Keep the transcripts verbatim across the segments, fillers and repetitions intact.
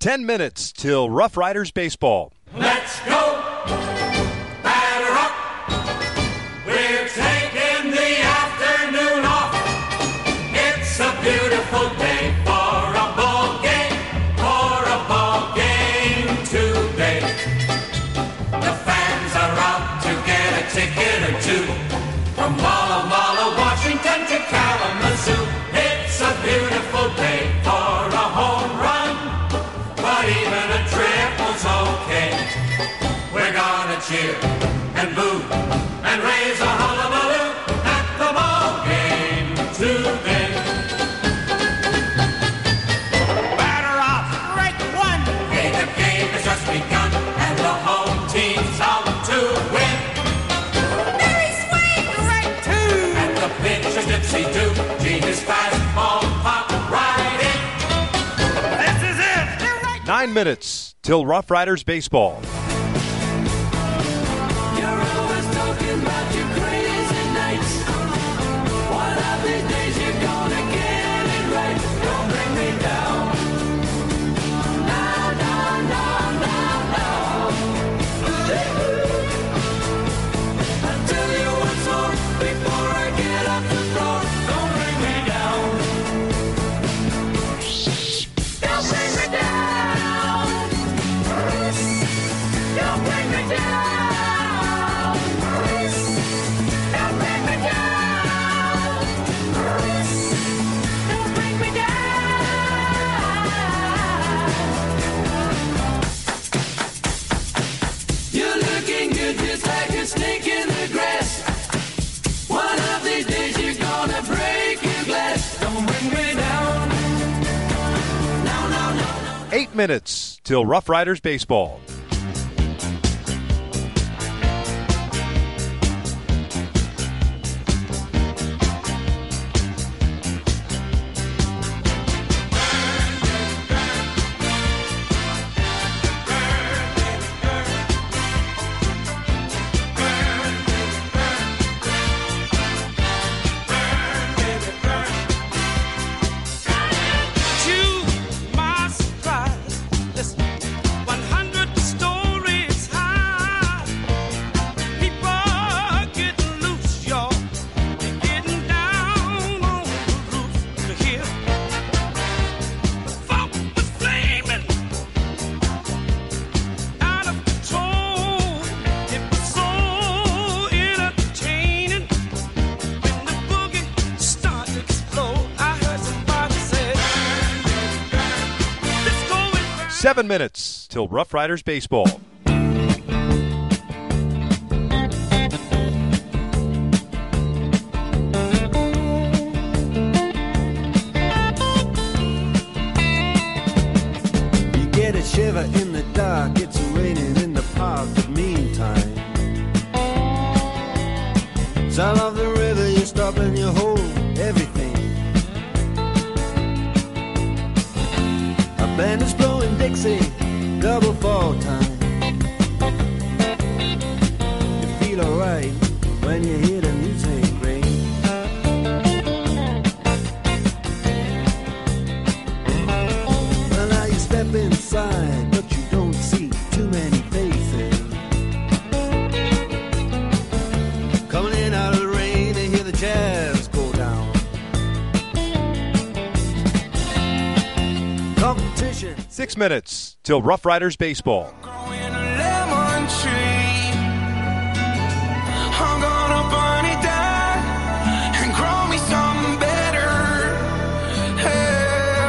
Ten minutes till Rough Riders baseball. Let's go! Batter up! We're taking the afternoon off. It's a beautiful day for a ball game, for a ball game today. The fans are out to get a ticket or two. From Walla Walla, Washington to Kalamazoo. It's a beautiful day for a home run. But even a triple's okay. We're gonna cheer and boo and raise a hullabaloo at the ball game today. Batter off, strike one. Hey, the game has just begun and the home team's out to win. There he swings, right two. And the pitch is dipsy-do. Gee, his fastball popped right in. This is it. Nine minutes till Rough Riders baseball. You're always talking about your crazy nights. One of these days you're gonna get it right. Don't bring me down. No, no, no, no, no. I'll tell you once more before I get off the floor. Don't bring me down. Don't bring me down. Don't bring me down. Don't bring me down. Don't bring me down. You're looking good just like a snake in the grass. One of these days you're gonna break your glass. Don't bring me down. No, no, no, no. Eight minutes till Rough Riders baseball. To my surprise, listen, one hundred stories high. People are getting loose, y'all. They're getting down on the roof to hear. The funk was flaming out of control. It was so entertaining when the boogie started to explode. I heard somebody say, "Let's go and burn." Seven minutes till Rough Riders baseball. You get a shiver in the dark, it's raining in the park, but meantime, sound of the river, you stop and you hold everything. A band is blowing Dixie, double fall time. You feel alright when you hear the music ring. Well, now you step inside, but you don't see too many faces. Coming in out of the rain, they hear the jazz go down. Competition. Six minutes till Rough Riders baseball. Growing a lemon tree. I'm gonna burn it down and grow me something better. Yeah,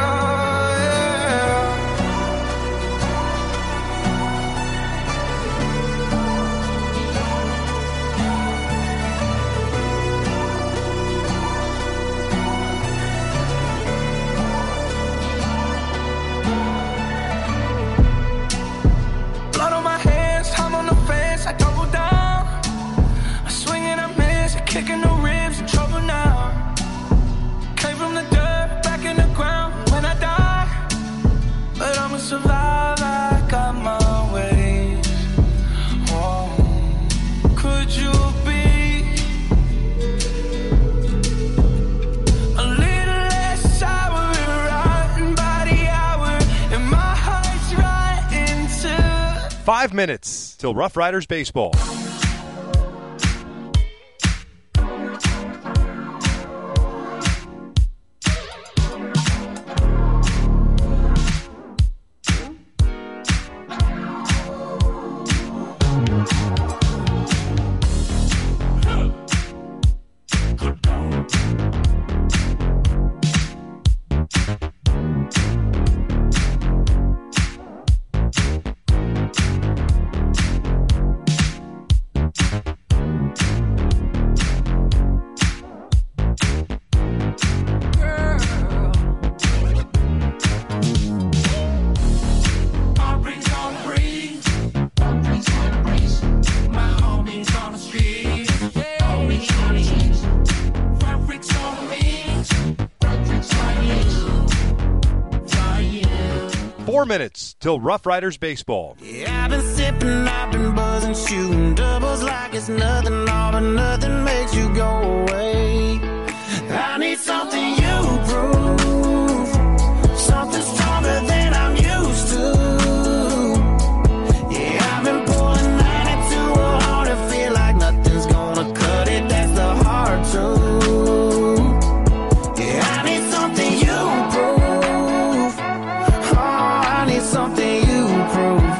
Five minutes till Rough Riders baseball. Four minutes till Rough Riders baseball. Yeah, I've been sipping, I've been buzzing, shooting doubles like it's nothing, all but nothing makes you go away. I need something you prove, something stronger than I'm used to. Yeah, I've been pulling ninety-two hard to feel like nothing's gonna cut it, that's the hard truth. Yeah, I need something you prove. Something you prove.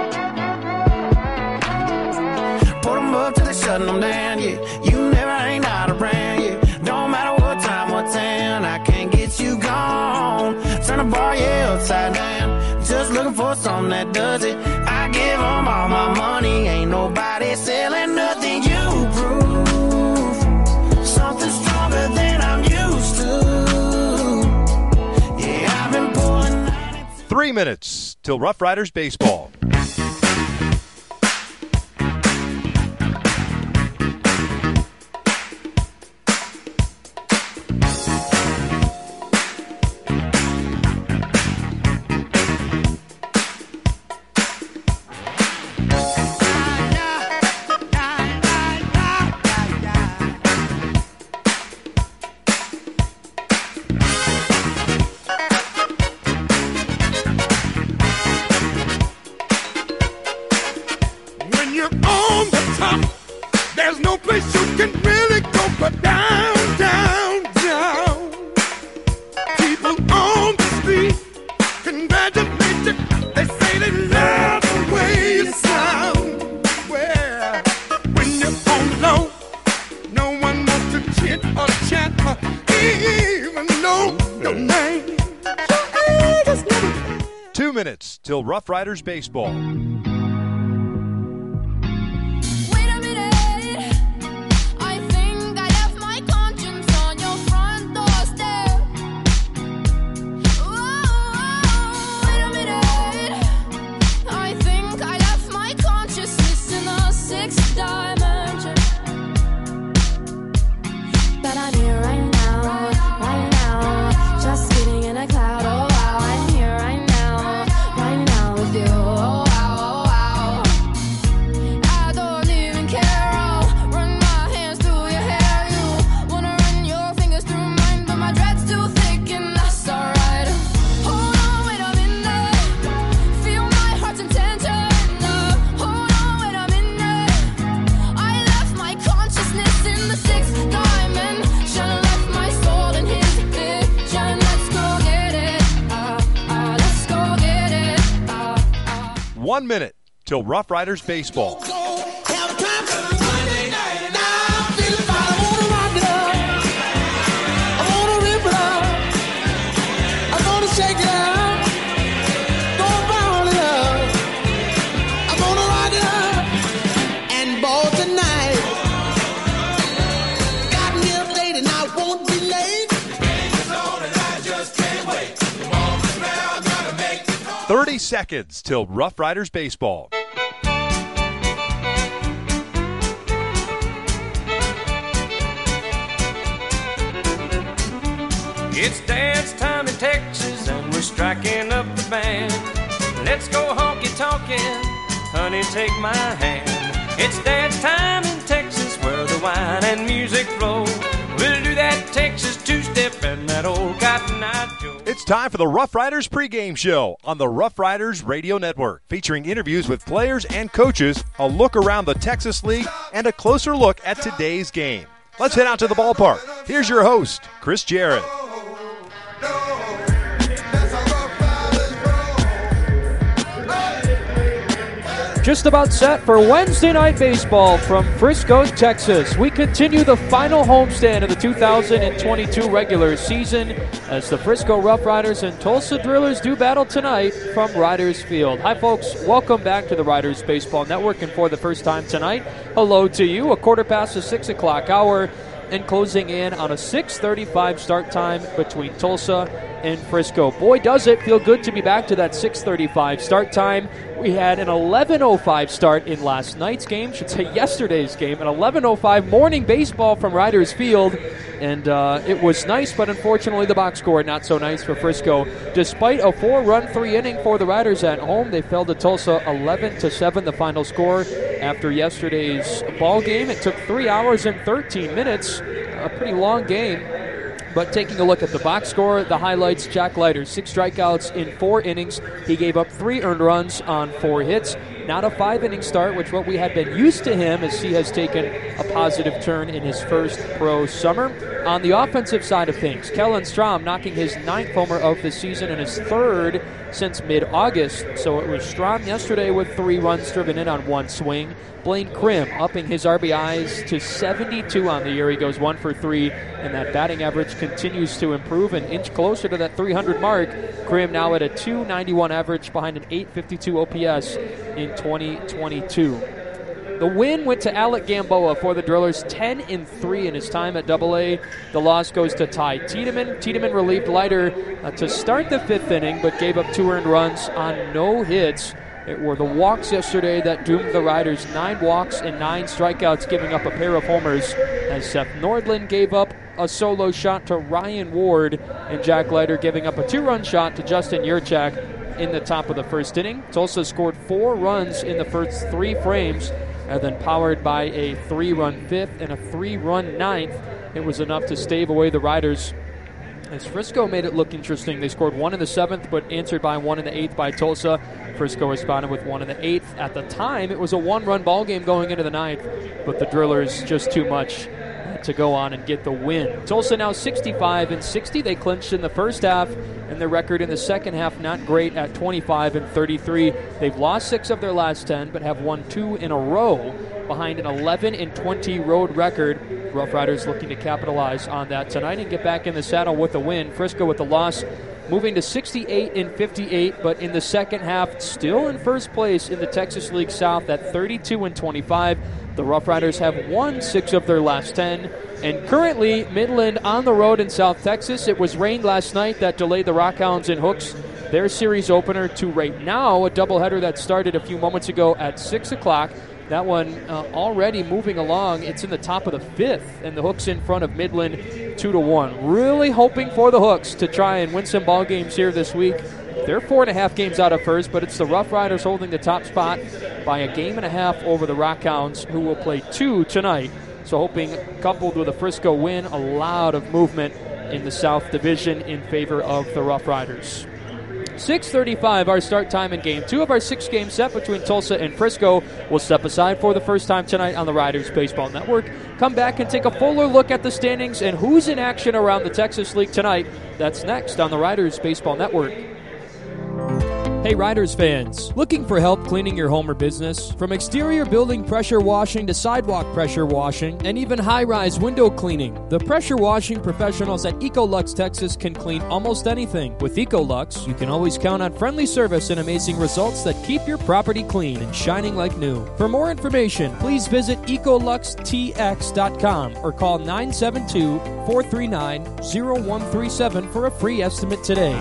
Put them up till they're shutting them down, yeah. You never ain't out of brand, yeah. Don't matter what time, what town, I can't get you gone. Turn the bar, yeah, upside down. Just looking for something that does it. I give them all my money, ain't nobody selling nothing you prove. Something stronger than I'm used to. Yeah, I've been pulling. Three minutes till Rough Riders baseball. Two minutes till Rough Riders baseball. One minute till Rough Riders baseball. thirty seconds till Rough Riders baseball. It's dance time in Texas and we're striking up the band. Let's go honky-tonkin', honey, take my hand. It's dance time in Texas where the wine and music flow. We'll do that Texas two-step sipping that old Cotton Eye Joe. It's time for the Rough Riders pregame show on the Rough Riders Radio Network, featuring interviews with players and coaches, a look around the Texas League, and a closer look at today's game. Let's head out to the ballpark. Here's your host, Chris Jarrett. Just about set for Wednesday Night Baseball from Frisco, Texas. We continue the final homestand of the two thousand twenty-two regular season as the Frisco Rough Riders and Tulsa Drillers do battle tonight from Riders Field. Hi, folks. Welcome back to the Riders Baseball Network, and for the first time tonight, hello to you. A quarter past the six o'clock hour and closing in on a six thirty-five start time between Tulsa and Frisco. Boy, does it feel good to be back to that six thirty-five start time. We had an eleven oh five start in last night's game, should say yesterday's game, an eleven oh five morning baseball from Riders Field, and uh, it was nice, but unfortunately the box score not so nice for Frisco. Despite a four-run, three-inning for the Riders at home, they fell to Tulsa eleven to seven, the final score after yesterday's ball game. It took three hours and thirteen minutes, a pretty long game. But taking a look at the box score, the highlights, Jack Leiter, six strikeouts in four innings. He gave up three earned runs on four hits. Not a five-inning start, which what we had been used to him as he has taken a positive turn in his first pro summer. On the offensive side of things, Kellen Strom knocking his ninth homer of the season and his third since mid-August. So it was Strom yesterday with three runs driven in on one swing. Blaine Krim upping his R B Is to seventy-two on the year. He goes one for three, and that batting average continues to improve, an inch closer to that three hundred mark. Krim now at a two ninety-one average behind an eight fifty-two O P S in twenty twenty-two. The win went to Alec Gamboa for the Drillers, ten and three in his time at Double A. The loss goes to Ty Tiedemann. Tiedemann relieved Leiter uh, to start the fifth inning, but gave up two earned runs on no hits. It were the walks yesterday that doomed the Riders. Nine walks and nine strikeouts, giving up a pair of homers, as Seth Nordland gave up a solo shot to Ryan Ward, and Jack Leiter giving up a two-run shot to Justin Yurchak in the top of the first inning. Tulsa scored four runs in the first three frames, and then powered by a three-run fifth and a three-run ninth. It was enough to stave away the Riders, as Frisco made it look interesting. They scored one in the seventh, but answered by one in the eighth by Tulsa. Frisco responded with one in the eighth. At the time, it was a one-run ball game going into the ninth, but the Drillers just too much to go on and get the win. Tulsa now sixty-five and sixty. They clinched in the first half, and their record in the second half not great at twenty-five and thirty-three. They've lost six of their last ten, but have won two in a row behind an eleven and twenty road record. Rough Riders looking to capitalize on that tonight and get back in the saddle with a win. Frisco with the loss, moving to sixty-eight and fifty-eight, but in the second half still in first place in the Texas League South at thirty-two and twenty-five. The Rough Riders have won six of their last ten, and currently Midland on the road in South Texas. It was rain last night that delayed the Rockhounds and Hooks, their series opener, to right now a doubleheader that started a few moments ago at six o'clock. That one uh, already moving along. It's in the top of the fifth, and the Hooks in front of Midland two to one. Really hoping for the Hooks to try and win some ball games here this week. They're four and a half games out of first, but it's the Rough Riders holding the top spot by a game and a half over the Rockhounds, who will play two tonight. So hoping, coupled with a Frisco win, a lot of movement in the South Division in favor of the Rough Riders. six thirty-five, our start time in game two of our six-game set between Tulsa and Frisco. We'll step aside for the first time tonight on the Riders Baseball Network. Come back and take a fuller look at the standings and who's in action around the Texas League tonight. That's next on the Riders Baseball Network. Hey Riders fans, looking for help cleaning your home or business? From exterior building pressure washing to sidewalk pressure washing and even high-rise window cleaning, the pressure washing professionals at Ecolux Texas can clean almost anything. With Ecolux, you can always count on friendly service and amazing results that keep your property clean and shining like new. For more information, please visit ecolux t x dot com or call nine seven two, four three nine, zero one three seven for a free estimate today.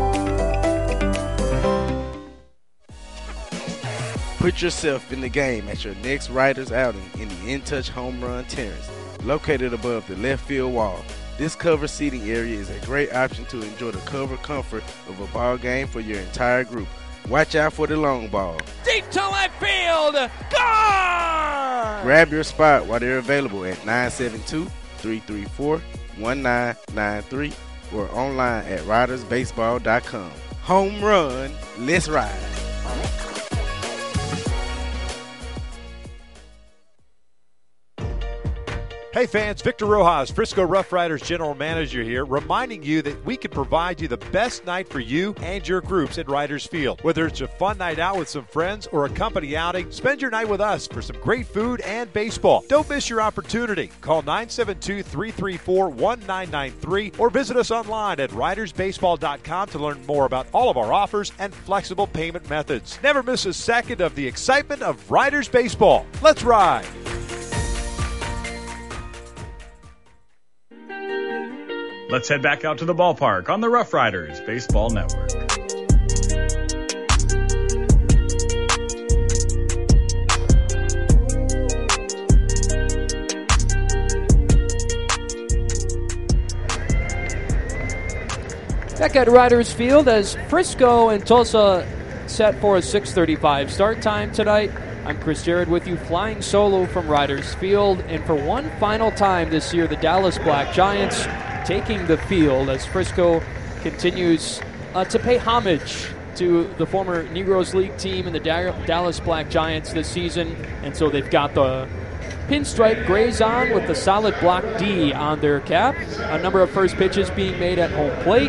Put yourself in the game at your next Riders outing in the In Touch Home Run Terrace, located above the left field wall. This covered seating area is a great option to enjoy the cover comfort of a ball game for your entire group. Watch out for the long ball. Deep to left field, gone! Grab your spot while they're available at nine seven two, three three four, one nine nine three or online at riders baseball dot com. Home run, let's ride. Hey fans, Victor Rojas, Frisco Rough Riders General Manager here, reminding you that we can provide you the best night for you and your groups at Riders Field. Whether it's a fun night out with some friends or a company outing, spend your night with us for some great food and baseball. Don't miss your opportunity. Call nine seven two, three three four, one nine nine three or visit us online at riders baseball dot com to learn more about all of our offers and flexible payment methods. Never miss a second of the excitement of Riders Baseball. Let's ride! Let's head back out to the ballpark on the Rough Riders Baseball Network. Back at Riders Field as Frisco and Tulsa set for a six thirty-five start time tonight. I'm Chris Jarrett with you, flying solo from Riders Field. And for one final time this year, the Dallas Black Giants taking the field as Frisco continues uh, to pay homage to the former Negroes League team and the da- Dallas Black Giants this season. And so they've got the pinstripe grays on with the solid block D on their cap. A number of first pitches being made at home plate.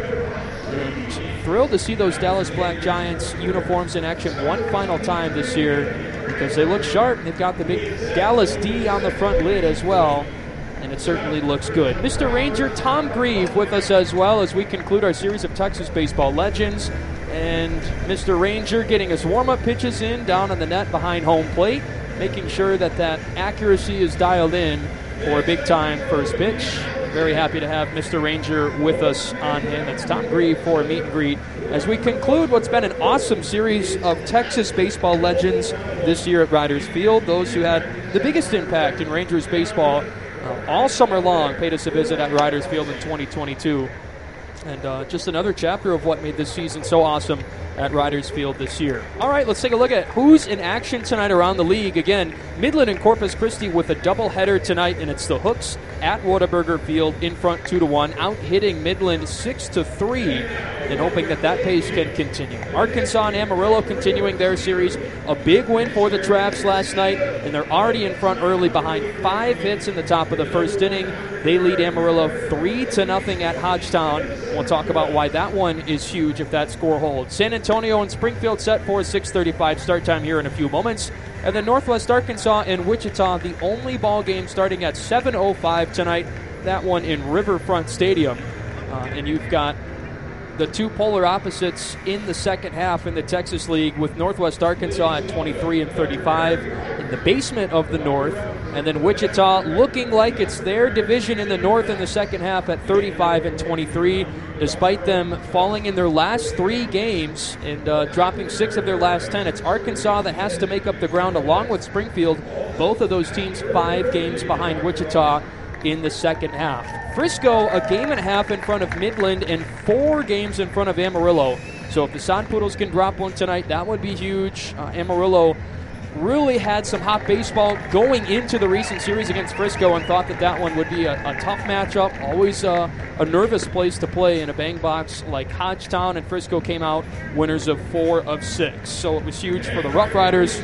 And thrilled to see those Dallas Black Giants uniforms in action one final time this year because they look sharp. They've got the big Dallas D on the front lid as well. And it certainly looks good. Mister Ranger Tom Grieve with us as well as we conclude our series of Texas baseball legends. And Mister Ranger getting his warm-up pitches in down on the net behind home plate, making sure that that accuracy is dialed in for a big-time first pitch. Very happy to have Mister Ranger with us on hand. That's Tom Grieve for a meet and greet as we conclude what's been an awesome series of Texas baseball legends this year at Riders Field. Those who had the biggest impact in Rangers baseball Uh, all summer long paid us a visit at Riders Field in twenty twenty-two. And uh, just another chapter of what made this season so awesome at Riders Field this year. All right, let's take a look at who's in action tonight around the league. Again, Midland and Corpus Christi with a doubleheader tonight, and it's the Hooks at Whataburger Field in front two to one, out hitting Midland six to three, and hoping that that pace can continue. Arkansas and Amarillo continuing their series. A big win for the Traps last night, and they're already in front early behind five hits in the top of the first inning. They lead Amarillo three to nothing at Hodgetown. We'll talk about why that one is huge if that score holds. San Antonio and Springfield set for a six thirty-five start time here in a few moments. And then Northwest Arkansas and Wichita, the only ball game starting at seven oh five tonight. That one in Riverfront Stadium. Uh, and you've got the two polar opposites in the second half in the Texas League, with Northwest Arkansas at twenty-three and thirty-five in the basement of the North, and then Wichita looking like it's their division in the North in the second half at thirty-five and twenty-three, despite them falling in their last three games and uh, dropping six of their last ten. It's Arkansas that has to make up the ground along with Springfield. Both of those teams five games behind Wichita in the second half. Frisco, a game and a half in front of Midland and four games in front of Amarillo. So if the Sod Poodles can drop one tonight, that would be huge. Uh, Amarillo really had some hot baseball going into the recent series against Frisco and thought that that one would be a, a tough matchup. Always uh, a nervous place to play in a bang box like Hodgetown, and Frisco came out winners of four of six. So it was huge for the Rough Riders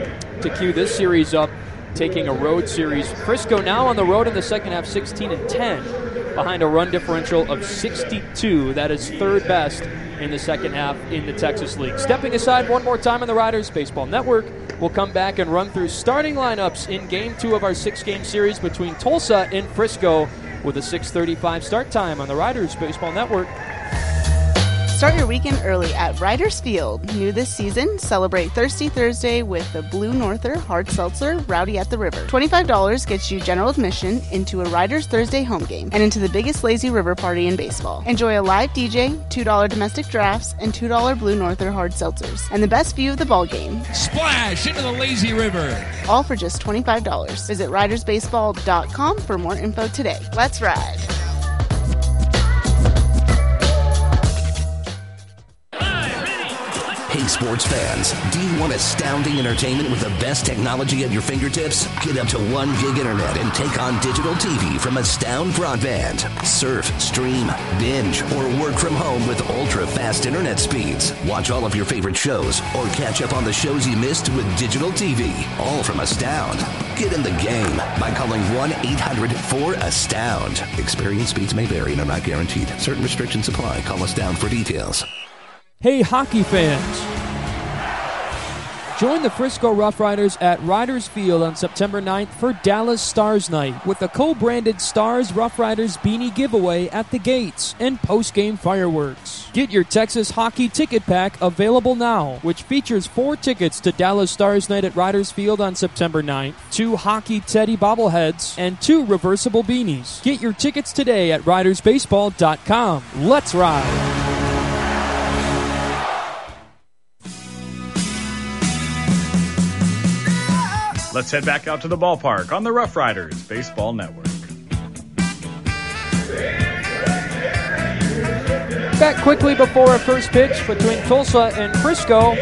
to cue this series up, taking a road series. Frisco now on the road in the second half, sixteen and ten, behind a run differential of sixty-two. That is third best in the second half in the Texas League. Stepping aside one more time on the Riders Baseball Network, we'll come back and run through starting lineups in game two of our six-game series between Tulsa and Frisco with a six thirty-five start time on the Riders Baseball Network. Start your weekend early at Riders Field. New this season, celebrate Thirsty Thursday with the Blue Norther Hard Seltzer Rowdy at the River. twenty-five dollars gets you general admission into a Riders Thursday home game and into the biggest lazy river party in baseball. Enjoy a live D J, two dollars domestic drafts, and two dollars Blue Norther Hard Seltzers, and the best view of the ball game. Splash into the lazy river. All for just twenty-five dollars. Visit riders baseball dot com for more info today. Let's ride. Hey Hey sports fans, do you want astounding entertainment with the best technology at your fingertips? Get up to one gig internet and take on digital T V from Astound Broadband. Surf, stream, binge, or work from home with ultra-fast internet speeds. Watch all of your favorite shows or catch up on the shows you missed with digital T V. All from Astound. Get in the game by calling one eight hundred four astound. Experience speeds may vary and are not guaranteed. Certain restrictions apply. Call Astound for details. Hey, hockey fans. Join the Frisco Rough Riders at Riders Field on September ninth for Dallas Stars Night with a co-branded Stars Rough Riders beanie giveaway at the gates and post-game fireworks. Get your Texas hockey ticket pack available now, which features four tickets to Dallas Stars Night at Riders Field on September ninth, two hockey teddy bobbleheads, and two reversible beanies. Get your tickets today at riders baseball dot com. Let's ride! Let's head back out to the ballpark on the Rough Riders Baseball Network. Back quickly before our first pitch between Tulsa and Frisco.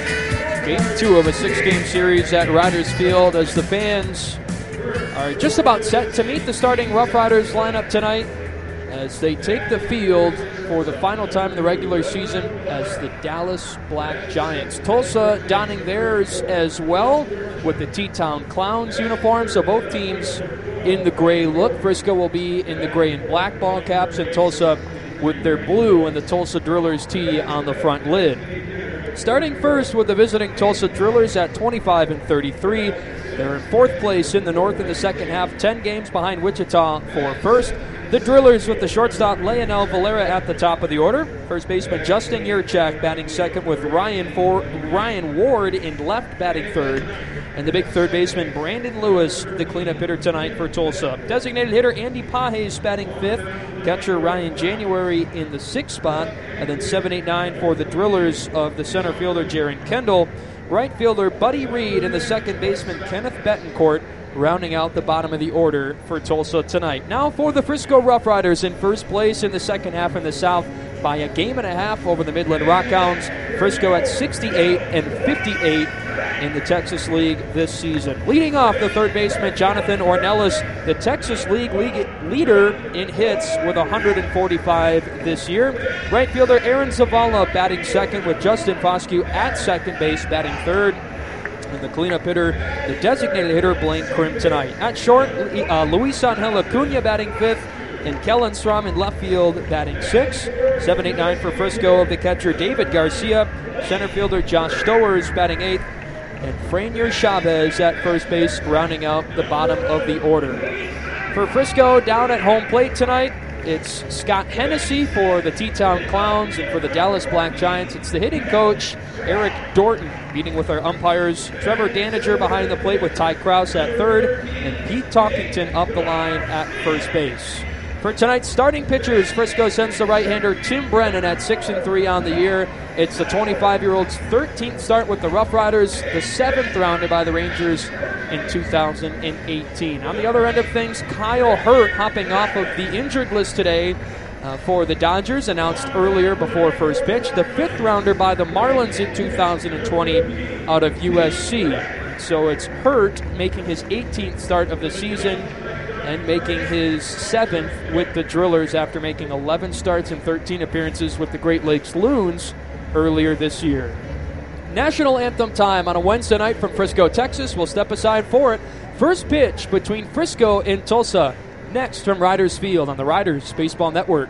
Game two of a six-game series at Riders Field as the fans are just about set to meet the starting Rough Riders lineup tonight as they take the field for the final time in the regular season as the Dallas Black Giants. Tulsa donning theirs as well with the T-Town Clowns uniform, so both teams in the gray look. Frisco will be in the gray and black ball caps, and Tulsa with their blue and the Tulsa Drillers T on the front lid. Starting first with the visiting Tulsa Drillers at twenty-five and thirty-three. They're in fourth place in the North in the second half, ten games behind Wichita for first. The Drillers with the shortstop Leonel Valera at the top of the order. First baseman Justin Yurchak batting second with Ryan for Ryan Ward in left batting third. And the big third baseman Brandon Lewis, the cleanup hitter tonight for Tulsa. Designated hitter Andy Pajes batting fifth. Catcher Ryan January in the sixth spot. And then seven eight nine for the Drillers of the center fielder Jaron Kendall. Right fielder Buddy Reed and the second baseman Kenneth Betancourt, rounding out the bottom of the order for Tulsa tonight. Now for the Frisco Rough Riders in first place in the second half in the South by a game and a half over the Midland Rockhounds. Frisco at sixty-eight and fifty-eight in the Texas League this season. Leading off the third baseman Jonathan Ornelas, the Texas League, league leader in hits with one hundred forty-five this year. Right fielder Aaron Zavala batting second with Justin Foscue at second base batting third. And the cleanup hitter, the designated hitter, Blaine Krim tonight. At short, uh, Luis Angel Acuna batting fifth, and Kellen Strom in left field batting sixth. seven eight nine for Frisco of the catcher David Garcia. Center fielder Josh Stowers batting eighth, and Franier Chavez at first base, rounding out the bottom of the order. For Frisco, down at home plate tonight, it's Scott Hennessy for the T-Town Clowns, and for the Dallas Black Giants, it's the hitting coach, Eric Dorton, meeting with our umpires, Trevor Daniger behind the plate with Ty Krause at third, and Pete Talkington up the line at first base. For tonight's starting pitchers, Frisco sends the right-hander Tim Brennan at six and three on the year. It's the twenty-five-year-old's thirteenth start with the Rough Riders, the seventh rounder by the Rangers in two thousand eighteen. On the other end of things, Kyle Hurt hopping off of the injured list today uh, for the Dodgers, announced earlier before first pitch. The fifth rounder by the Marlins in two thousand twenty out of U S C. So it's Hurt making his eighteenth start of the season and making his seventh with the Drillers after making eleven starts and thirteen appearances with the Great Lakes Loons earlier this year. National anthem time on a Wednesday night from Frisco, Texas. We'll step aside for it. First pitch between Frisco and Tulsa. Next from Riders Field on the Riders Baseball Network.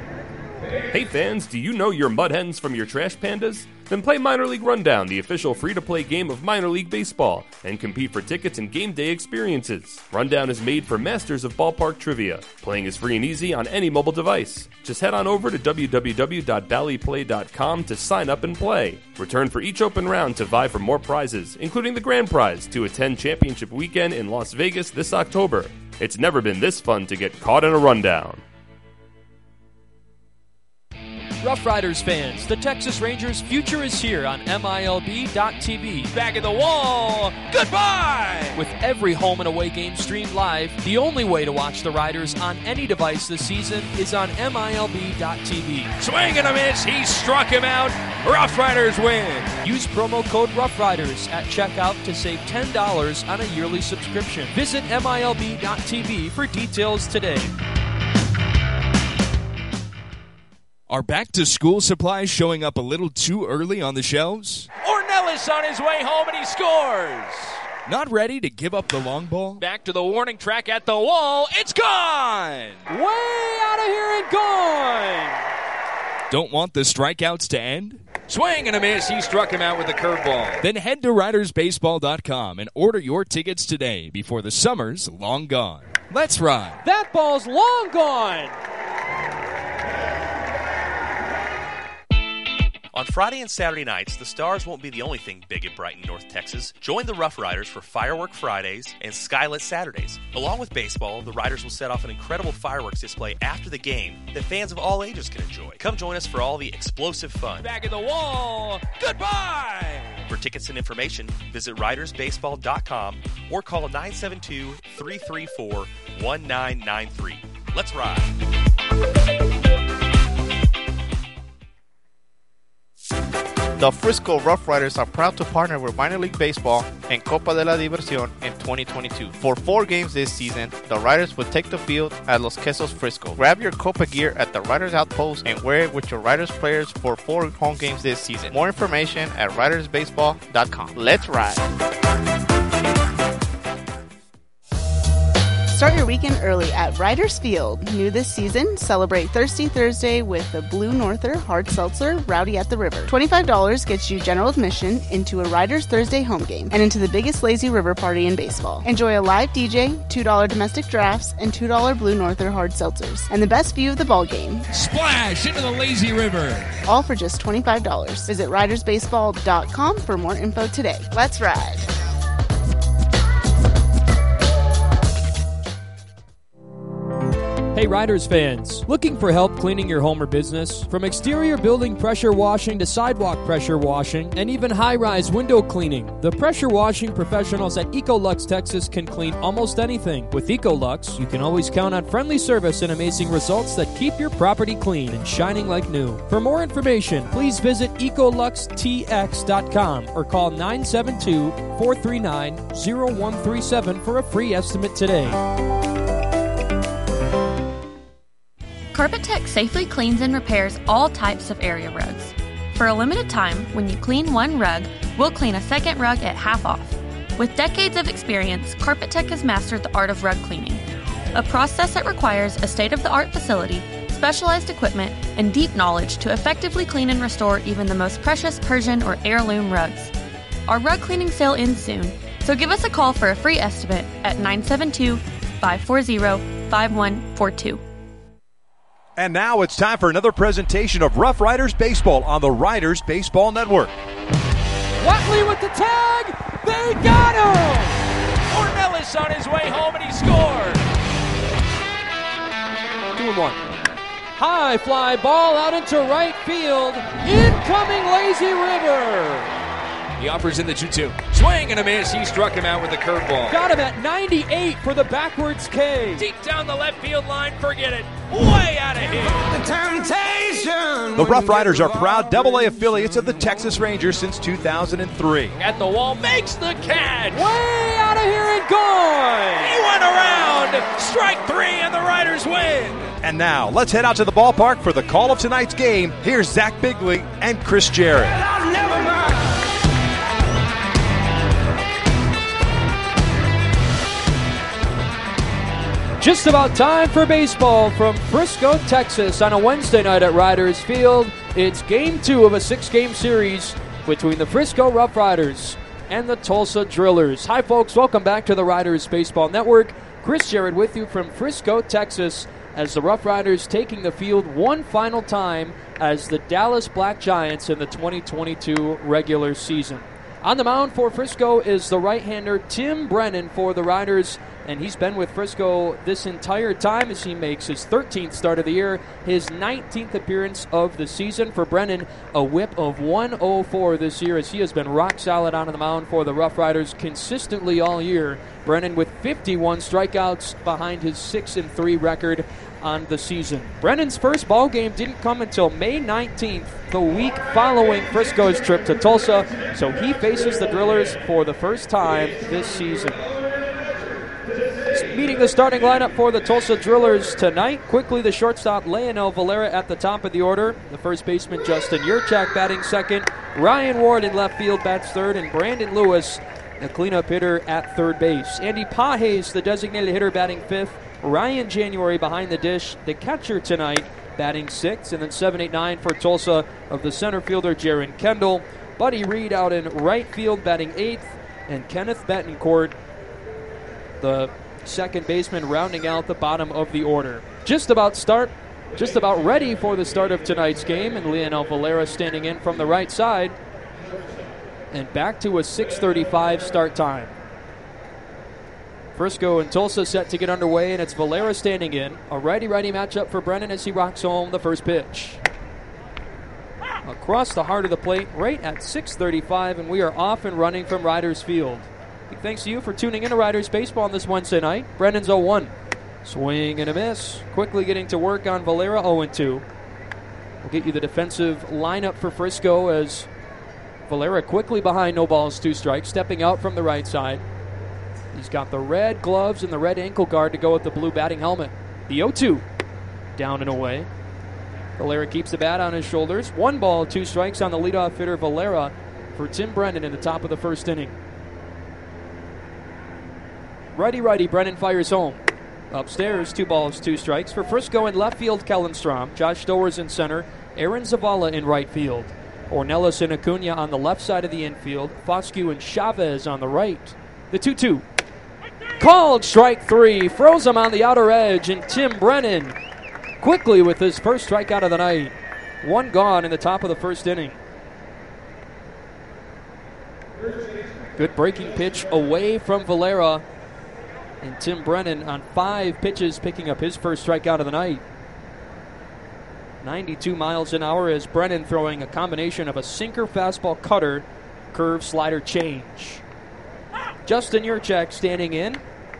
Hey fans, do you know your mud hens from your trash pandas? Then play Minor League Rundown, the official free-to-play game of Minor League Baseball, and compete for tickets and game day experiences. Rundown is made for masters of ballpark trivia. Playing is free and easy on any mobile device. Just head on over to w w w dot bally play dot com to sign up and play. Return for each open round to vie for more prizes, including the grand prize to attend Championship Weekend in Las Vegas this October. It's never been this fun to get caught in a rundown. Rough Riders fans, the Texas Rangers' future is here on M I L B dot T V. Back at the wall, goodbye! With every home and away game streamed live, the only way to watch the Riders on any device this season is on M I L B dot T V. Swing and a miss, he struck him out. Rough Riders win. Use promo code Rough Riders at checkout to save ten dollars on a yearly subscription. Visit M I L B dot T V for details today. Are back-to-school supplies showing up a little too early on the shelves? Ornelas on his way home and he scores. Not ready to give up the long ball? Back to the warning track at the wall. It's gone. Way out of here and gone. Don't want the strikeouts to end? Swing and a miss. He struck him out with a curveball. Then head to riders baseball dot com and order your tickets today before the summer's long gone. Let's ride. That ball's long gone. On Friday and Saturday nights, the Stars won't be the only thing big and bright in North Texas. Join the Rough Riders for Firework Fridays and Skylit Saturdays. Along with baseball, the Riders will set off an incredible fireworks display after the game that fans of all ages can enjoy. Come join us for all the explosive fun. Back at the wall, goodbye! For tickets and information, visit riders baseball dot com or call nine seven two, three three four, one nine nine three. Let's ride! The Frisco Rough Riders are proud to partner with Minor League Baseball and Copa de la Diversión in twenty twenty-two. For four games this season, the Riders will take the field at Los Quesos Frisco. Grab your Copa gear at the Riders Outpost and wear it with your Riders players for four home games this season. More information at riders baseball dot com. Let's ride! Start your weekend early at Riders Field. New this season, celebrate Thirsty Thursday with the Blue Norther Hard Seltzer Rowdy at the River. twenty-five dollars gets you general admission into a Riders Thursday home game and into the biggest lazy river party in baseball. Enjoy a live D J, two dollars domestic drafts, and two dollars Blue Norther Hard Seltzers, and the best view of the ball game. Splash into the lazy river. All for just twenty-five dollars. Visit riders baseball dot com for more info today. Let's ride. Hey Riders fans, looking for help cleaning your home or business? From exterior building pressure washing to sidewalk pressure washing and even high-rise window cleaning, the pressure washing professionals at Ecolux Texas can clean almost anything. With Ecolux, you can always count on friendly service and amazing results that keep your property clean and shining like new. For more information, please visit ecolux t x dot com or call nine seven two, four three nine, zero one three seven for a free estimate today. Carpet Tech safely cleans and repairs all types of area rugs. For a limited time, when you clean one rug, we'll clean a second rug at half off. With decades of experience, Carpet Tech has mastered the art of rug cleaning, a process that requires a state-of-the-art facility, specialized equipment, and deep knowledge to effectively clean and restore even the most precious Persian or heirloom rugs. Our rug cleaning sale ends soon, so give us a call for a free estimate at nine seven two, five four zero, five one four two. And now it's time for another presentation of Rough Riders Baseball on the Riders Baseball Network. Watley with the tag. They got him. Ornelas on his way home and he scored. Two and one. High fly ball out into right field. Incoming lazy river. He offers in the two two. Swing and a miss. He struck him out with a curveball. Got him at ninety-eight for the backwards K. Deep down the left field line, forget it. Way out of here. The temptation. The Rough Riders are proud double A affiliates of the Texas Rangers since two thousand three. At the wall, makes the catch. Way out of here and gone. He went around. Strike three and the Riders win. And now, let's head out to the ballpark for the call of tonight's game. Here's Zach Bigley and Chris Jarrett. I've never mind. Just about time for baseball from Frisco, Texas on a Wednesday night at Riders Field. It's game two of a six-game series between the Frisco Rough Riders and the Tulsa Drillers. Hi, folks. Welcome back to the Riders Baseball Network. Chris Jarrett with you from Frisco, Texas, as the Rough Riders taking the field one final time as the Dallas Black Giants in the twenty twenty-two regular season. On the mound for Frisco is the right-hander Tim Brennan for the Riders, and he's been with Frisco this entire time as he makes his thirteenth start of the year, his nineteenth appearance of the season. For Brennan, a whip of one oh four this year as he has been rock solid on the mound for the Rough Riders consistently all year. Brennan with fifty-one strikeouts behind his six and three record on the season. Brennan's first ball game didn't come until May nineteenth, the week following Frisco's trip to Tulsa, so he faces the Drillers for the first time this season. Meeting the starting lineup for the Tulsa Drillers tonight. Quickly, the shortstop Leonel Valera at the top of the order. The first baseman Justin Yurchak batting second. Ryan Ward in left field bats third, and Brandon Lewis, the cleanup hitter, at third base. Andy Pages, the designated hitter, batting fifth. Ryan January behind the dish, the catcher tonight, batting sixth. And then seven eight nine for Tulsa of the center fielder Jaron Kendall. Buddy Reed out in right field batting eighth. And Kenneth Betancourt, the second baseman, rounding out the bottom of the order. Just about start, just about ready for the start of tonight's game. And Leonel Valera standing in from the right side. And back to a six thirty-five start time. Frisco and Tulsa set to get underway, and it's Valera standing in. A righty-righty matchup for Brennan as he rocks home the first pitch. Across the heart of the plate, right at six thirty-five, and we are off and running from Riders Field. Big thanks to you for tuning in to Riders Baseball on this Wednesday night. Brennan's oh one. Swing and a miss. Quickly getting to work on Valera, oh two. We'll get you the defensive lineup for Frisco as Valera quickly behind, no balls, two strikes, stepping out from the right side. He's got the red gloves and the red ankle guard to go with the blue batting helmet. The oh two, down and away. Valera keeps the bat on his shoulders. One ball, two strikes on the leadoff hitter Valera for Tim Brennan in the top of the first inning. Righty-righty, Brennan fires home. Upstairs, two balls, two strikes. For Frisco in left field, Kellen Strom. Josh Stowers in center. Aaron Zavala in right field. Ornelas and Acuna on the left side of the infield. Foscue and Chavez on the right. The two two. Called strike three. Froze him on the outer edge. And Tim Brennan quickly with his first strikeout of the night. One gone in the top of the first inning. Good breaking pitch away from Valera. And Tim Brennan on five pitches picking up his first strikeout of the night. ninety-two miles an hour as Brennan throwing a combination of a sinker, fastball, cutter, curve, slider, change. Justin Yurchak standing in.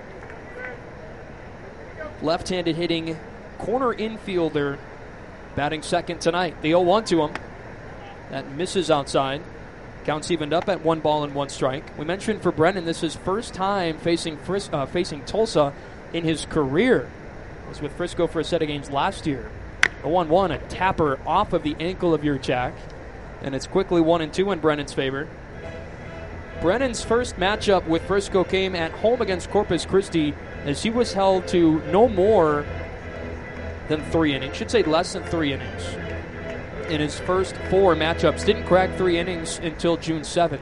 Left-handed hitting corner infielder batting second tonight. The oh one to him. That misses outside. Counts evened up at one ball and one strike. We mentioned for Brennan, this is his first time facing Fris- uh, facing Tulsa in his career. He was with Frisco for a set of games last year. The one one, a tapper off of the ankle of Yurchak. And it's quickly one and two in Brennan's favor. Brennan's first matchup with Frisco came at home against Corpus Christi as he was held to no more than three innings. Should say less than three innings. In his first four matchups. Didn't crack three innings until June seventh.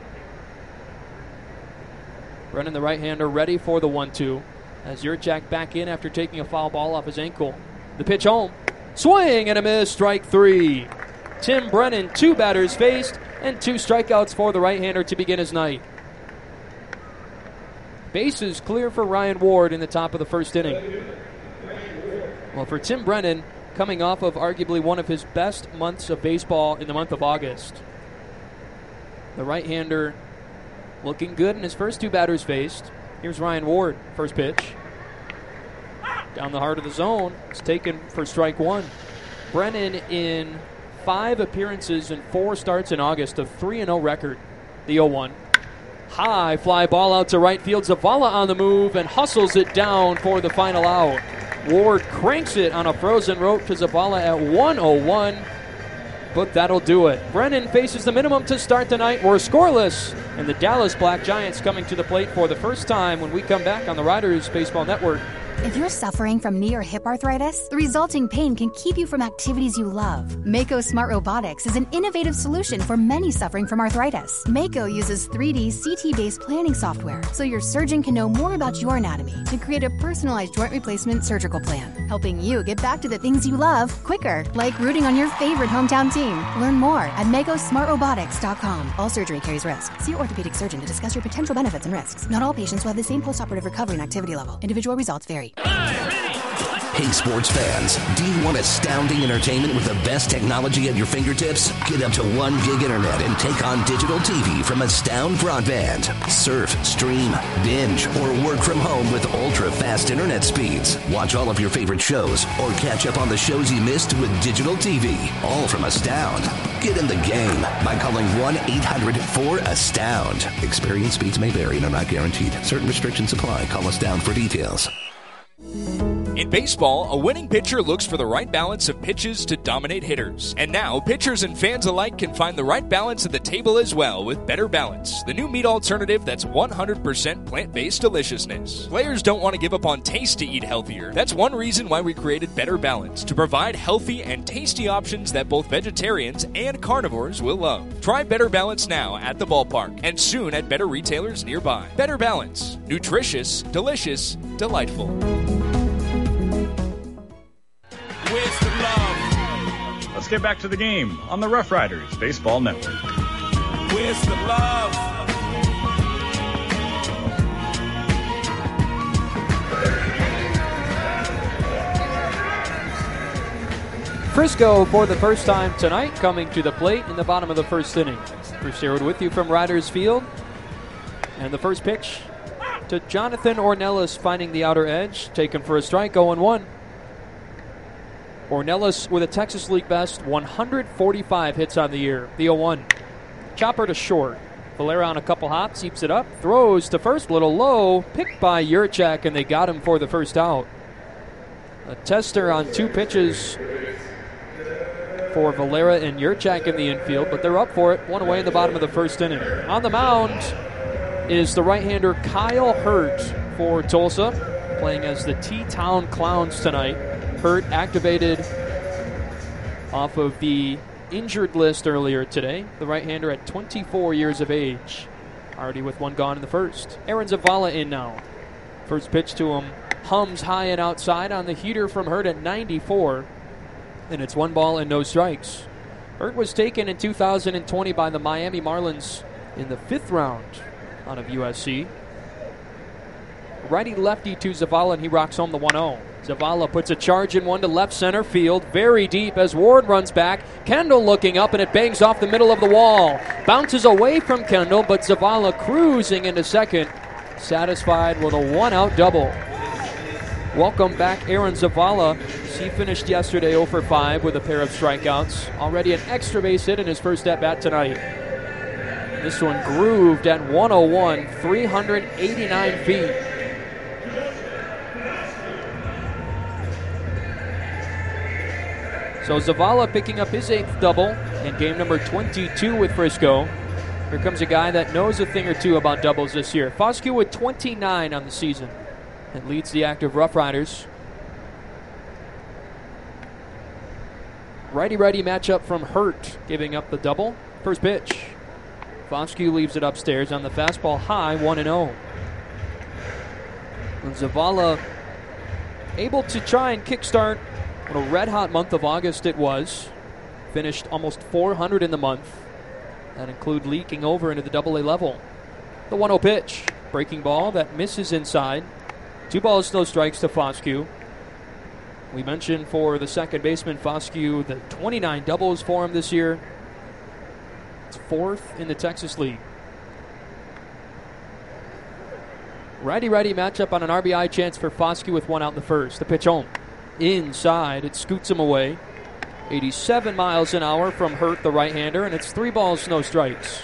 Brennan, the right-hander, ready for the one two. As Yurchak back in after taking a foul ball off his ankle. The pitch home. Swing and a miss, strike three. Tim Brennan, two batters faced, and two strikeouts for the right-hander to begin his night. Bases clear for Ryan Ward in the top of the first inning. Well, for Tim Brennan, coming off of arguably one of his best months of baseball in the month of August. The right-hander looking good in his first two batters faced. Here's Ryan Ward, first pitch. Down the heart of the zone. It's taken for strike one. Brennan in five appearances and four starts in August, a three and oh record. The oh one. High fly ball out to right field. Zavala on the move and hustles it down for the final out. Ward cranks it on a frozen rope to Zavala at one oh one, but that'll do it. Brennan faces the minimum to start the night. We're scoreless, and the Dallas Black Giants coming to the plate for the first time when we come back on the Riders Baseball Network If you're suffering from knee or hip arthritis, the resulting pain can keep you from activities you love. Mako Smart Robotics is an innovative solution for many suffering from arthritis. Mako uses three D C T-based planning software, so your surgeon can know more about your anatomy to create a personalized joint replacement surgical plan, helping you get back to the things you love quicker, like rooting on your favorite hometown team. Learn more at Mako Smart Robotics dot com. All surgery carries risk. See your orthopedic surgeon to discuss your potential benefits and risks. Not all patients will have the same postoperative recovery and activity level. Individual results vary. Hey, sports fans, do you want astounding entertainment with the best technology at your fingertips? Get up to one gig internet and take on digital T V from Astound Broadband. Surf, stream, binge, or work from home with ultra-fast internet speeds. Watch all of your favorite shows or catch up on the shows you missed with digital T V. All from Astound. Get in the game by calling one eight hundred four astound. Experience speeds may vary and are not guaranteed. Certain restrictions apply. Call Astound for details. In baseball, a winning pitcher looks for the right balance of pitches to dominate hitters. And now, pitchers and fans alike can find the right balance at the table as well with Better Balance, the new meat alternative that's one hundred percent plant-based deliciousness. Players don't want to give up on taste to eat healthier. That's one reason why we created Better Balance, to provide healthy and tasty options that both vegetarians and carnivores will love. Try Better Balance now at the ballpark and soon at better retailers nearby. Better Balance. Nutritious, delicious, delightful. Where's the love? Let's get back to the game on the Rough Riders Baseball Network. Where's the love? Frisco for the first time tonight coming to the plate in the bottom of the first inning. Bruce Sherwood with you from Riders Field. And the first pitch to Jonathan Ornelas finding the outer edge, taken for a strike, oh and one. Ornelas with a Texas League best, one hundred forty-five hits on the year. The oh one. Chopper to short. Valera on a couple hops, keeps it up, throws to first, a little low, picked by Yurchak, and they got him for the first out. A tester on two pitches for Valera and Yurchak in the infield, but they're up for it. One away in the bottom of the first inning. On the mound is the right-hander Kyle Hurt for Tulsa, playing as the T-Town Clowns tonight. Hurt activated off of the injured list earlier today. The right-hander at twenty-four years of age. Already with one gone in the first. Aaron Zavala in now. First pitch to him hums high and outside on the heater from Hurt at ninety-four. And it's one ball and no strikes. Hurt was taken in two thousand twenty by the Miami Marlins in the fifth round out of U S C. Righty-lefty to Zavala, and he rocks home the one oh. Zavala puts a charge in one to left center field, very deep as Ward runs back. Kendall looking up, and it bangs off the middle of the wall. Bounces away from Kendall, but Zavala cruising into second, satisfied with a one-out double. Welcome back, Aaron Zavala. He finished yesterday oh for five with a pair of strikeouts. Already an extra base hit in his first at-bat tonight. This one grooved at one oh one, three hundred eighty-nine feet. So Zavala picking up his eighth double in game number twenty-two with Frisco. Here comes a guy that knows a thing or two about doubles this year. Foscue with twenty-nine on the season and leads the active Rough Riders. Righty-righty matchup from Hurt, giving up the double. First pitch. Foscue leaves it upstairs on the fastball high, one and oh. And Zavala able to try and kickstart what a red-hot month of August it was. Finished almost four hundred in the month. That include leaking over into the double A level. The one oh pitch. Breaking ball that misses inside. Two balls, no strikes to Foscue. We mentioned for the second baseman, Foscue, the twenty-nine doubles for him this year. It's fourth in the Texas League. Righty-righty matchup on an R B I chance for Foscue with one out in the first. The pitch home. Inside, it scoots him away. eighty-seven miles an hour from Hurt, the right-hander, and it's three balls, no strikes.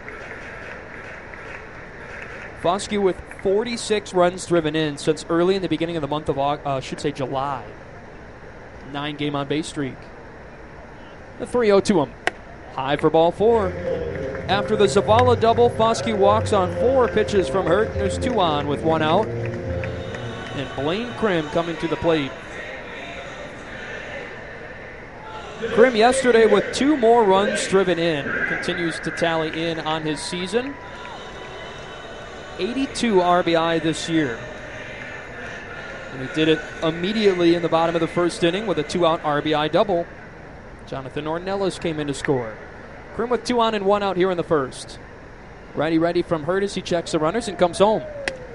Foscue with forty-six runs driven in since early in the beginning of the month of, August, uh, should say July. Nine-game on-base streak. The three oh to him. High for ball four. After the Zavala double, Foscue walks on four pitches from Hurt, and there's two on with one out. And Blaine Krim coming to the plate. Krim yesterday with two more runs driven in. Continues to tally in on his season. eighty-two R B I this year. And he did it immediately in the bottom of the first inning with a two-out R B I double. Jonathan Ornelas came in to score. Krim with two on and one out here in the first. Righty ready from Hurt as he checks the runners and comes home.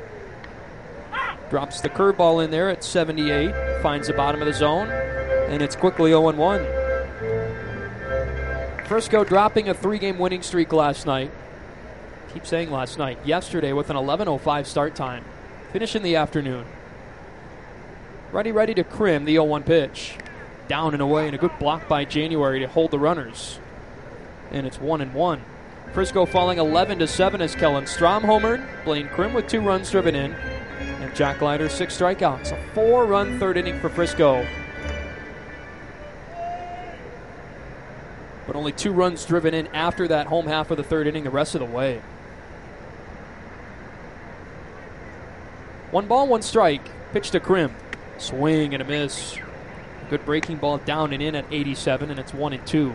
Drops the curveball in there at seventy-eight. Finds the bottom of the zone. And it's quickly oh and one. Frisco dropping a three-game winning streak last night. Keep saying last night. Yesterday with an eleven oh five start time. Finish in the afternoon. Ready, ready to Krim, the oh one pitch. Down and away, and a good block by January to hold the runners. And it's one and one. Frisco falling eleven to seven as Kellen Strom homered. Blaine Krim with two runs driven in. And Jack Leiter, six strikeouts. A four-run third inning for Frisco. But only two runs driven in after that home half of the third inning the rest of the way. One ball, one strike. Pitch to Krim. Swing and a miss. Good breaking ball down and in at eighty-seven, and it's one and two.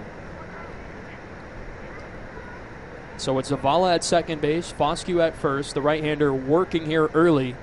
So it's Zavala at second base, Foscue at first. The right-hander working here early.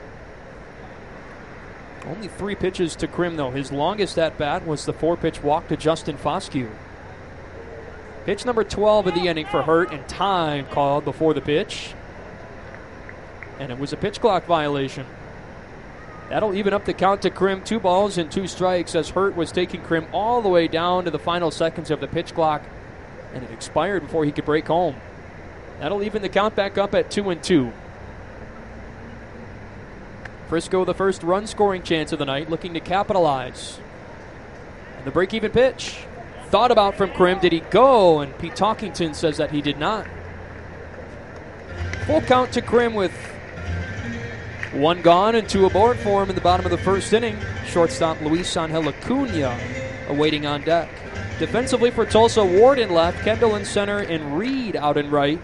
Only three pitches to Krim, though. His longest at-bat was the four-pitch walk to Justin Foscue. Pitch number twelve of the inning for Hurt, and time called before the pitch. And it was a pitch clock violation. That'll even up the count to Krim. Two balls and two strikes as Hurt was taking Krim all the way down to the final seconds of the pitch clock, and it expired before he could break home. That'll even the count back up at two and two. Frisco, the first run-scoring chance of the night, looking to capitalize. And the break-even pitch. Thought about from Krim. Did he go? And Pete Talkington says that he did not. Full count to Krim with one gone and two aboard for him in the bottom of the first inning. Shortstop Luis Angel Acuna awaiting on deck. Defensively for Tulsa, Ward in left, Kendall in center, and Reed out in right.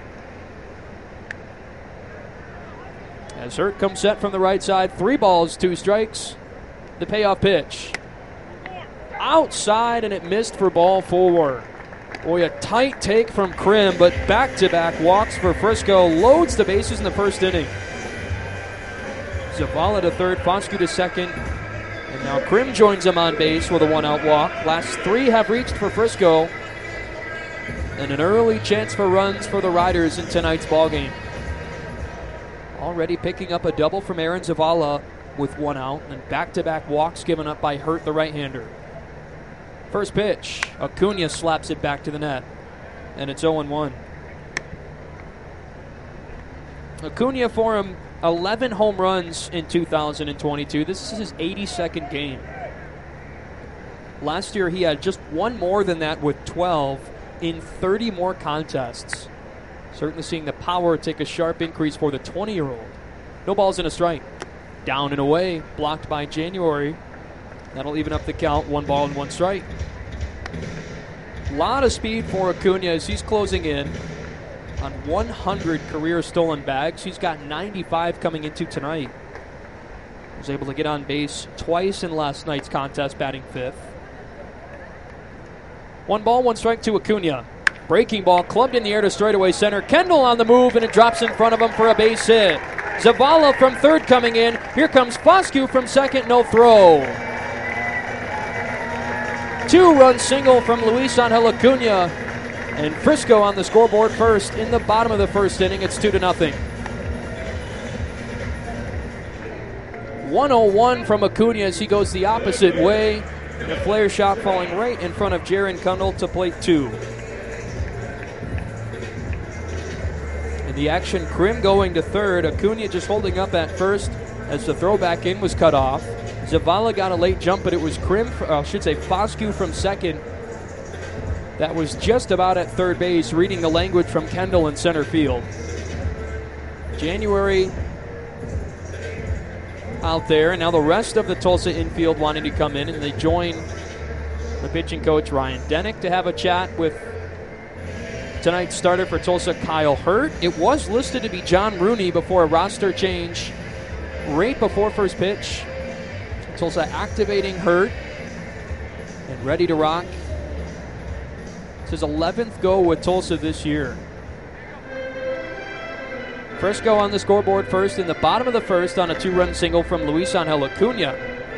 As Hurt comes set from the right side, three balls, two strikes. The payoff pitch. Outside, and it missed for ball four. Boy, a tight take from Krim, but back-to-back walks for Frisco. Loads the bases in the first inning. Zavala to third, Foscue to second. And now Krim joins him on base with a one-out walk. Last three have reached for Frisco. And an early chance for runs for the Riders in tonight's ballgame. Already picking up a double from Aaron Zavala with one out. And back-to-back walks given up by Hurt, the right-hander. First pitch, Acuna slaps it back to the net. And it's oh and one. Acuna for him, eleven home runs in two thousand twenty-two. This is his eighty-second game. Last year he had just one more than that with twelve in thirty more contests. Certainly seeing the power take a sharp increase for the twenty-year-old. No balls and a strike. Down and away, blocked by January. That'll even up the count, one ball and one strike. A lot of speed for Acuna as he's closing in on one hundred career stolen bags. He's got ninety-five coming into tonight. Was able to get on base twice in last night's contest, batting fifth. One ball, one strike to Acuna. Breaking ball clubbed in the air to straightaway center. Kendall on the move, and it drops in front of him for a base hit. Zavala from third coming in. Here comes Foscue from second, no throw. Two-run single from Luis Angel Acuna. And Frisco on the scoreboard first in the bottom of the first inning. It's two to nothing. one oh one from Acuna as he goes the opposite way. And a flare shot falling right in front of Jaron Kendall to plate two. In the action, Krim going to third. Acuna just holding up at first as the throw back in was cut off. Zavala got a late jump, but it was Krim, uh, I should say Foscue from second. That was just about at third base, reading the language from Kendall in center field. January out there, and now the rest of the Tulsa infield wanting to come in, and they join the pitching coach Ryan Denick to have a chat with tonight's starter for Tulsa, Kyle Hurt. It was listed to be John Rooney before a roster change right before first pitch. Tulsa activating Hurt and ready to rock. It's his eleventh go with Tulsa this year. Frisco on the scoreboard first in the bottom of the first on a two-run single from Luis Angel Acuna.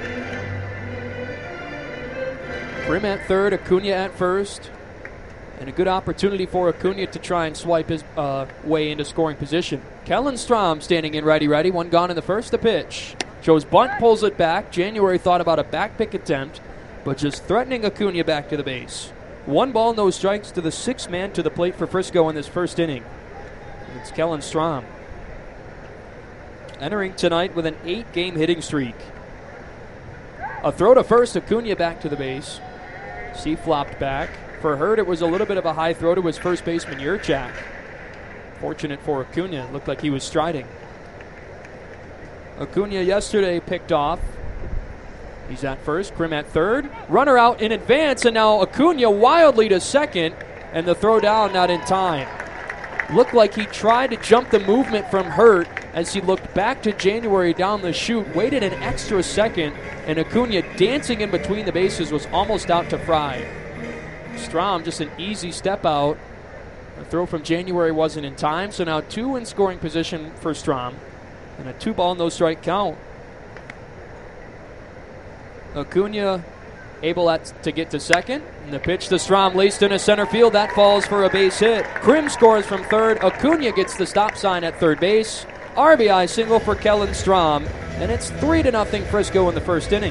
Prim at third, Acuna at first. And a good opportunity for Acuna to try and swipe his uh, way into scoring position. Kellen Strom standing in righty-righty. One gone in the first. The pitch. Joe's bunt pulls it back. January thought about a back pick attempt, but just threatening Acuna back to the base. One ball, no strikes to the sixth man to the plate for Frisco in this first inning. It's Kellen Strom. Entering tonight with an eight-game hitting streak. A throw to first. Acuna back to the base. C flopped back. For Hurt, it was a little bit of a high throw to his first baseman, Yurchak. Fortunate for Acuna. It looked like he was striding. Acuna yesterday picked off. He's at first. Krim at third. Runner out in advance, and now Acuna wildly to second, and the throw down not in time. Looked like he tried to jump the movement from Hurt as he looked back to January down the chute, waited an extra second, and Acuna dancing in between the bases was almost out to Fry. Strom just an easy step out. The throw from January wasn't in time, so now two in scoring position for Strom, and a two-ball, no-strike count. Acuna able at, to get to second, and the pitch to Strom laced into center field. That falls for a base hit. Krim scores from third. Acuna gets the stop sign at third base. R B I single for Kellen Strom, and it's three to nothing Frisco in the first inning.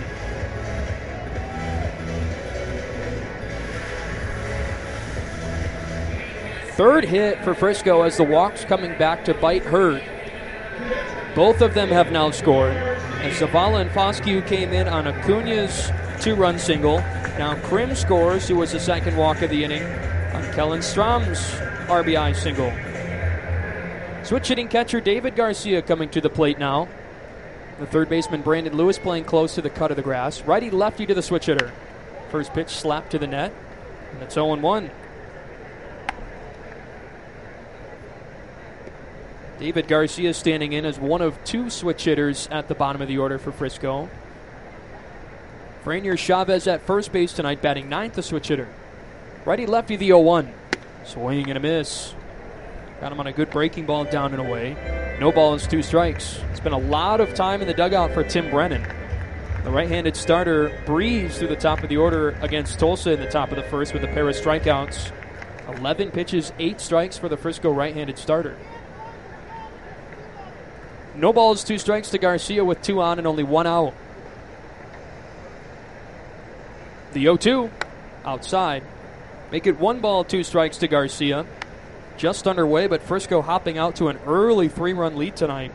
Third hit for Frisco as the walks coming back to bite Hurt. Both of them have now scored. And Zavala and Foscue came in on Acuna's two-run single. Now Krim scores, who was the second walk of the inning, on Kellen Strom's R B I single. Switch hitting catcher David Garcia coming to the plate now. The third baseman Brandon Lewis playing close to the cut of the grass. Righty-lefty to the switch hitter. First pitch slapped to the net, and it's oh one. David Garcia standing in as one of two switch hitters at the bottom of the order for Frisco. Franier Chavez at first base tonight, batting ninth, the switch hitter. Righty-lefty, the oh one. Swing and a miss. Got him on a good breaking ball down and away. No balls, two strikes. It's been a lot of time in the dugout for Tim Brennan. The right-handed starter breezed through the top of the order against Tulsa in the top of the first with a pair of strikeouts. eleven pitches, eight strikes for the Frisco right-handed starter. No balls, two strikes to Garcia with two on and only one out. The oh two outside. Make it one ball, two strikes to Garcia. Just underway, but Frisco hopping out to an early three-run lead tonight.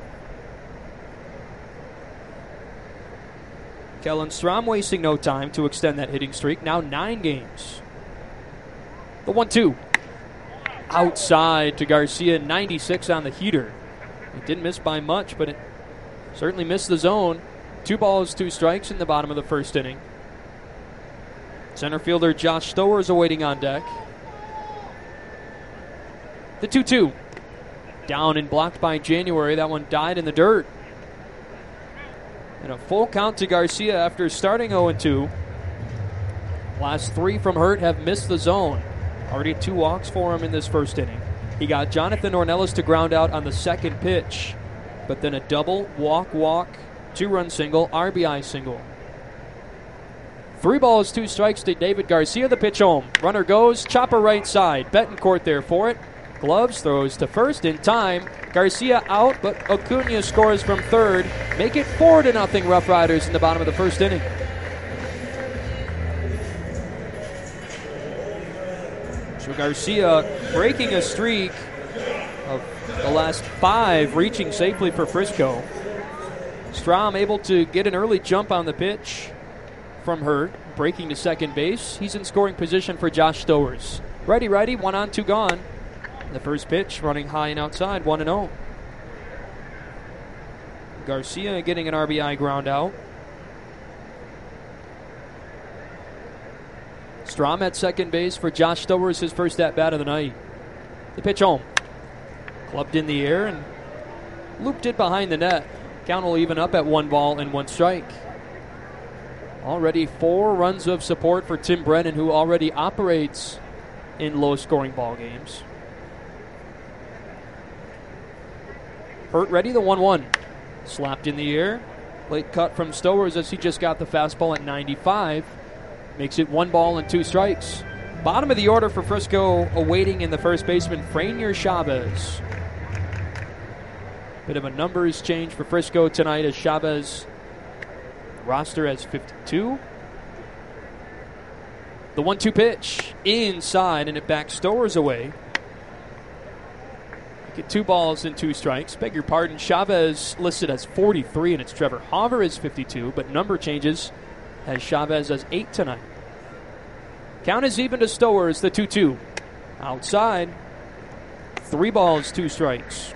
Kellen Strom wasting no time to extend that hitting streak. Now nine games. The one two. Outside to Garcia, ninety-six on the heater. It didn't miss by much, but it certainly missed the zone. Two balls, two strikes in the bottom of the first inning. Center fielder Josh Stower is awaiting on deck. The two two. Down and blocked by January. That one died in the dirt. And a full count to Garcia after starting oh two. Last three from Hurt have missed the zone. Already two walks for him in this first inning. He got Jonathan Ornelas to ground out on the second pitch, but then a double, walk, walk, two-run single, R B I single. Three balls, two strikes to David Garcia. The pitch home. Runner goes, chopper right side. Betancourt there for it. Gloves throws to first in time. Garcia out, but Acuna scores from third. Make it four to nothing Rough Riders in the bottom of the first inning. So Garcia breaking a streak of the last five, reaching safely for Frisco. Strom able to get an early jump on the pitch from Hurt, breaking to second base. He's in scoring position for Josh Stowers. Righty-righty, one on, two gone. The first pitch running high and outside, one and oh. Garcia getting an R B I ground out. Strom at second base for Josh Stowers, his first at-bat of the night. The pitch home. Clubbed in the air and looped it behind the net. Count will even up at one ball and one strike. Already four runs of support for Tim Brennan, who already operates in low-scoring ball games. Hurt ready, the one one. Slapped in the air. Late cut from Stowers as he just got the fastball at ninety-five. Makes it one ball and two strikes. Bottom of the order for Frisco, awaiting in the first baseman, Franier Chavez. Bit of a numbers change for Frisco tonight as Chavez roster has fifty-two. The one two pitch inside, and it backs Stowers away. Get two balls and two strikes. Beg your pardon. Chavez listed as forty-three, and it's Trevor Hauver is fifty-two, but number changes as Chavez has eight tonight. Count is even to Stowers, the two two. Outside. Three balls, two strikes.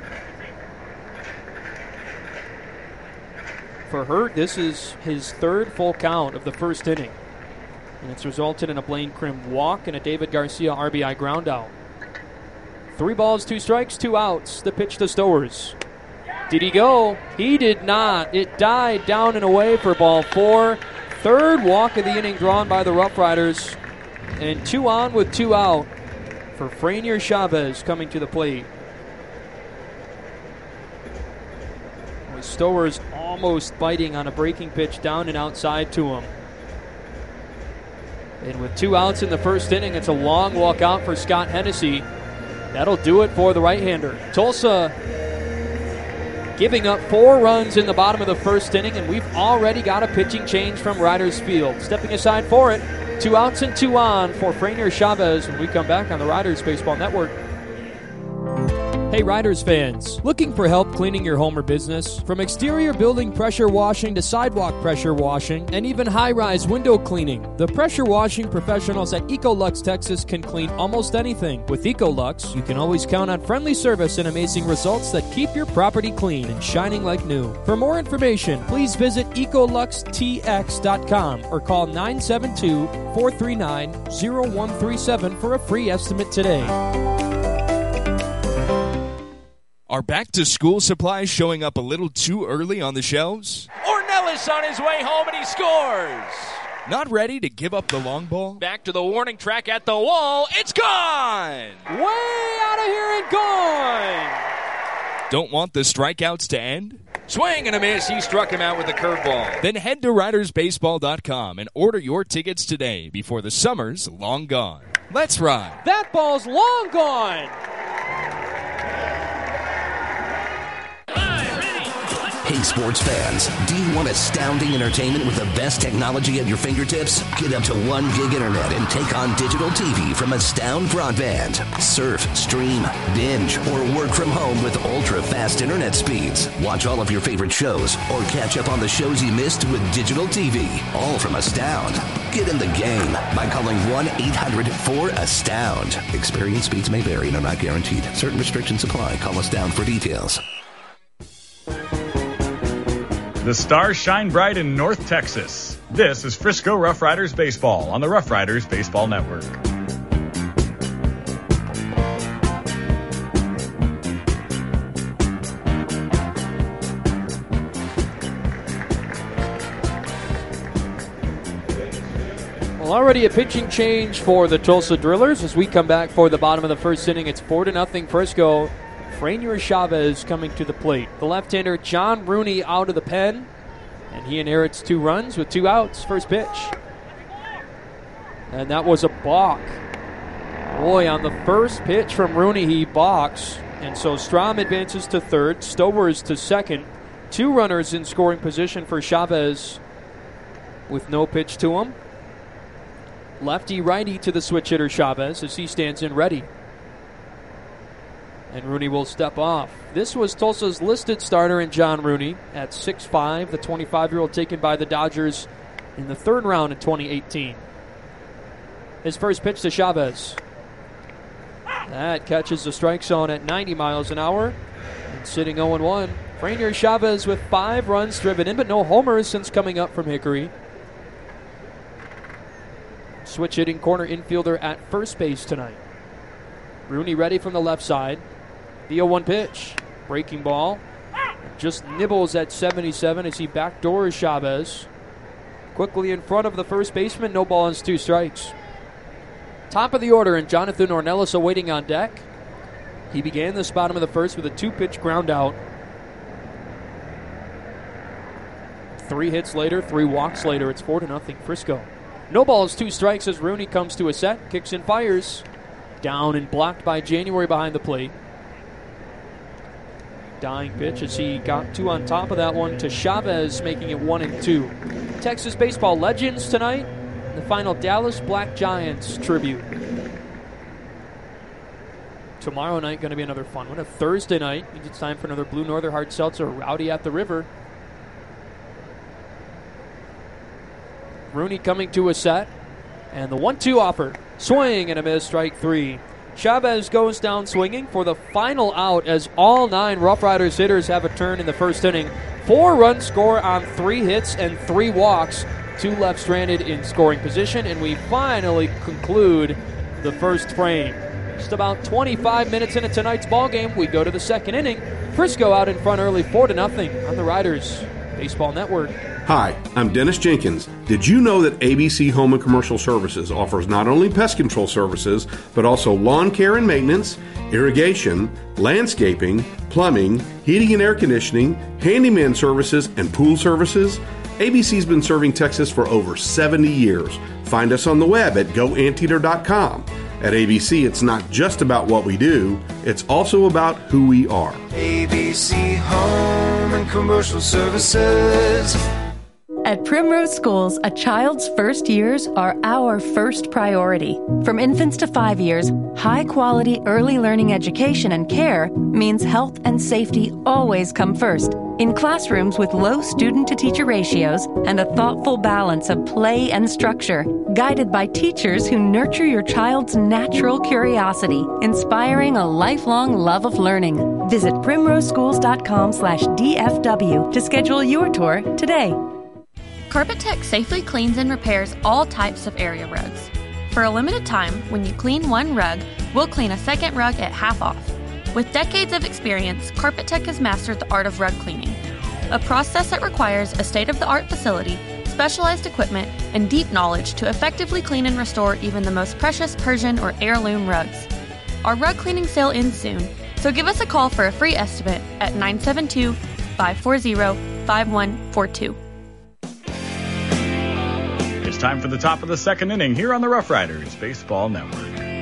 For Hurt, this is his third full count of the first inning. And it's resulted in a Blaine Krim walk and a David Garcia R B I ground out. Three balls, two strikes, two outs. The pitch to Stowers. Did he go? He did not. It died down and away for ball four. Third walk of the inning drawn by the Rough Riders. And two on with two out for Franier Chavez coming to the plate. With Stowers almost biting on a breaking pitch down and outside to him. And with two outs in the first inning, it's a long walk out for Scott Hennessy. That'll do it for the right-hander. Tulsa giving up four runs in the bottom of the first inning, and we've already got a pitching change from Riders Field. Stepping aside for it, two outs and two on for Franier Chavez when we come back on the Riders Baseball Network. Hey Riders fans, looking for help cleaning your home or business? From exterior building pressure washing to sidewalk pressure washing and even high-rise window cleaning, the pressure washing professionals at Ecolux Texas can clean almost anything. With Ecolux, you can always count on friendly service and amazing results that keep your property clean and shining like new. For more information, please visit ecolux t x dot com or call nine seven two, four three nine, zero one three seven for a free estimate today. Are back-to-school supplies showing up a little too early on the shelves? Ornelas on his way home, and he scores. Not ready to give up the long ball? Back to the warning track at the wall. It's gone! Way out of here and gone! Don't want the strikeouts to end? Swing and a miss. He struck him out with a curveball. Then head to riders baseball dot com and order your tickets today before the summer's long gone. Let's ride. That ball's long gone! Hey, sports fans, do you want astounding entertainment with the best technology at your fingertips? Get up to one gig internet and take on digital T V from Astound Broadband. Surf, stream, binge, or work from home with ultra-fast internet speeds. Watch all of your favorite shows or catch up on the shows you missed with digital T V. All from Astound. Get in the game by calling one eight hundred four astound. Experience speeds may vary and are not guaranteed. Certain restrictions apply. Call Astound for details. The stars shine bright in North Texas. This is Frisco Rough Riders Baseball on the Rough Riders Baseball Network. Well, already a pitching change for the Tulsa Drillers as we come back for the bottom of the first inning. It's four to nothing Frisco. Franier Chavez coming to the plate. The left-hander John Rooney out of the pen, and he inherits two runs with two outs. First pitch. And that was a balk. Boy, on the first pitch from Rooney, he balks. And so Strom advances to third, Stowers to second. Two runners in scoring position for Chavez with no pitch to him. Lefty-righty to the switch hitter Chavez as he stands in ready. And Rooney will step off. This was Tulsa's listed starter in John Rooney at six five, the twenty-five-year-old taken by the Dodgers in the third round in twenty eighteen. His first pitch to Chavez. That catches the strike zone at ninety miles an hour. And sitting oh and one. Franier Chavez with five runs driven in, but no homers since coming up from Hickory. Switch hitting corner infielder at first base tonight. Rooney ready from the left side. The oh one pitch. Breaking ball. Just nibbles at seventy-seven as he backdoors Chavez. Quickly in front of the first baseman, no balls, two strikes. Top of the order, and Jonathan Ornelas awaiting on deck. He began this bottom of the first with a two-pitch ground out. Three hits later, three walks later, it's four to nothing Frisco. No balls, two strikes as Rooney comes to a set, kicks and fires. Down and blocked by January behind the plate. Dying pitch as he got two on top of that one to Chavez, making it one and two. Texas baseball legends tonight. The final Dallas Black Giants tribute. Tomorrow night going to be another fun one. A Thursday night, means it's time for another Blue Northern Hard Seltzer Rowdy at the River. Rooney coming to a set, and the one two offer. Swing and a miss, strike three. Chavez goes down swinging for the final out as all nine Rough Riders hitters have a turn in the first inning. Four-run score on three hits and three walks. Two left stranded in scoring position, and we finally conclude the first frame. Just about twenty-five minutes into tonight's ball game, we go to the second inning. Frisco out in front early, four to nothing on the Riders Baseball Network. Hi, I'm Dennis Jenkins. Did you know that A B C Home and Commercial Services offers not only pest control services, but also lawn care and maintenance, irrigation, landscaping, plumbing, heating and air conditioning, handyman services, and pool services? A B C's been serving Texas for over seventy years. Find us on the web at go anteater dot com. At A B C, it's not just about what we do, it's also about who we are. A B C Home and Commercial Services. At Primrose Schools, a child's first years are our first priority. From infants to five years, high-quality early learning education and care means health and safety always come first. In classrooms with low student-to-teacher ratios and a thoughtful balance of play and structure, guided by teachers who nurture your child's natural curiosity, inspiring a lifelong love of learning. Visit primrose schools dot com slash D F W to schedule your tour today. Carpet Tech safely cleans and repairs all types of area rugs. For a limited time, when you clean one rug, we'll clean a second rug at half off. With decades of experience, Carpet Tech has mastered the art of rug cleaning, a process that requires a state-of-the-art facility, specialized equipment, and deep knowledge to effectively clean and restore even the most precious Persian or heirloom rugs. Our rug cleaning sale ends soon, so give us a call for a free estimate at nine seven two, five four zero, five one four two. It's time for the top of the second inning here on the Rough Riders Baseball Network.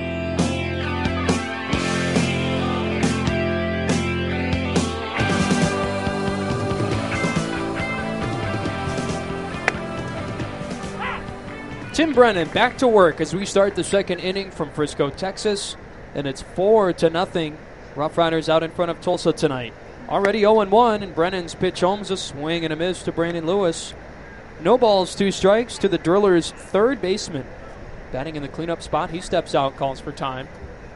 Tim Brennan back to work as we start the second inning from Frisco, Texas, and it's four to nothing. Rough Riders out in front of Tulsa tonight. Already oh and one, and Brennan's pitch home's a swing and a miss to Brandon Lewis. No balls, two strikes to the Drillers' third baseman. Batting in the cleanup spot, he steps out, calls for time.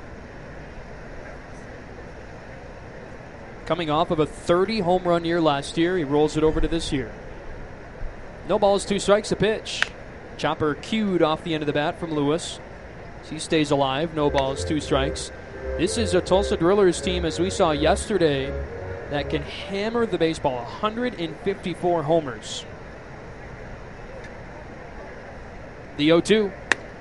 Coming off of a thirty home run year last year, he rolls it over to this year. No balls, two strikes, a pitch. Chopper cued off the end of the bat from Lewis. He stays alive, no balls, two strikes. This is a Tulsa Drillers team, as we saw yesterday, that can hammer the baseball, one hundred fifty-four homers. The oh two.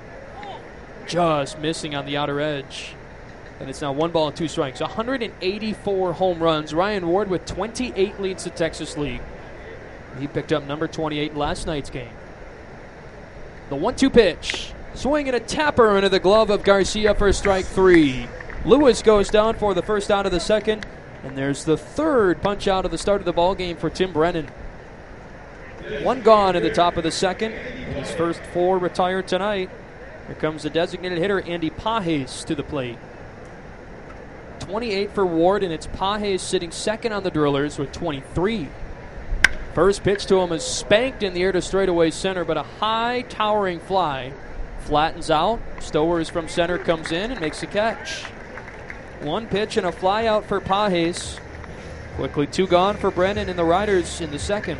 Just missing on the outer edge. And it's now one ball and two strikes. one hundred eighty-four home runs. Ryan Ward with twenty-eight leads the Texas League. He picked up number twenty-eight in last night's game. The one two pitch. Swing and a tapper into the glove of Garcia for strike three. Lewis goes down for the first out of the second. And there's the third punch out of the start of the ball game for Tim Brennan. One gone in the top of the second. And his first four retired tonight. Here comes the designated hitter, Andy Pages, to the plate. twenty-eight for Ward, and it's Pages sitting second on the Drillers with twenty-three. First pitch to him is spanked in the air to straightaway center, but a high towering fly flattens out. Stowers from center comes in and makes a catch. One pitch and a fly out for Pages. Quickly two gone for Brennan and the Riders in the second.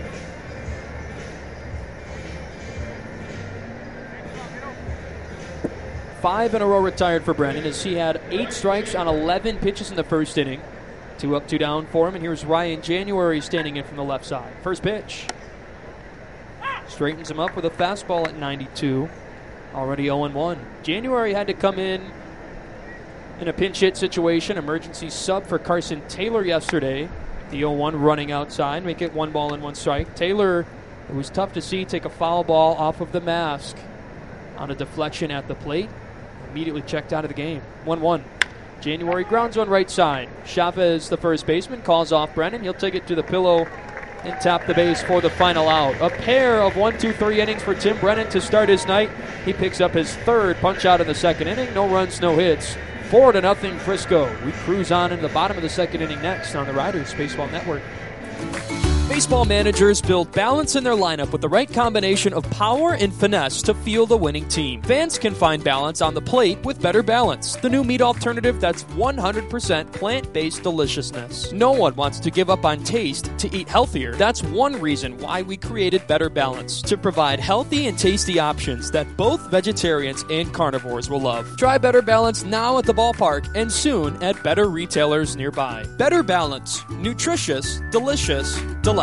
Five in a row retired for Brennan as he had eight strikes on eleven pitches in the first inning. Two up, two down for him, and here's Ryan January standing in from the left side. First pitch. Straightens him up with a fastball at ninety-two. Already oh and one. January had to come in in a pinch hit situation. Emergency sub for Carson Taylor yesterday. The oh one running outside, make it one ball and one strike. Taylor, it was tough to see, take a foul ball off of the mask on a deflection at the plate. Immediately checked out of the game. one one. January grounds on right side. Chavez, the first baseman, calls off Brennan. He'll take it to the pillow and tap the base for the final out. A pair of one, two, three innings for Tim Brennan to start his night. He picks up his third punch out in the second inning. No runs, no hits. Four to nothing Frisco. We cruise on into the bottom of the second inning next on the Riders Baseball Network. Baseball managers build balance in their lineup with the right combination of power and finesse to field a winning team. Fans can find balance on the plate with Better Balance, the new meat alternative that's one hundred percent plant-based deliciousness. No one wants to give up on taste to eat healthier. That's one reason why we created Better Balance, to provide healthy and tasty options that both vegetarians and carnivores will love. Try Better Balance now at the ballpark and soon at better retailers nearby. Better Balance. Nutritious, delicious, delightful.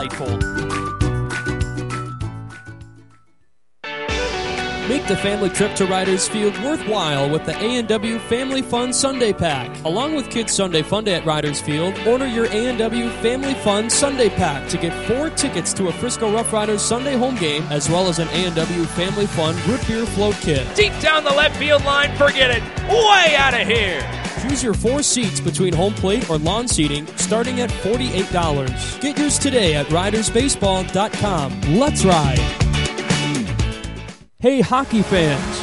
Make the family trip to Riders Field worthwhile with the A and W Family Fun Sunday Pack. Along with Kids Sunday Fun Day at Riders Field, order your A and W Family Fun Sunday Pack to get four tickets to a Frisco Rough Riders Sunday home game, as well as an A and W Family Fun Root Beer Float Kit. Deep down the left field line, forget it. Way out of here. Choose your four seats between home plate or lawn seating, starting at forty-eight dollars. Get yours today at riders baseball dot com. Let's ride. Hey, hockey fans.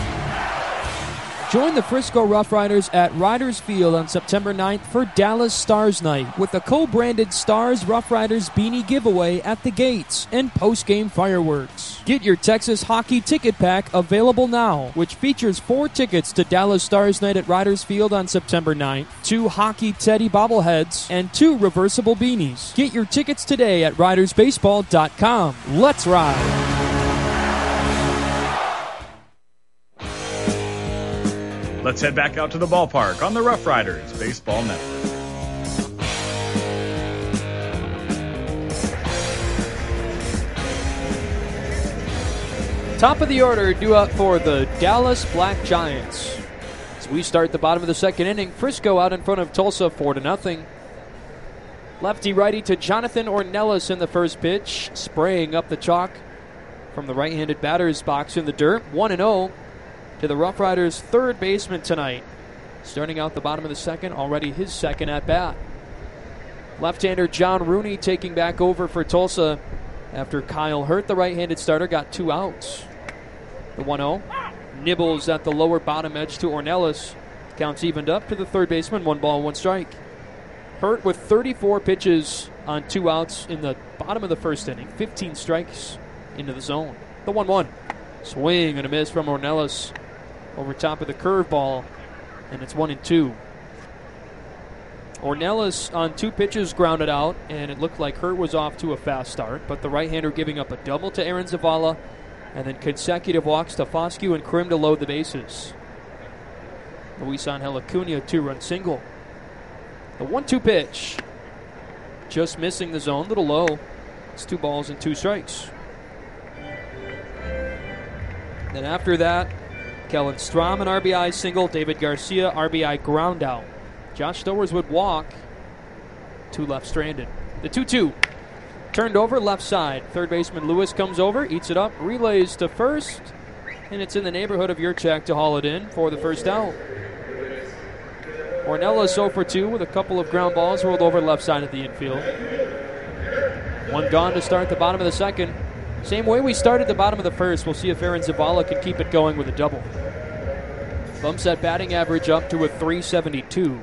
Join the Frisco Rough Riders at Riders Field on September ninth for Dallas Stars Night with a co-branded Stars Rough Riders beanie giveaway at the gates and post-game fireworks. Get your Texas hockey ticket pack available now, which features four tickets to Dallas Stars Night at Riders Field on September ninth, two hockey teddy bobbleheads, and two reversible beanies. Get your tickets today at riders baseball dot com. Let's ride. Let's head back out to the ballpark on the Rough Riders Baseball Network. Top of the order due up for the Dallas Black Giants. As we start the bottom of the second inning, Frisco out in front of Tulsa four to nothing. Lefty-righty to Jonathan Ornelas in the first pitch, spraying up the chalk from the right-handed batter's box in the dirt. one and oh. To the Rough Riders' third baseman tonight. Starting out the bottom of the second, already his second at bat. Left-hander John Rooney taking back over for Tulsa after Kyle Hurt, the right-handed starter, got two outs. The one oh. Nibbles at the lower bottom edge to Ornelas. Counts evened up to the third baseman, one ball, one strike. Hurt with thirty-four pitches on two outs in the bottom of the first inning. fifteen strikes into the zone. The one one. Swing and a miss from Ornelas over top of the curveball, and it's one and two. Ornelas on two pitches grounded out, and it looked like Hurt was off to a fast start, but the right-hander giving up a double to Aaron Zavala, and then consecutive walks to Foscue and Krim to load the bases. Luis Angel Acuna, two-run single. The one two pitch, just missing the zone, little low. It's two balls and two strikes. Then after that, Kellen Strom, an R B I single. David Garcia, R B I ground out. Josh Stowers would walk. Two left stranded. The two two. Turned over left side. Third baseman Lewis comes over, eats it up, relays to first, and it's in the neighborhood of Yurchak to haul it in for the first out. Ornelas oh for two with a couple of ground balls rolled over left side of the infield. One gone to start the bottom of the second. Same way we started the bottom of the first. We'll see if Aaron Zavala can keep it going with a double. Bumps that batting average up to a three seventy-two.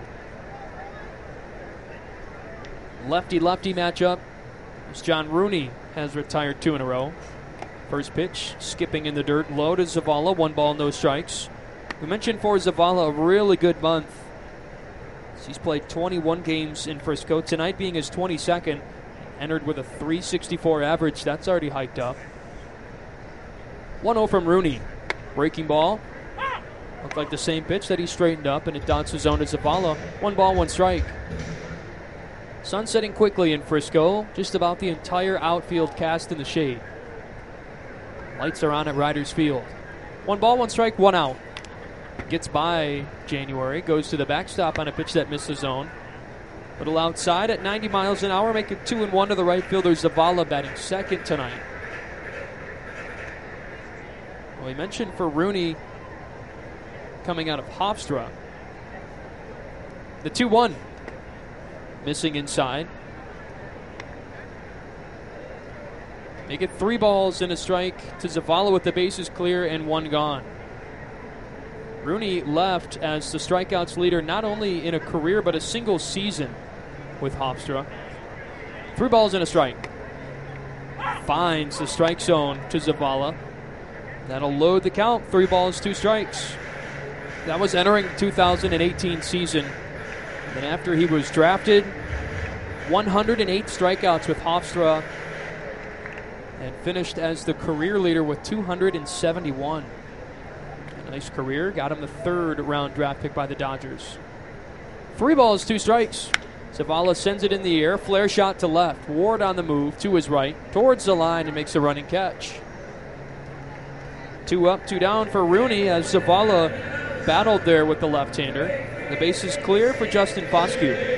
Lefty-lefty matchup. As John Rooney has retired two in a row. First pitch, skipping in the dirt, low to Zavala. One ball, no strikes. We mentioned for Zavala a really good month. He's played twenty-one games in Frisco. Tonight being his twenty-second. Entered with a three sixty-four average. That's already hiked up. one oh from Rooney. Breaking ball. Looked like the same pitch that he straightened up, and it dots the zone to Zavala. One ball, one strike. Sun setting quickly in Frisco. Just about the entire outfield cast in the shade. Lights are on at Riders Field. One ball, one strike, one out. Gets by January. Goes to the backstop on a pitch that missed the zone. Little outside at ninety miles an hour. Make it two and one to the right fielder. Zavala batting second tonight. Well, we mentioned for Rooney coming out of Hofstra. The two one. Missing inside. Make it three balls and a strike to Zavala with the bases clear and one gone. Rooney left as the strikeouts leader not only in a career but a single season with Hofstra. Three balls and a strike. Finds the strike zone to Zavala. That'll load the count. Three balls, two strikes. That was entering the two thousand eighteen season. And after he was drafted, one hundred eight strikeouts with Hofstra and finished as the career leader with two hundred seventy-one. A nice career. Got him the third round draft pick by the Dodgers. Three balls, two strikes. Zavala sends it in the air. Flare shot to left. Ward on the move to his right. Towards the line and makes a running catch. Two up, two down for Rooney as Zavala battled there with the left-hander. The base is clear for Justin Foscue.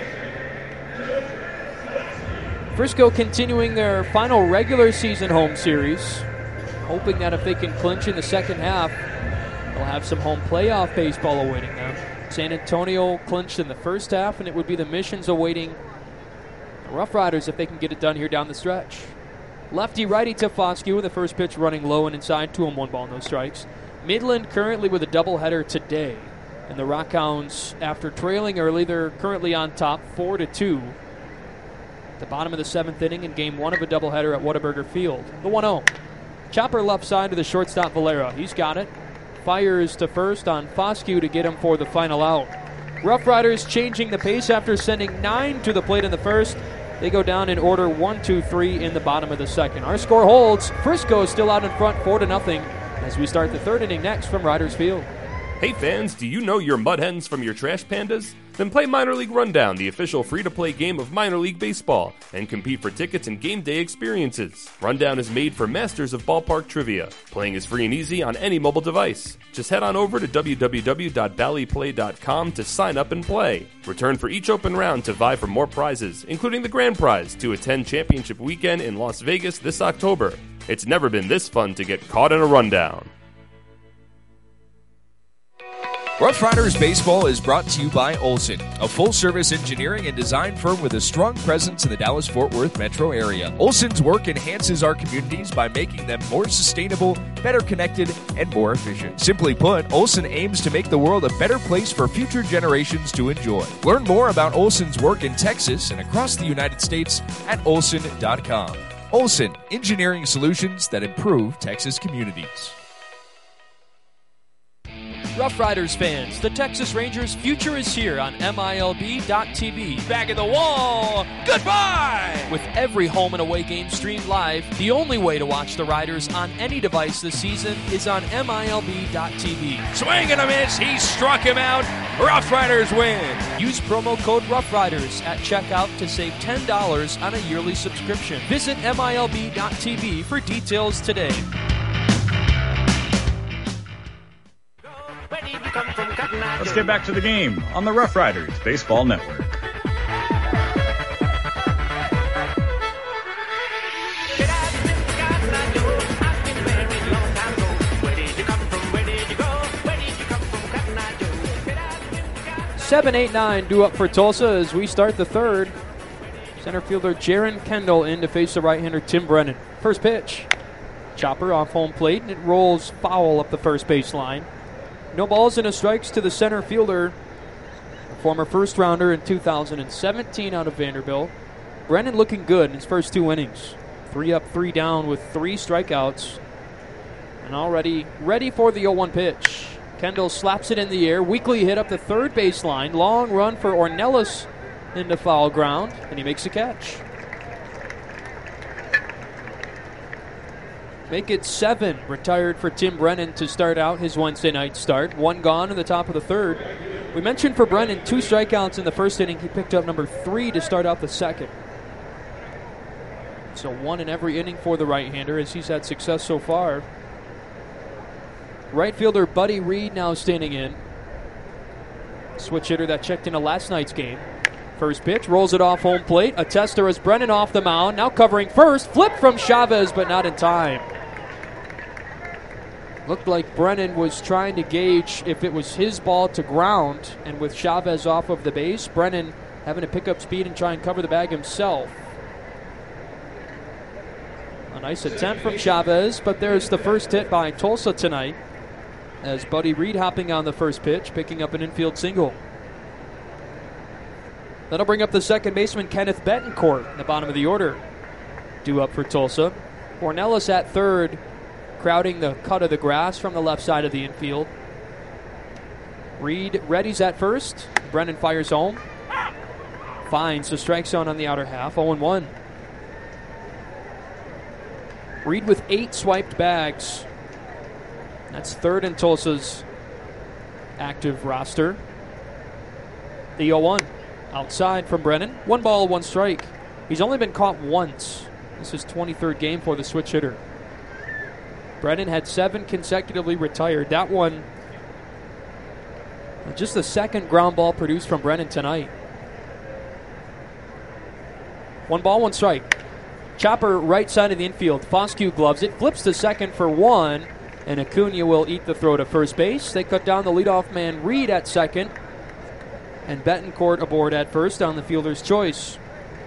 Frisco continuing their final regular season home series, hoping that if they can clinch in the second half, they'll have some home playoff baseball awaiting them. San Antonio clinched in the first half, and it would be the Missions awaiting the Rough Riders if they can get it done here down the stretch. Lefty-righty to Foscue, the first pitch running low and inside, two and one ball, no strikes. Midland currently with a doubleheader today. And the Rockhounds, after trailing early, they're currently on top, four to two. At the bottom of the seventh inning in game one of a doubleheader at Whataburger Field. The one oh. Chopper left side to the shortstop Valera. He's got it. Fires to first on Foscue to get him for the final out. Rough Riders changing the pace after sending nine to the plate in the first. They go down in order one, two, three in the bottom of the second. Our score holds. Frisco is still out in front, four to nothing, as we start the third inning next from Riders Field. Hey fans, do you know your mud hens from your trash pandas? Then play Minor League Rundown, the official free-to-play game of minor league baseball, and compete for tickets and game day experiences. Rundown is made for masters of ballpark trivia. Playing is free and easy on any mobile device. Just head on over to w w w dot bally play dot com to sign up and play. Return for each open round to vie for more prizes, including the grand prize to attend Championship Weekend in Las Vegas this October. It's never been this fun to get caught in a rundown. Rough Riders Baseball is brought to you by Olson, a full-service engineering and design firm with a strong presence in the Dallas-Fort Worth metro area. Olson's work enhances our communities by making them more sustainable, better connected, and more efficient. Simply put, Olson aims to make the world a better place for future generations to enjoy. Learn more about Olson's work in Texas and across the United States at olson dot com. Olson, engineering solutions that improve Texas communities. Rough Riders fans, the Texas Rangers' future is here on M I L B dot T V. Back of the wall, goodbye! With every home and away game streamed live, the only way to watch the Riders on any device this season is on M I L B dot T V. Swing and a miss, he struck him out. Rough Riders win. Use promo code Rough Riders at checkout to save ten dollars on a yearly subscription. Visit M I L B dot T V for details today. Let's get back to the game on the Rough Riders Baseball Network. seven eight nine due up for Tulsa as we start the third. Center fielder Jaron Kendall in to face the right-hander Tim Brennan. First pitch. Chopper off home plate, and it rolls foul up the first base line. No balls and a strikes to the center fielder, a former first-rounder in two thousand seventeen out of Vanderbilt. Brennan looking good in his first two innings. Three up, three down with three strikeouts. And already ready for the oh one pitch. Kendall slaps it in the air. Weakly hit up the third base line. Long run for Ornelas into foul ground, and he makes a catch. Make it seven retired for Tim Brennan to start out his Wednesday night start. One gone in the top of the third. We mentioned for Brennan two strikeouts in the first inning. He picked up number three to start out the second. So one in every inning for the right-hander as he's had success so far. Right fielder Buddy Reed now standing in. Switch hitter that checked into last night's game. First pitch, rolls it off home plate. A tester as Brennan off the mound. Now covering first. Flip from Chavez, but not in time. Looked like Brennan was trying to gauge if it was his ball to ground. And with Chavez off of the base, Brennan having to pick up speed and try and cover the bag himself. A nice attempt from Chavez, but there's the first hit by Tulsa tonight. As Buddy Reed hopping on the first pitch, picking up an infield single. That'll bring up the second baseman, Kenneth Betancourt, in the bottom of the order. Due up for Tulsa. Ornelas at third, crowding the cut of the grass from the left side of the infield. Reed readies at first. Brennan fires home. Finds the strike zone on the outer half, oh and one. Reed with eight swiped bags. That's third in Tulsa's active roster. The oh one. Outside from Brennan. One ball, one strike. He's only been caught once. This is twenty-third game for the switch hitter. Brennan had seven consecutively retired. That one, just the second ground ball produced from Brennan tonight. One ball, one strike. Chopper right side of the infield. Foscue gloves it. Flips to second for one. And Acuna will eat the throw to first base. They cut down the leadoff man Reed at second. And Betancourt aboard at first on the fielder's choice.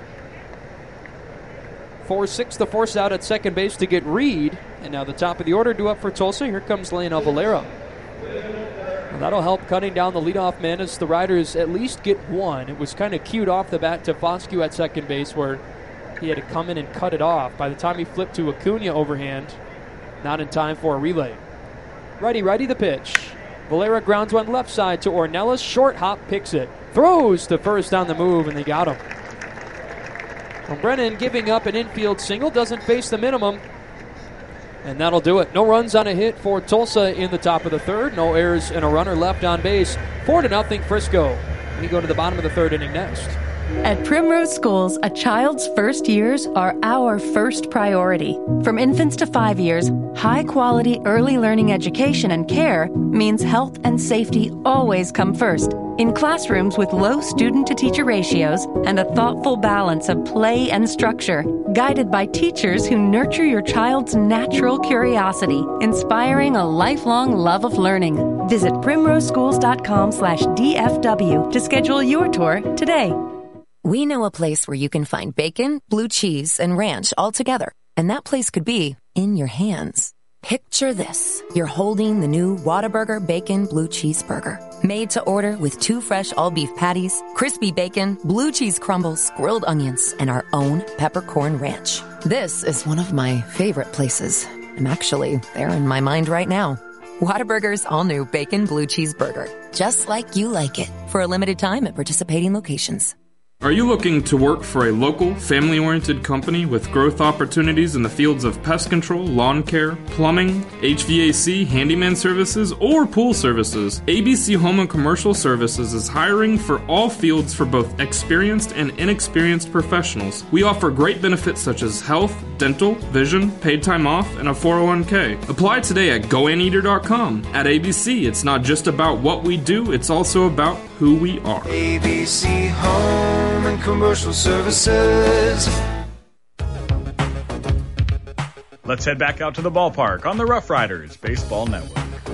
four six the force out at second base to get Reed. And now the top of the order due up for Tulsa. Here comes Leonel Valera. Well, that'll help cutting down the leadoff man as the Riders at least get one. It was kind of cued off the bat to Foscue at second base where he had to come in and cut it off. By the time he flipped to Acuna overhand, not in time for a relay. Righty, righty the pitch. Valera grounds one left side to Ornelas. Short hop picks it. Throws to first on the move, and they got him. Well, Brennan giving up an infield single. Doesn't face the minimum. And that'll do it. No runs on a hit for Tulsa in the top of the third. No errors and a runner left on base. Four to nothing Frisco. We go to the bottom of the third inning next. At Primrose Schools, a child's first years are our first priority. From infants to five years, high-quality early learning education and care means health and safety always come first. In classrooms with low student-to-teacher ratios and a thoughtful balance of play and structure, guided by teachers who nurture your child's natural curiosity, inspiring a lifelong love of learning. Visit primroseschools.com slash DFW to schedule your tour today. We know a place where you can find bacon, blue cheese, and ranch all together. And that place could be in your hands. Picture this. You're holding the new Whataburger Bacon Blue Cheese Burger. Made to order with two fresh all-beef patties, crispy bacon, blue cheese crumbles, grilled onions, and our own peppercorn ranch. This is one of my favorite places. I'm actually there in my mind right now. Whataburger's all-new Bacon Blue Cheese Burger. Just like you like it. For a limited time at participating locations. Are you looking to work for a local, family-oriented company with growth opportunities in the fields of pest control, lawn care, plumbing, H V A C, handyman services, or pool services? A B C Home and Commercial Services is hiring for all fields for both experienced and inexperienced professionals. We offer great benefits such as health, dental, vision, paid time off, and a four oh one k. Apply today at go anteater dot com. At A B C, it's not just about what we do, it's also about who we are. A B C Home and Commercial Services. Let's head back out to the ballpark on the Rough Riders Baseball Network.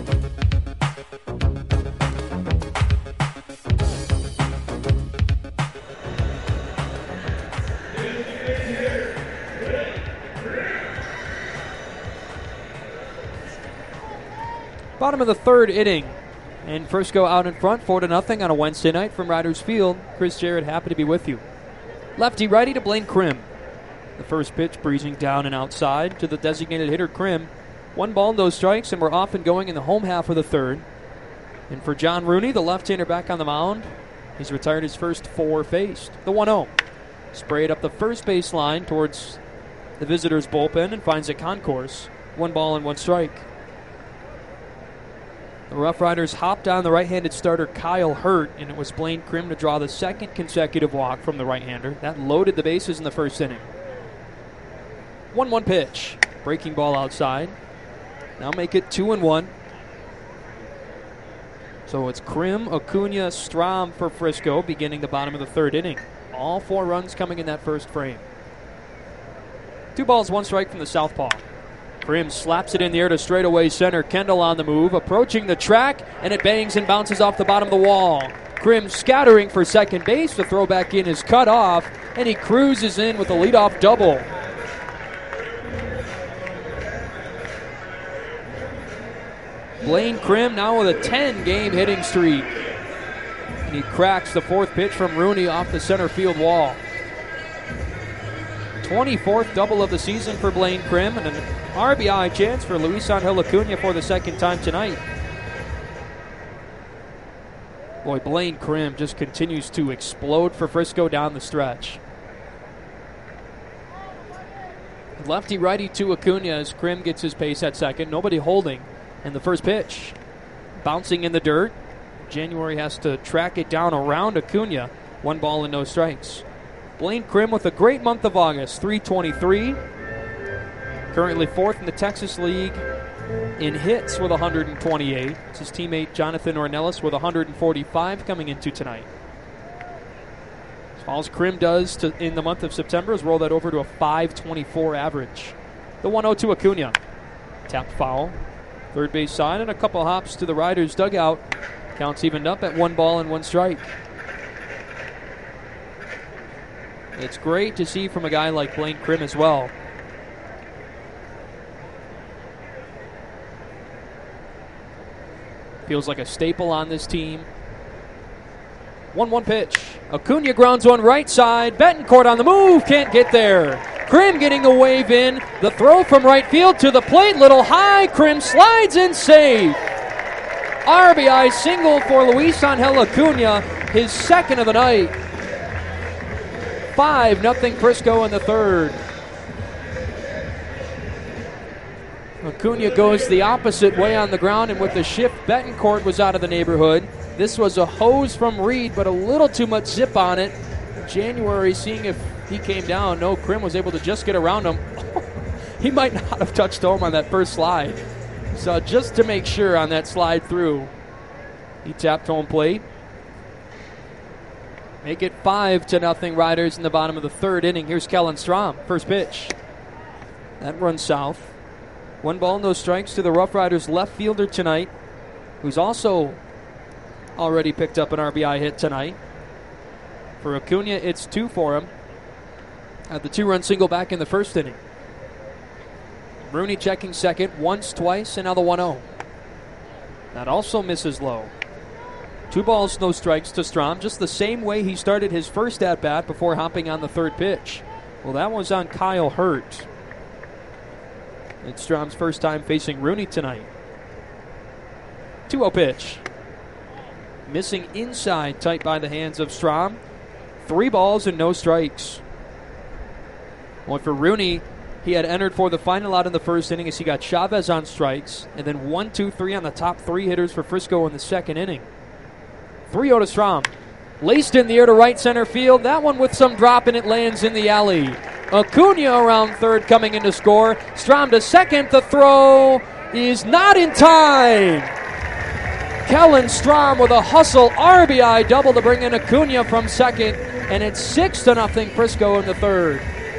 Bottom of the third inning. And Frisco out in front, four to nothing on a Wednesday night from Riders Field. Chris Jarrett happy to be with you. Lefty righty to Blaine Krim. The first pitch breezing down and outside to the designated hitter Krim. One ball, no strikes, and we're off and going in the home half of the third. And for John Rooney, the left-hander back on the mound, he's retired his first four faced. The one oh. Sprayed up the first base line towards the visitors' bullpen and finds a concourse. One ball and one strike. The Rough Riders hopped on the right-handed starter Kyle Hurt, and it was Blaine Krim to draw the second consecutive walk from the right-hander. That loaded the bases in the first inning. one one pitch. Breaking ball outside. Now make it two and one. So it's Krim, Acuna, Strom for Frisco beginning the bottom of the third inning. All four runs coming in that first frame. Two balls, one strike from the southpaw. Krim slaps it in the air to straightaway center. Kendall on the move, approaching the track, and it bangs and bounces off the bottom of the wall. Krim scattering for second base. The throw back in is cut off, and he cruises in with a leadoff double. Blaine Krim now with a ten-game hitting streak. And he cracks the fourth pitch from Rooney off the center field wall. twenty-fourth double of the season for Blaine Krim, and an R B I chance for Luisangel Acuna for the second time tonight. Boy, Blaine Krim just continues to explode for Frisco down the stretch. Lefty-righty to Acuna as Krim gets his pace at second. Nobody holding. And the first pitch, bouncing in the dirt. January has to track it down around Acuna. One ball and no strikes. Blaine Krim with a great month of August, three twenty-three. Currently fourth in the Texas League in hits with one hundred twenty-eight. It's his teammate Jonathan Ornelas with one hundred forty-five coming into tonight. All Krim does to, in the month of September is roll that over to a five twenty-four average. The one oh to Acuna. Tapped foul. Third base side and a couple hops to the Riders' dugout. Counts evened up at one ball and one strike. It's great to see from a guy like Blaine Krim as well. Feels like a staple on this team. one one pitch. Acuna grounds one right side. Betancourt on the move. Can't get there. Krim getting a wave in. The throw from right field to the plate. Little high. Krim slides in safe. R B I single for Luisangel Acuna. His second of the night. five nothing Frisco in the third. Acuna goes the opposite way on the ground, and with the shift, Betancourt was out of the neighborhood. This was a hose from Reed, but a little too much zip on it. January seeing if he came down. No, Krim was able to just get around him. He might not have touched home on that first slide. So just to make sure on that slide through, he tapped home plate. Make it five to nothing Riders in the bottom of the third inning. Here's Kellen Strom. First pitch. That runs south. One ball, no strikes to the Rough Riders left fielder tonight, who's also already picked up an R B I hit tonight. For Acuna, it's two for him. Had the two-run single back in the first inning. Rooney checking second once, twice, and now the one oh. That also misses low. Two balls, no strikes to Strom, just the same way he started his first at-bat before hopping on the third pitch. Well, that was on Kyle Hurt. It's Strom's first time facing Rooney tonight. two oh pitch. Missing inside, tight by the hands of Strom. Three balls and no strikes. Well, for Rooney, he had entered for the final out in the first inning as he got Chavez on strikes, and then one, two, three on the top three hitters for Frisco in the second inning. three oh to Strom. Laced in the air to right center field. That one with some drop, and it lands in the alley. Acuna around third coming in to score. Strom to second. The throw is not in time. Kellen Strom with a hustle R B I double to bring in Acuna from second, and it's six to nothing Frisco in the third.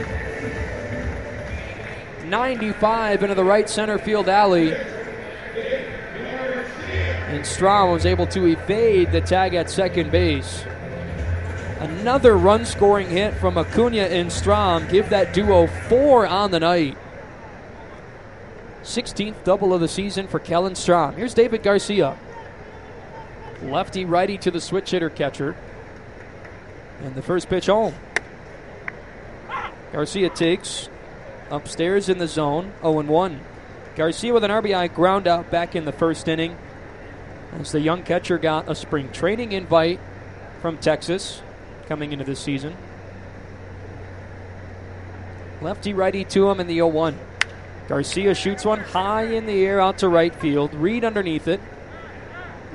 ninety-five into the right center field alley. And Strom was able to evade the tag at second base. Another run-scoring hit from Acuna and Strom. Give that duo four on the night. sixteenth double of the season for Kellen Strom. Here's David Garcia. Lefty-righty to the switch hitter catcher. And the first pitch home. Garcia takes upstairs in the zone, oh and one. Garcia with an R B I ground out back in the first inning as the young catcher got a spring training invite from Texas coming into this season. Lefty-righty to him in the oh one. Garcia shoots one high in the air out to right field. Reed underneath it.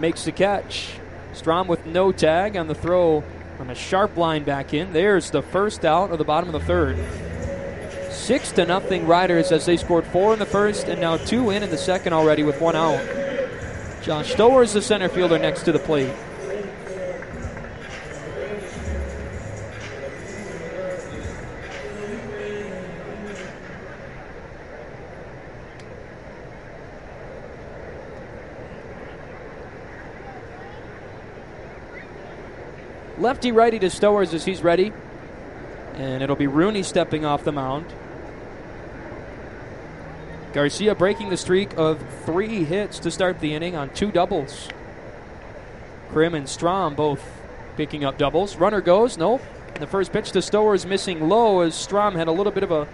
makes the catch. Strom with no tag on the throw from a sharp line back in. There's the first out of the bottom of the third. Six to nothing Riders as they scored four in the first and now two in in the second already with one out. Josh Stower is the center fielder next to the plate. Lefty-righty to Stowers as he's ready. And it'll be Rooney stepping off the mound. Garcia breaking the streak of three hits to start the inning on two doubles. Krim and Strom both picking up doubles. Runner goes, nope. The first pitch to Stowers missing low as Strom had a little bit of a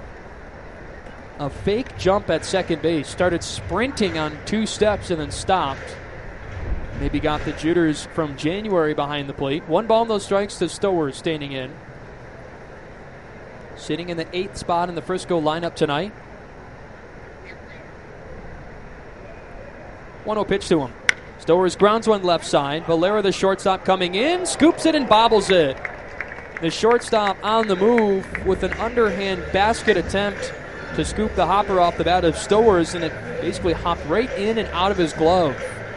a fake jump at second base. Started sprinting on two steps and then stopped. Maybe got the jitters from January behind the plate. One ball, no strikes to Stowers standing in. Sitting in the eighth spot in the Frisco lineup tonight. one oh pitch to him. Stowers grounds one left side. Valera, the shortstop, coming in, scoops it and bobbles it. The shortstop on the move with an underhand basket attempt to scoop the hopper off the bat of Stowers, and it basically hopped right in and out of his glove.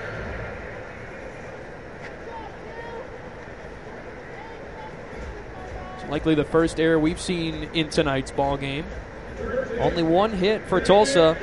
Likely the first error we've seen in tonight's ball game. Only one hit for Tulsa.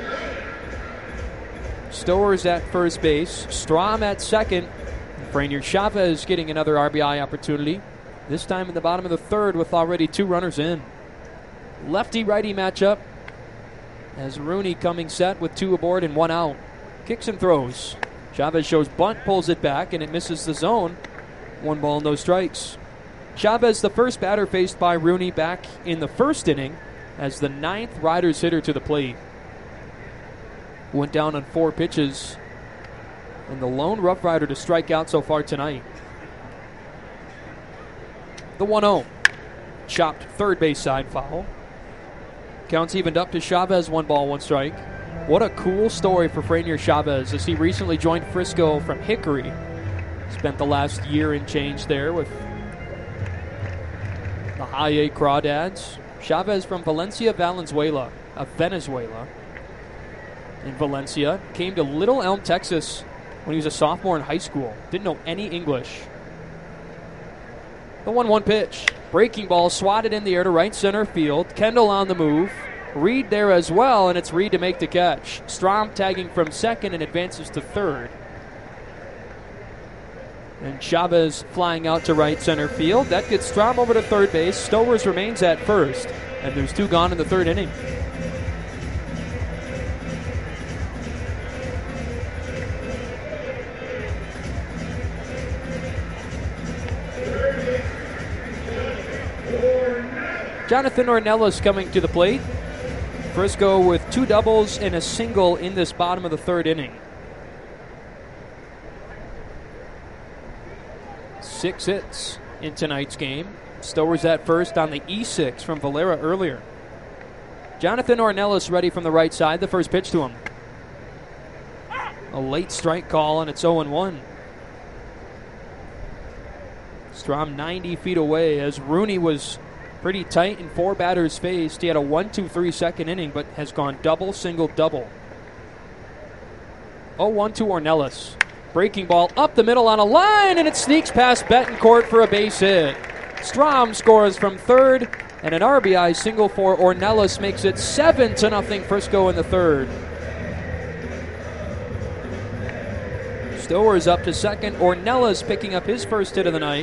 Stowers at first base. Strom at second. Franier Chavez getting another R B I opportunity. This time in the bottom of the third with already two runners in. Lefty-righty matchup as Rooney coming set with two aboard and one out. Kicks and throws. Chavez shows bunt, pulls it back, and it misses the zone. One ball, no strikes. Chavez, the first batter faced by Rooney back in the first inning as the ninth Riders hitter to the plate. Went down on four pitches and the lone Rough Rider to strike out so far tonight. The one oh. Chopped third base side foul. Counts evened up to Chavez, one ball, one strike. What a cool story for Franier Chavez as he recently joined Frisco from Hickory. Spent the last year and change there with the High A Crawdads. Chavez from Valencia, Valenzuela, of Venezuela. In Valencia, came to Little Elm, Texas when he was a sophomore in high school. Didn't know any English. The one one pitch. Breaking ball swatted in the air to right center field. Kendall on the move. Reed there as well, and it's Reed to make the catch. Strom tagging from second and advances to third. And Chavez flying out to right center field. That gets Strom over to third base. Stowers remains at first. And there's two gone in the third inning. Jonathan Ornelas coming to the plate. Frisco with two doubles and a single in this bottom of the third inning. Six hits in tonight's game. Stowers at first on the E six from Valera earlier. Jonathan Ornelas ready from the right side. The first pitch to him. A late strike call, and it's oh one. Strom ninety feet away as Rooney was pretty tight in four batters faced. He had a one two three second inning, but has gone double, single, double. oh one to Ornelas. Breaking ball up the middle on a line, and it sneaks past Betancourt for a base hit. Strom scores from third, and an R B I single for Ornelas makes it seven to nothing Frisco in the third. Stowers up to second. Ornelas picking up his first hit of the night.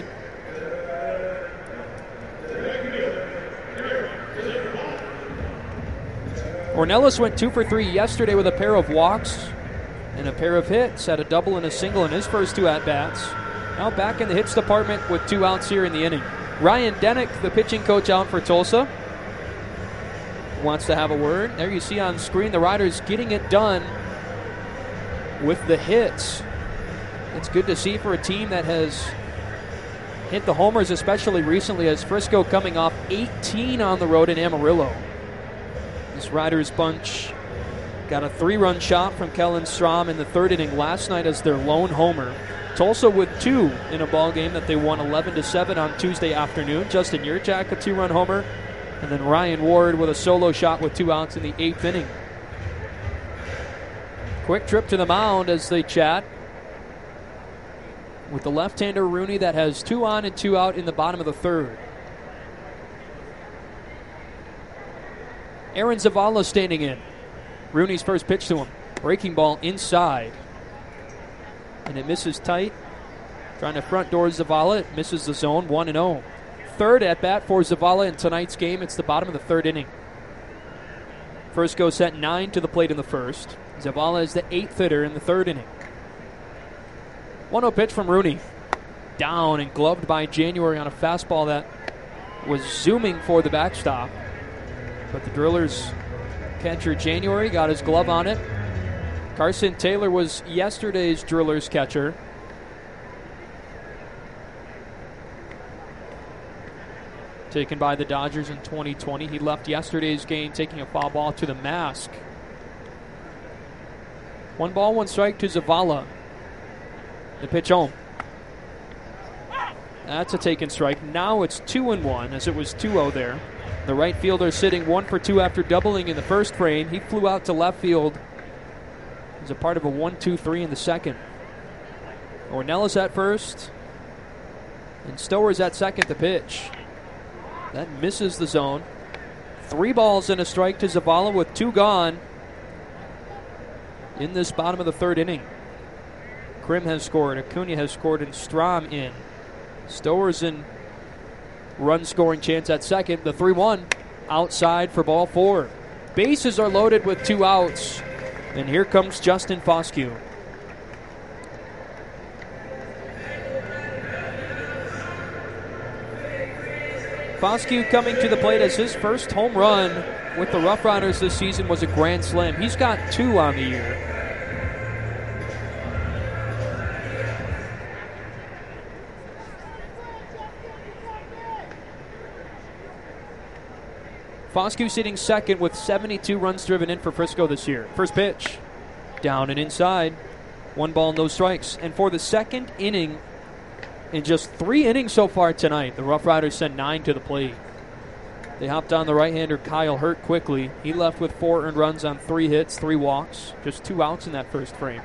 Ornelas went two for three yesterday with a pair of walks and a pair of hits. Had a double and a single in his first two at-bats. Now back in the hits department with two outs here in the inning. Ryan Denick, the pitching coach out for Tulsa, wants to have a word. There you see on screen the Riders getting it done with the hits. It's good to see for a team that has hit the homers, especially recently, as Frisco coming off eighteen on the road in Amarillo. This Riders bunch got a three-run shot from Kellen Strom in the third inning last night as their lone homer. Tulsa with two in a ball game that they won eleven to seven on Tuesday afternoon. Justin Yurchak, a two-run homer, and then Ryan Ward with a solo shot with two outs in the eighth inning. Quick trip to the mound as they chat with the left-hander Rooney that has two on and two out in the bottom of the third. Aaron Zavala standing in. Rooney's first pitch to him. Breaking ball inside. And it misses tight. Trying to front door Zavala. It misses the zone, one and oh. Third at bat for Zavala in tonight's game. It's the bottom of the third inning. Frisco sent nine to the plate in the first. Zavala is the eighth hitter in the third inning. one oh pitch from Rooney. Down and gloved by January on a fastball that was zooming for the backstop. But the Drillers catcher January got his glove on it. Carson Taylor was yesterday's Drillers catcher. Taken by the Dodgers in twenty twenty. He left yesterday's game taking a foul ball to the mask. One ball, one strike to Zavala. The pitch home. That's a taken strike. Now it's two and one as it was two oh there. The right fielder sitting one for two after doubling in the first frame. He flew out to left field as a part of a one two three in the second. Ornelas at first. And Stowers at second to pitch. That misses the zone. Three balls and a strike to Zavala with two gone in this bottom of the third inning. Krim has scored, Acuna has scored, and Strom in. Stowers in run scoring chance at second. The three one outside for ball four. Bases are loaded with two outs. And here comes Justin Foscue. Foscue coming to the plate as his first home run with the Rough Riders this season was a grand slam. He's got two on the year. Foscue sitting second with seventy-two runs driven in for Frisco this year. First pitch, down and inside. One ball, no strikes. And for the second inning, in just three innings so far tonight, the Rough Riders sent nine to the plate. They hopped on the right-hander Kyle Hurt quickly. He left with four earned runs on three hits, three walks. Just two outs in that first frame.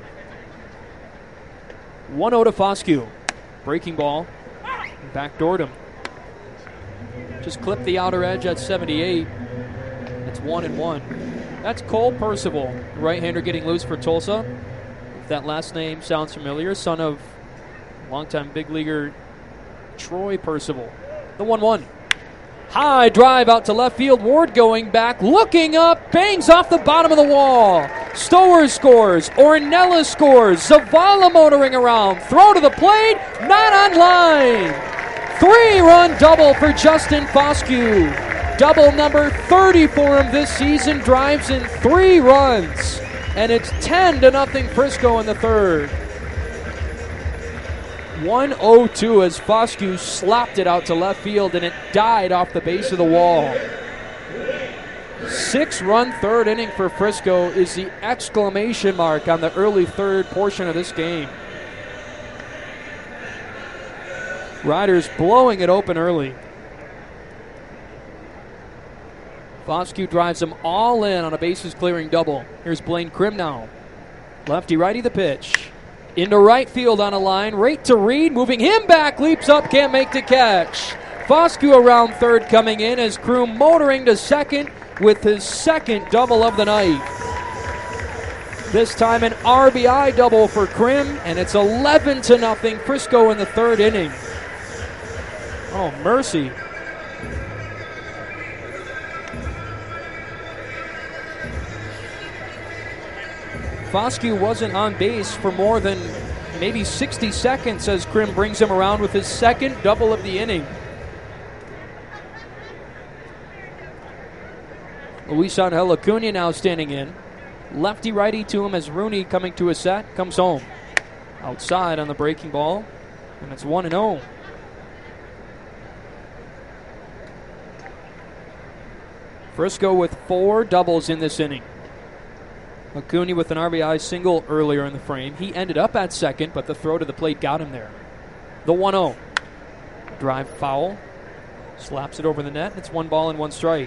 one oh to Foscue. Breaking ball. Backdoored him. Just clipped the outer edge at seventy-eight. It's one and one. That's Cole Percival, right-hander getting loose for Tulsa. If that last name sounds familiar, son of longtime big leaguer Troy Percival. The one one. High drive out to left field. Ward going back, looking up, bangs off the bottom of the wall. Stowers scores. Ornelas scores. Zavala motoring around. Throw to the plate. Not on line. Three-run double for Justin Foscue. Double number thirty for him this season. Drives in three runs. And it's ten to nothing Frisco in the third. one oh two as Foscue slapped it out to left field and it died off the base of the wall. Six-run third inning for Frisco is the exclamation mark on the early third portion of this game. Riders blowing it open early. Foscue drives them all in on a bases-clearing double. Here's Blaine Krim now. Lefty-righty the pitch. Into right field on a line, right to Reed, moving him back, leaps up, can't make the catch. Foscue around third coming in as Crew motoring to second with his second double of the night. This time an R B I double for Krim, and it's eleven to nothing Frisco in the third inning. Oh, mercy. Foscue wasn't on base for more than maybe sixty seconds as Krim brings him around with his second double of the inning. Luis Angel Acuna now standing in. Lefty-righty to him as Rooney coming to a set, comes home. Outside on the breaking ball, and it's one and oh. Frisco with four doubles in this inning. Acuna with an R B I single earlier in the frame. He ended up at second, but the throw to the plate got him there. The one oh. Drive foul. Slaps it over the net. It's one ball and one strike.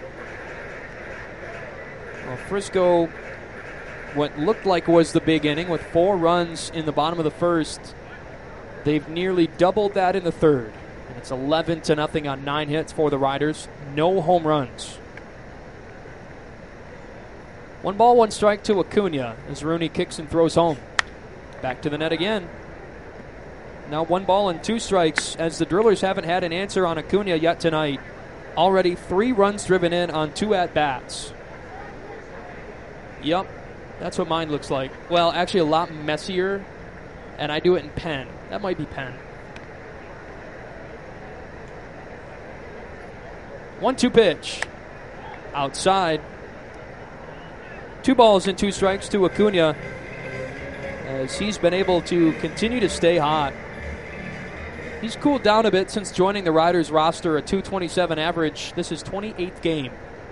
Well, Frisco, what looked like was the big inning with four runs in the bottom of the first. They've nearly doubled that in the third. And it's eleven to nothing on nine hits for the Riders. No home runs. One ball, one strike to Acuna as Rooney kicks and throws home. Back to the net again. Now one ball and two strikes as the Drillers haven't had an answer on Acuna yet tonight. Already three runs driven in on two at-bats. Yep, that's what mine looks like. Well, actually a lot messier, and I do it in pen. That might be pen. one two pitch. Outside. Two balls and two strikes to Acuna as he's been able to continue to stay hot. He's cooled down a bit since joining the Riders roster, a two twenty-seven average. This is twenty-eighth game.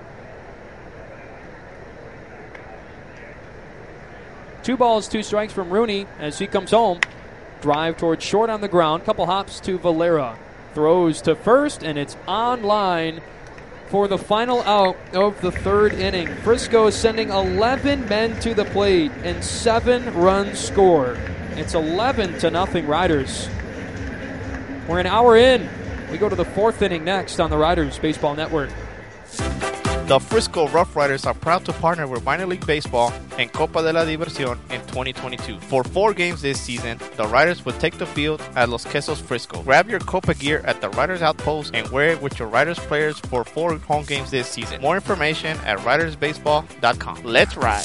Two balls, two strikes from Rooney as he comes home. Drive towards short on the ground. Couple hops to Valera. Throws to first, and it's on line for the final out of the third inning. Frisco is sending eleven men to the plate and seven runs scored. It's eleven to nothing Riders. We're an hour in. We go to the fourth inning next on the Riders Baseball Network. The Frisco Rough Riders are proud to partner with Minor League Baseball and Copa de la Diversión in twenty twenty-two. For four games this season, the Riders will take the field at Los Quesos Frisco. Grab your Copa gear at the Riders Outpost and wear it with your Riders players for four home games this season. More information at riders baseball dot com. Let's ride.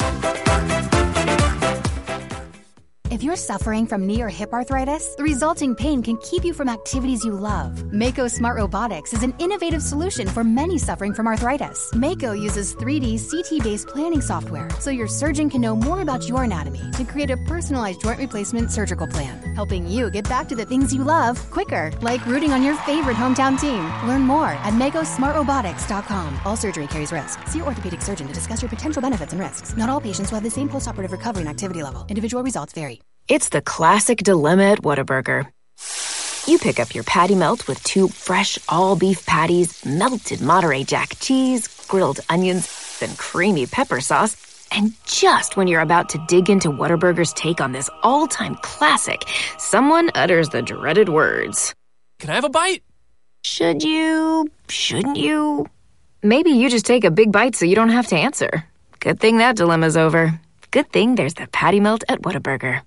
If you're suffering from knee or hip arthritis, the resulting pain can keep you from activities you love. Mako Smart Robotics is an innovative solution for many suffering from arthritis. Mako uses three D C T-based planning software, so your surgeon can know more about your anatomy to create a personalized joint replacement surgical plan, helping you get back to the things you love quicker, like rooting on your favorite hometown team. Learn more at mako smart robotics dot com. All surgery carries risk. See your orthopedic surgeon to discuss your potential benefits and risks. Not all patients will have the same postoperative recovery and activity level. Individual results vary. It's the classic dilemma at Whataburger. You pick up your patty melt with two fresh all-beef patties, melted Monterey Jack cheese, grilled onions, then creamy pepper sauce, and just when you're about to dig into Whataburger's take on this all-time classic, someone utters the dreaded words. Can I have a bite? Should you? Shouldn't you? Maybe you just take a big bite so you don't have to answer. Good thing that dilemma's over. Good thing there's the patty melt at Whataburger.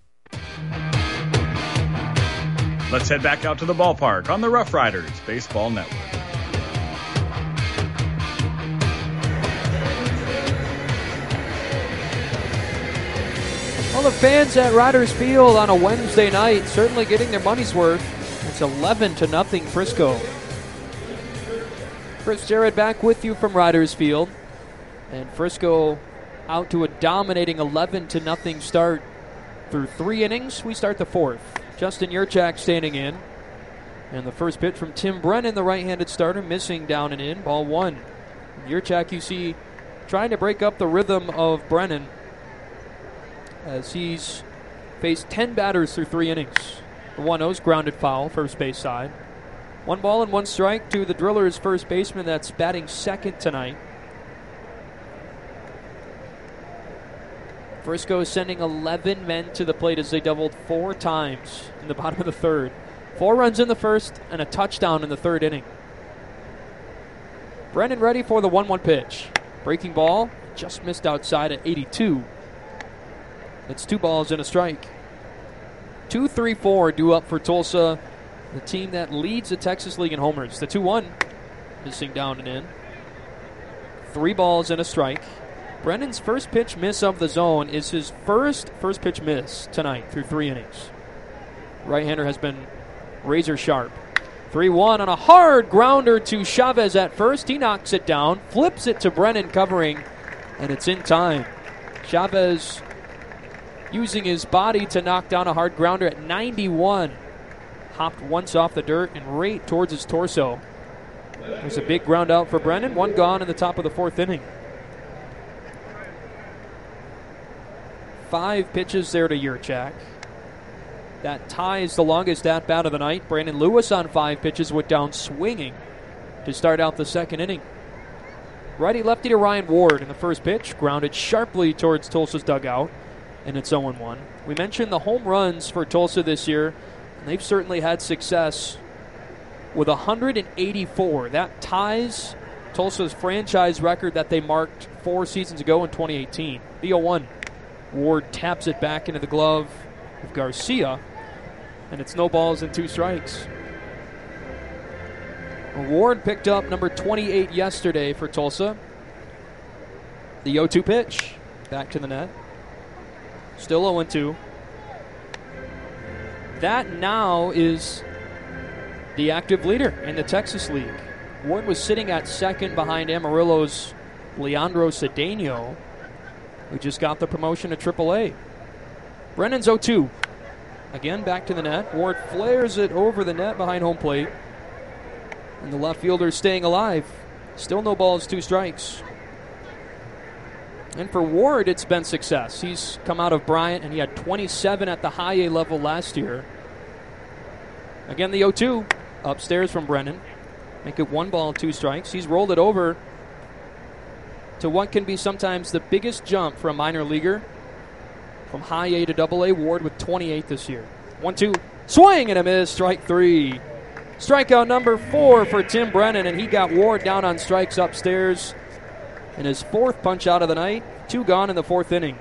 Let's head back out to the ballpark on the Rough Riders Baseball Network. Well, the fans at Riders Field on a Wednesday night certainly getting their money's worth. It's eleven to nothing Frisco. Chris Jarrett back with you from Riders Field. And Frisco out to a dominating eleven to nothing start through three innings. We start the fourth. Justin Yurchak standing in. And the first pitch from Tim Brennan, the right-handed starter, missing down and in. Ball one. Yurchak, you see, trying to break up the rhythm of Brennan as he's faced ten batters through three innings. The one oh's grounded foul, first base side. One ball and one strike to the Drillers' first baseman that's batting second tonight. Frisco is sending eleven men to the plate as they doubled four times in the bottom of the third. Four runs in the first and a touchdown in the third inning. Brennan ready for the one one pitch. Breaking ball, just missed outside at eighty-two. It's two balls and a strike. two three four due up for Tulsa, the team that leads the Texas League in homers. The two one, missing down and in. Three balls and a strike. Brennan's first pitch miss of the zone is his first first pitch miss tonight through three innings. Right-hander has been razor sharp. three one on a hard grounder to Chavez at first. He knocks it down, flips it to Brennan covering, and it's in time. Chavez using his body to knock down a hard grounder at ninety-one. Hopped once off the dirt and right towards his torso. There's a big ground out for Brennan. One gone in the top of the fourth inning. five pitches there to Yurchak. That ties the longest at-bat of the night. Brandon Lewis on five pitches went down swinging to start out the second inning. Righty-lefty to Ryan Ward in the first pitch. Grounded sharply towards Tulsa's dugout, and it's oh one. We mentioned the home runs for Tulsa this year, and they've certainly had success with one hundred eighty-four. That ties Tulsa's franchise record that they marked four seasons ago in twenty eighteen. The oh one. Ward taps it back into the glove of Garcia, and it's no balls and two strikes. Ward picked up number twenty-eight yesterday for Tulsa. The oh two pitch. Back to the net. Still oh two. That now is the active leader in the Texas League. Ward was sitting at second behind Amarillo's Leandro Cedeno, who just got the promotion to triple A. Brennan's oh two. Again, back to the net. Ward flares it over the net behind home plate. And the left fielder staying alive. Still no balls, two strikes. And for Ward, it's been success. He's come out of Bryant, and he had twenty-seven at the high A level last year. Again, the oh two. Upstairs from Brennan. Make it one ball, two strikes. He's rolled it over to what can be sometimes the biggest jump for a minor leaguer. From high A to double A, Ward with twenty-eight this year. one two. Swing and a miss. Strike three. Strikeout number four for Tim Brennan, and he got Ward down on strikes upstairs in his fourth punch out of the night. Two gone in the fourth inning.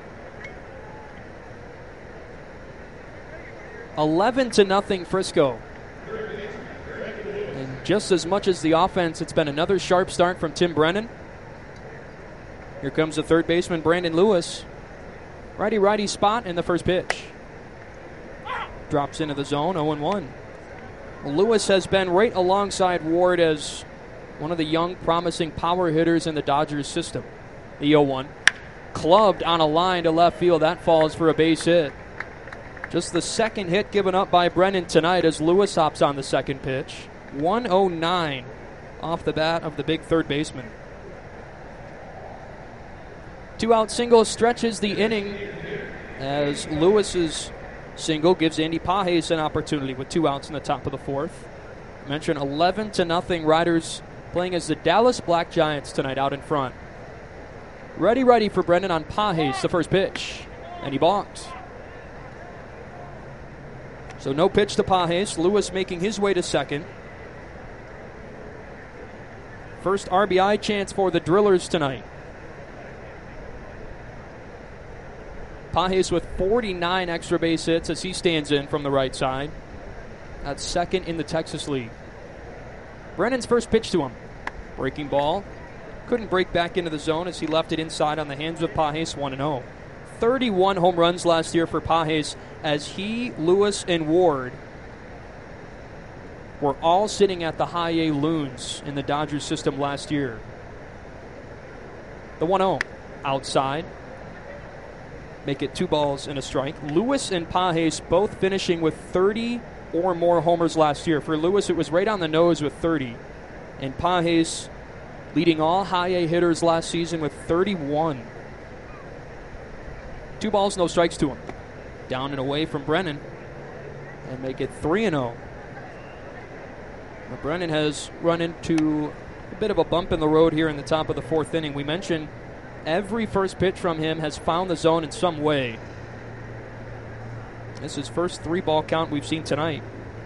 eleven to nothing Frisco. And just as much as the offense, it's been another sharp start from Tim Brennan. Here comes the third baseman, Brandon Lewis. Righty-righty spot in the first pitch. Drops into the zone, oh one. Lewis has been right alongside Ward as one of the young, promising power hitters in the Dodgers system. The oh one. Clubbed on a line to left field. That falls for a base hit. Just the second hit given up by Brennan tonight as Lewis hops on the second pitch. one oh nine off the bat of the big third baseman. Two-out single stretches the inning as Lewis's single gives Andy Pages an opportunity with two outs in the top of the fourth. I mentioned eleven to nothing Riders playing as the Dallas Black Giants tonight out in front. Ready, ready for Brennan on Pages, the first pitch. And he balks. So no pitch to Pages. Lewis making his way to second. First R B I chance for the Drillers tonight. Pages with forty-nine extra base hits as he stands in from the right side. That's second in the Texas League. Brennan's first pitch to him. Breaking ball. Couldn't break back into the zone as he left it inside on the hands of Pages, one oh. thirty-one home runs last year for Pages as he, Lewis, and Ward were all sitting at the high A Loons in the Dodgers system last year. The one oh. Outside. Make it two balls and a strike. Lewis and Pages both finishing with thirty or more homers last year. For Lewis, it was right on the nose with thirty. And Pages leading all high A hitters last season with thirty-one. Two balls, no strikes to him. Down and away from Brennan. And make it three and oh. Brennan has run into a bit of a bump in the road here in the top of the fourth inning. We mentioned every first pitch from him has found the zone in some way. This is first three-ball count we've seen tonight.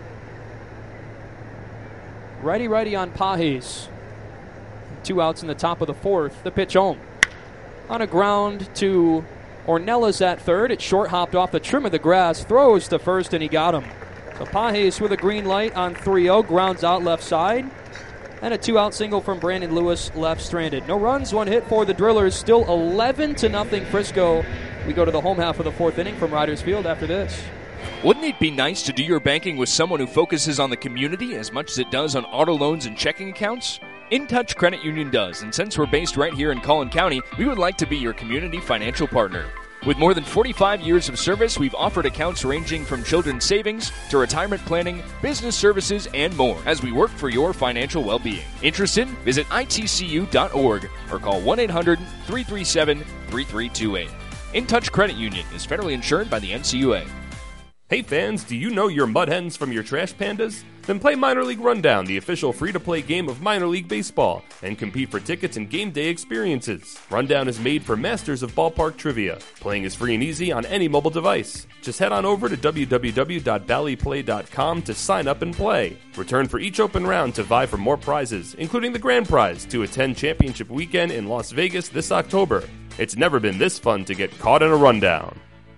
Righty-righty on Pages. Two outs in the top of the fourth. The pitch home. On a ground to Ornelas at third. It short hopped off the trim of the grass. Throws to first, and he got him. So Pages with a green light on three oh. Grounds out left side. And a two-out single from Brandon Lewis, left stranded. No runs, one hit for the Drillers. Still eleven to nothing Frisco. We go to the home half of the fourth inning from Riders Field after this. Wouldn't it be nice to do your banking with someone who focuses on the community as much as it does on auto loans and checking accounts? InTouch Credit Union does, and since we're based right here in Collin County, we would like to be your community financial partner. With more than forty-five years of service, we've offered accounts ranging from children's savings to retirement planning, business services, and more as we work for your financial well-being. Interested? Visit I T C U dot org or call one eight hundred three three seven three three two eight. In Touch Credit Union is federally insured by the N C U A. Hey fans, do you know your mud hens from your trash pandas? Then play Minor League Rundown, the official free-to-play game of minor league baseball, and compete for tickets and game day experiences. Rundown is made for masters of ballpark trivia. Playing is free and easy on any mobile device. Just head on over to w w w dot valley play dot com to sign up and play. Return for each open round to vie for more prizes, including the grand prize to attend championship weekend in Las Vegas this October. It's never been this fun to get caught in a rundown.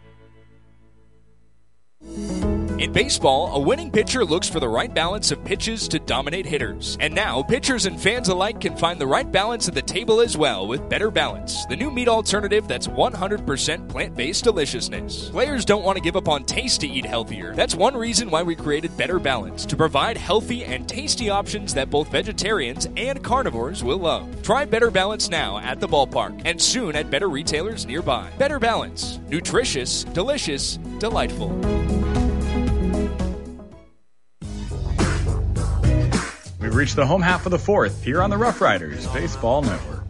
In baseball, a winning pitcher looks for the right balance of pitches to dominate hitters. And now, pitchers and fans alike can find the right balance at the table as well with Better Balance, the new meat alternative that's one hundred percent plant-based deliciousness. Players don't want to give up on taste to eat healthier. That's one reason why we created Better Balance, to provide healthy and tasty options that both vegetarians and carnivores will love. Try Better Balance now at the ballpark and soon at better retailers nearby. Better Balance. Nutritious, delicious, delightful. We've reached the home half of the fourth here on the Rough Riders Baseball Network.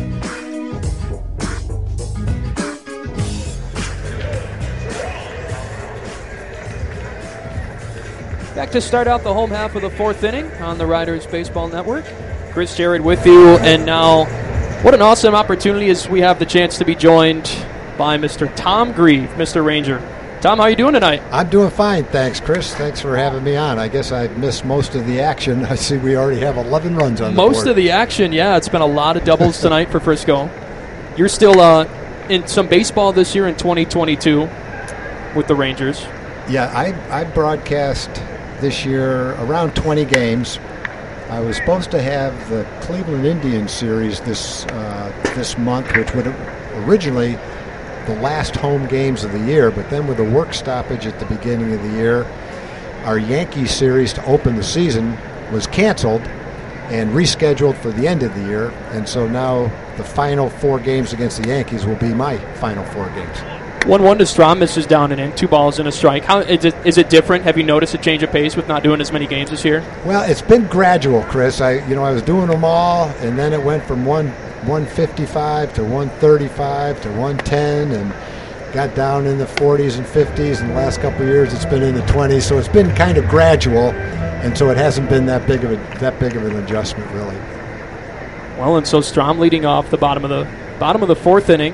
Back to start out the home half of the fourth inning on the Riders Baseball Network. Chris Jared with you, and now what an awesome opportunity as we have the chance to be joined by Mister Tom Grieve, Mister Ranger. Tom, how are you doing tonight? I'm doing fine, thanks, Chris. Thanks for having me on. I guess I missed most of the action. I see we already have eleven runs on the board. Most of the action, yeah. It's been a lot of doubles tonight for Frisco. You're still uh, in some baseball this year in twenty twenty-two with the Rangers. Yeah, I, I broadcast this year around twenty games. I was supposed to have the Cleveland Indians series this uh, this month, which would originally the last home games of the year, but then with a work stoppage at the beginning of the year, our Yankees series to open the season was canceled and rescheduled for the end of the year, and so now the final four games against the Yankees will be my final four games. one one to Strom, misses down and in, two balls and a strike. How is it, is it different? Have you noticed a change of pace with not doing as many games this year? Well, it's been gradual, Chris. I you know I was doing them all, and then it went from one one fifty-five to one thirty-five to one ten, and got down in the forties and fifties. In the last couple of years, it's been in the twenties. So it's been kind of gradual, and so it hasn't been that big of a that big of an adjustment, really. Well, and so Strom leading off the bottom of the bottom of the fourth inning.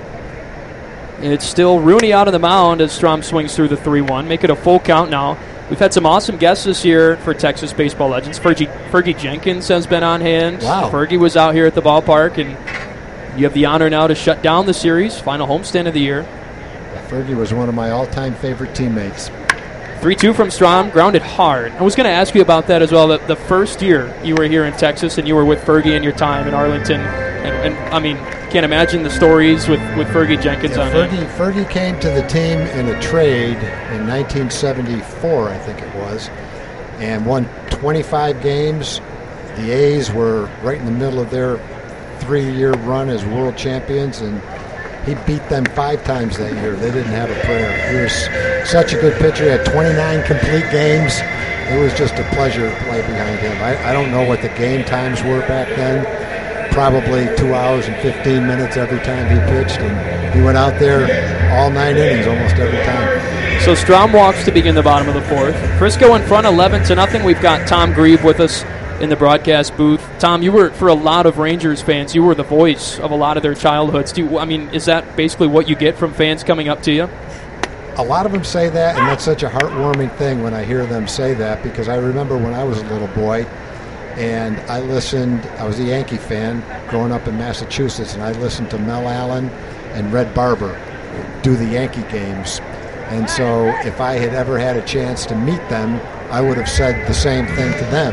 It's still Rooney out on the mound as Strom swings through the three one. Make it a full count now. We've had some awesome guests this year for Texas Baseball Legends. Fergie, Fergie Jenkins has been on hand. Wow. Fergie was out here at the ballpark, and you have the honor now to shut down the series, final homestand of the year. Yeah, Fergie was one of my all-time favorite teammates. three two from Strom, grounded hard. I was going to ask you about that as well. The, the first year you were here in Texas and you were with Fergie in your time in Arlington, and, and I mean, can't imagine the stories with, with Fergie Jenkins yeah, on Fergie, it. Fergie came to the team in a trade in nineteen seventy-four, I think it was, and won twenty-five games. The A's were right in the middle of their three-year run as world champions, and he beat them five times that year. They didn't have a prayer. He was such a good pitcher. He had twenty-nine complete games. It was just a pleasure to play behind him. I, I don't know what the game times were back then. Probably two hours and fifteen minutes every time he pitched, and he went out there all nine innings almost every time. So Strom walks to begin the bottom of the fourth. Frisco in front eleven to nothing. We've got Tom Grieve with us in the broadcast booth. Tom, you were, for a lot of Rangers fans, you were the voice of a lot of their childhoods. Do you, I mean, is that basically what you get from fans coming up to you? A lot of them say that, and that's such a heartwarming thing when I hear them say that, because I remember when I was a little boy, and I listened, I was a Yankee fan growing up in Massachusetts, and I listened to Mel Allen and Red Barber do the Yankee games. And so if I had ever had a chance to meet them, I would have said the same thing to them,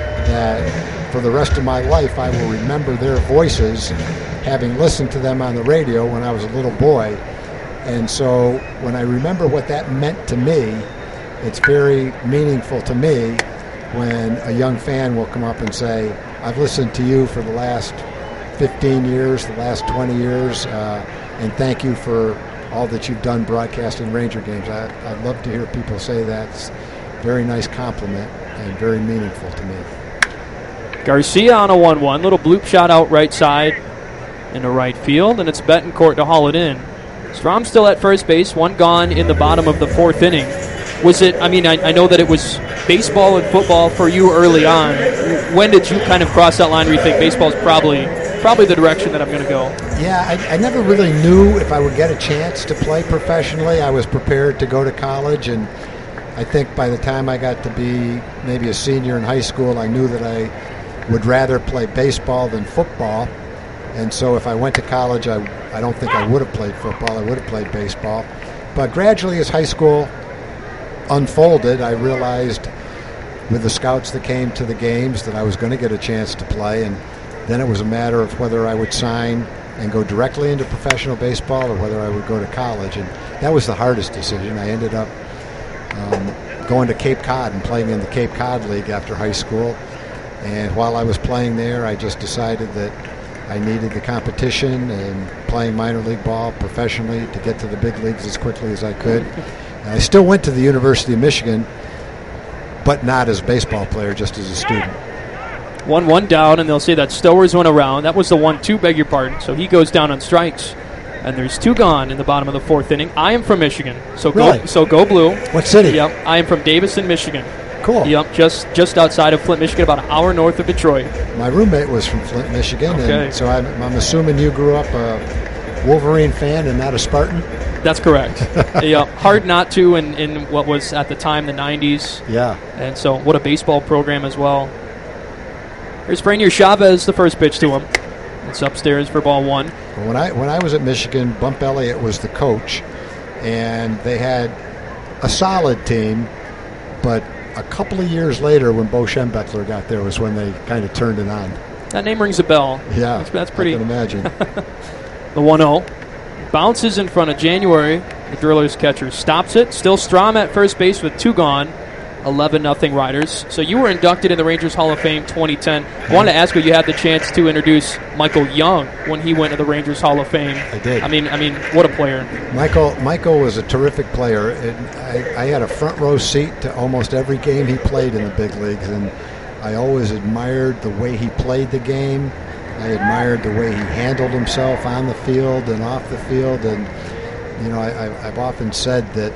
that for the rest of my life I will remember their voices, having listened to them on the radio when I was a little boy. And so when I remember what that meant to me, it's very meaningful to me when a young fan will come up and say, I've listened to you for the last fifteen years, the last twenty years, uh, and thank you for all that you've done broadcasting Ranger games. I, I'd love to hear people say that. It's a very nice compliment and very meaningful to me. Garcia on a one one. Little bloop shot out right side into right field, and it's Betancourt to haul it in. Strom still at first base, one gone in the bottom of the fourth inning. Was it, I mean, I, I know that it was baseball and football for you early on. When did you kind of cross that line where you think baseball is probably probably the direction that I'm going to go? Yeah, I, I never really knew if I would get a chance to play professionally. I was prepared to go to college, and I think by the time I got to be maybe a senior in high school, I knew that I would rather play baseball than football. And so if I went to college, I, I don't think I would have played football. I would have played baseball. But gradually as high school unfolded, I realized with the scouts that came to the games that I was going to get a chance to play, and then it was a matter of whether I would sign and go directly into professional baseball or whether I would go to college, and that was the hardest decision. I ended up um, going to Cape Cod and playing in the Cape Cod League after high school, and while I was playing there, I just decided that I needed the competition and playing minor league ball professionally to get to the big leagues as quickly as I could. And I still went to the University of Michigan, but not as a baseball player, just as a student. one one down, and they'll say that Stowers went around. That was the one two, beg your pardon. So he goes down on strikes. And there's two gone in the bottom of the fourth inning. I am from Michigan. So really? go so go blue. What city? Yep. I am from Davison, Michigan. Cool. Yep, just just outside of Flint, Michigan, about an hour north of Detroit. My roommate was from Flint, Michigan, Okay. and so I'm, I'm assuming you grew up a Wolverine fan and not a Spartan? That's correct. Yeah, hard not to in, in what was at the time the nineties. Yeah. And so what a baseball program as well. Here's Franier Chavez, the first pitch to him. It's upstairs for ball one. When I when I was at Michigan, Bump Elliott was the coach, and they had a solid team, but a couple of years later when Bo Schembechler got there was when they kind of turned it on. That name rings a bell. Yeah, That's, that's pretty. I can imagine. The one oh. Bounces in front of January. The Drillers catcher stops it. Still Strom at first base with two gone. eleven nothing Riders. So you were inducted in the Rangers Hall of Fame twenty ten. I wanted to ask you, you had the chance to introduce Michael Young when he went to the Rangers Hall of Fame. I did. I mean, I mean, what a player. Michael Michael was a terrific player. It, I, I had a front row seat to almost every game he played in the big leagues, and I always admired the way he played the game. I admired the way he handled himself on the field and off the field. And, you know, I, I, I've often said that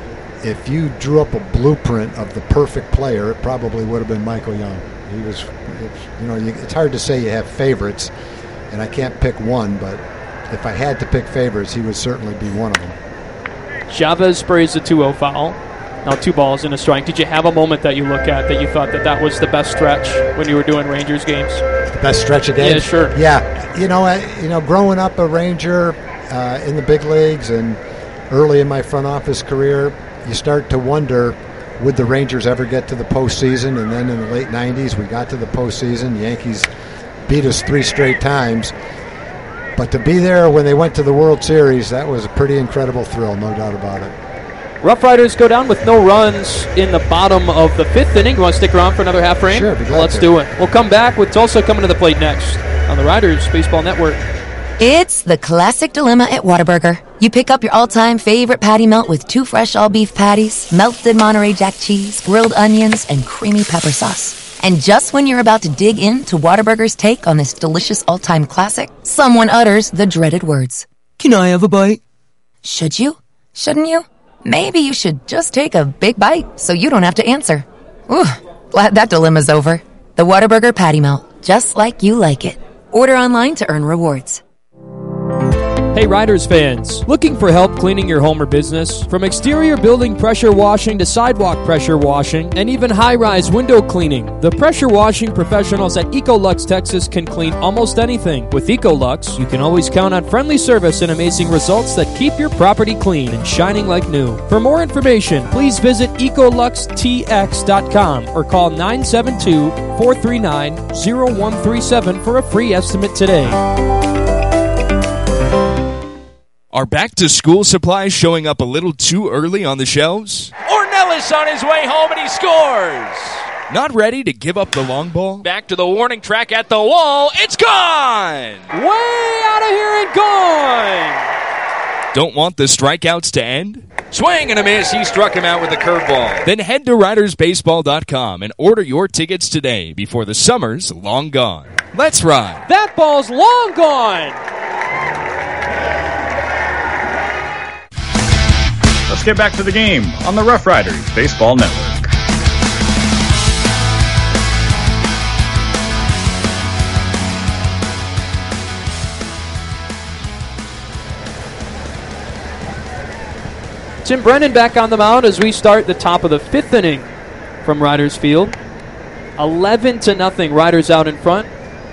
if you drew up a blueprint of the perfect player, it probably would have been Michael Young. He was, it's, you know, you, it's hard to say you have favorites, and I can't pick one, but if I had to pick favorites, he would certainly be one of them. Chavez sprays the two oh foul. Now two balls and a strike. Did you have a moment that you look at that you thought that that was the best stretch when you were doing Rangers games? The best stretch of games? Yeah, sure. Yeah. You know, I, you know, growing up a Ranger uh, in the big leagues and early in my front office career, you start to wonder, would the Rangers ever get to the postseason? And then in the late nineties, we got to the postseason. The Yankees beat us three straight times. But to be there when they went to the World Series, that was a pretty incredible thrill, no doubt about it. Rough Riders go down with no runs in the bottom of the fifth inning. You want to stick around for another half frame? Sure, be glad Let's to. do it. We'll come back with Tulsa coming to the plate next on the Riders Baseball Network. It's the classic dilemma at Whataburger. You pick up your all-time favorite patty melt with two fresh all-beef patties, melted Monterey Jack cheese, grilled onions, and creamy pepper sauce. And just when you're about to dig into Whataburger's take on this delicious all-time classic, someone utters the dreaded words. Can I have a bite? Should you? Shouldn't you? Maybe you should just take a big bite so you don't have to answer. Ooh, glad that dilemma's over. The Whataburger Patty Melt, just like you like it. Order online to earn rewards. Hey Riders fans, looking for help cleaning your home or business? From exterior building pressure washing to sidewalk pressure washing and even high-rise window cleaning, the pressure washing professionals at Ecolux Texas can clean almost anything. With Ecolux, you can always count on friendly service and amazing results that keep your property clean and shining like new. For more information, please visit ecolux t x dot com or call nine seven two, four three nine, zero one three seven for a free estimate today. Are back-to-school supplies showing up a little too early on the shelves? Ornelis on his way home, and he scores! Not ready to give up the long ball? Back to the warning track at the wall. It's gone! Way out of here and gone! Don't want the strikeouts to end? Swing and a miss. He struck him out with a curveball. Then head to riders baseball dot com and order your tickets today before the summer's long gone. Let's ride. That ball's long gone! let's get back to the game on the Rough Riders Baseball Network. Tim Brennan back on the mound as we start the top of the fifth inning from Riders Field. eleven to nothing, Riders out in front.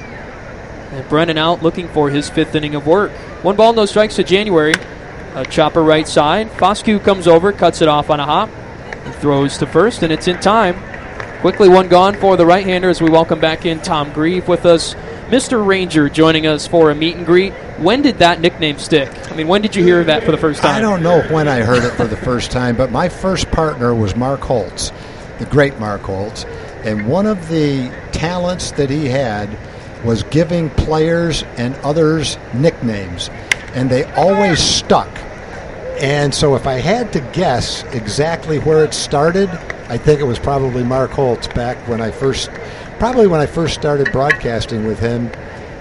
And Brennan out looking for his fifth inning of work. One ball, no strikes to January. A chopper right side. Foscue comes over, cuts it off on a hop. He throws to first, and it's in time. Quickly one gone for the right-hander as we welcome back in Tom Grieve with us. Mister Ranger joining us for a meet and greet. When did that nickname stick? I mean, when did you hear that for the first time? I don't know when I heard it for the first time, but my first partner was Mark Holtz, the great Mark Holtz. And one of the talents that he had was giving players and others nicknames. And they always stuck. And so if I had to guess exactly where it started, I think it was probably Mark Holtz back when I first, probably when I first started broadcasting with him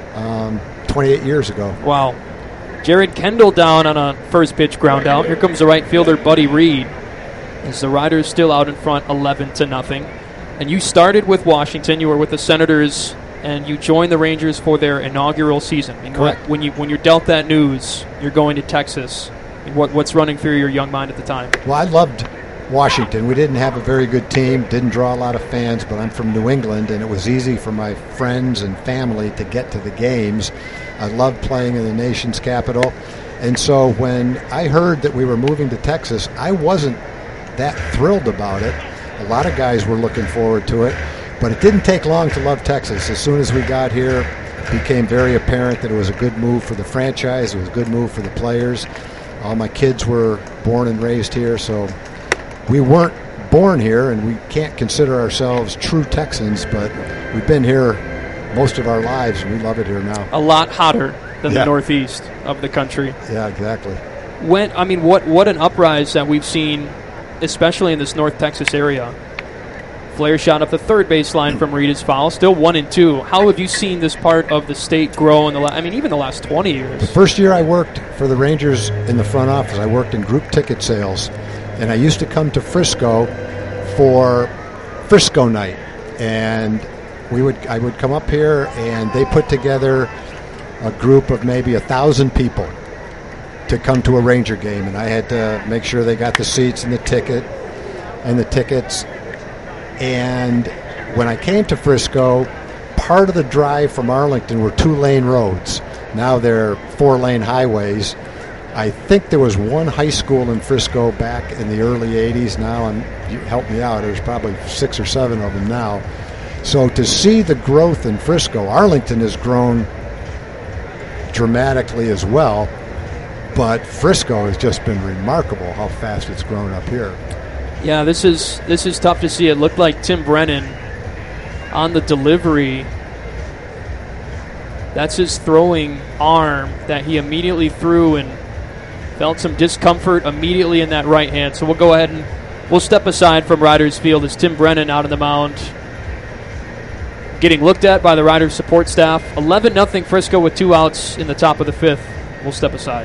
um, twenty-eight years ago. Wow. Jared Kendall down on a first pitch ground out. Here comes the right fielder, Buddy Reed, as the Riders still out in front, eleven to nothing. And you started with Washington. You were with the Senators, and you joined the Rangers for their inaugural season. I mean, Correct. When you when you're dealt that news, you're going to Texas. I mean, what what's running through your young mind at the time? Well, I loved Washington. We didn't have a very good team, didn't draw a lot of fans, but I'm from New England, and it was easy for my friends and family to get to the games. I loved playing in the nation's capital. And so when I heard that we were moving to Texas, I wasn't that thrilled about it. A lot of guys were looking forward to it, but it didn't take long to love Texas. As soon as we got here, it became very apparent that it was a good move for the franchise. It was a good move for the players. All my kids were born and raised here, so we weren't born here, and we can't consider ourselves true Texans, but we've been here most of our lives, and we love it here now. A lot hotter than Yeah. the Northeast of the country. Yeah, exactly. When I mean, what what an uprise that we've seen, especially in this North Texas area. Flair shot up the third baseline from Reed is foul, still one and two. How have you seen this part of the state grow in the? La- I mean, even the last twenty years. The first year I worked for the Rangers in the front office, I worked in group ticket sales, and I used to come to Frisco for Frisco night, and we would I would come up here, and they put together a group of maybe a thousand people to come to a Ranger game, and I had to make sure they got the seats and the ticket and the tickets. And when I came to Frisco, part of the drive from Arlington were two-lane roads. Now they're four-lane highways. I think there was one high school in Frisco back in the early eighties. Now, and you help me out, there's probably six or seven of them now. So to see the growth in Frisco, Arlington has grown dramatically as well, but Frisco has just been remarkable how fast it's grown up here. Yeah, this is this is tough to see. It looked like Tim Brennan on the delivery. That's his throwing arm that he immediately threw and felt some discomfort immediately in that right hand. So we'll go ahead and we'll step aside from Riders Field as Tim Brennan out on the mound getting looked at by the Riders support staff. eleven nothing Frisco with two outs in the top of the fifth. We'll step aside.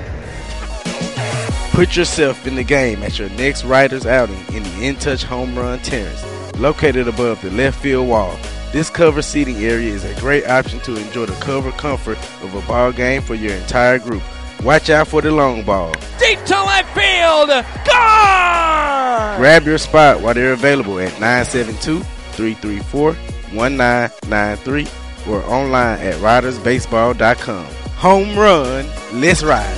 Put yourself in the game at your next Riders outing in the In Touch Home Run Terrace, located above the left field wall. This covered seating area is a great option to enjoy the cover comfort of a ball game for your entire group. Watch out for the long ball. Deep to left field. Gone! Grab your spot while they're available at nine seven two, three three four, one nine nine three or online at riders baseball dot com. Home run, let's ride.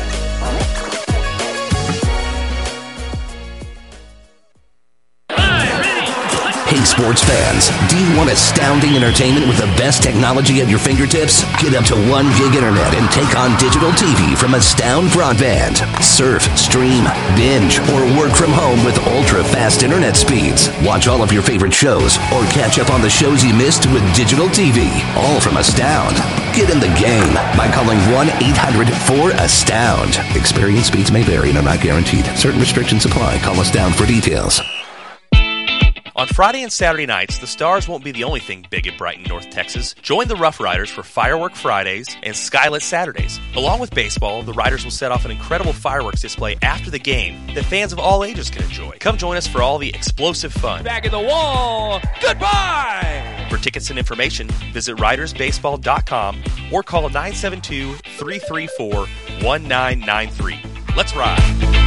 Hey sports fans, do you want astounding entertainment with the best technology at your fingertips? Get up to one gig internet and take on digital T V from Astound Broadband. Surf, stream, binge, or work from home with ultra-fast internet speeds. Watch all of your favorite shows or catch up on the shows you missed with digital T V. All from Astound. Get in the game by calling one eight hundred four astound. Experience speeds may vary and are not guaranteed. Certain restrictions apply. Call Astound for details. On Friday and Saturday nights, the Stars won't be the only thing big in Brighton, North Texas. Join the Rough Riders for Firework Fridays and Skylit Saturdays. Along with baseball, the Riders will set off an incredible fireworks display after the game that fans of all ages can enjoy. Come join us for all the explosive fun. Back in the wall. Goodbye. For tickets and information, visit riders baseball dot com or call nine seven two, three three four, one nine nine three. Let's ride.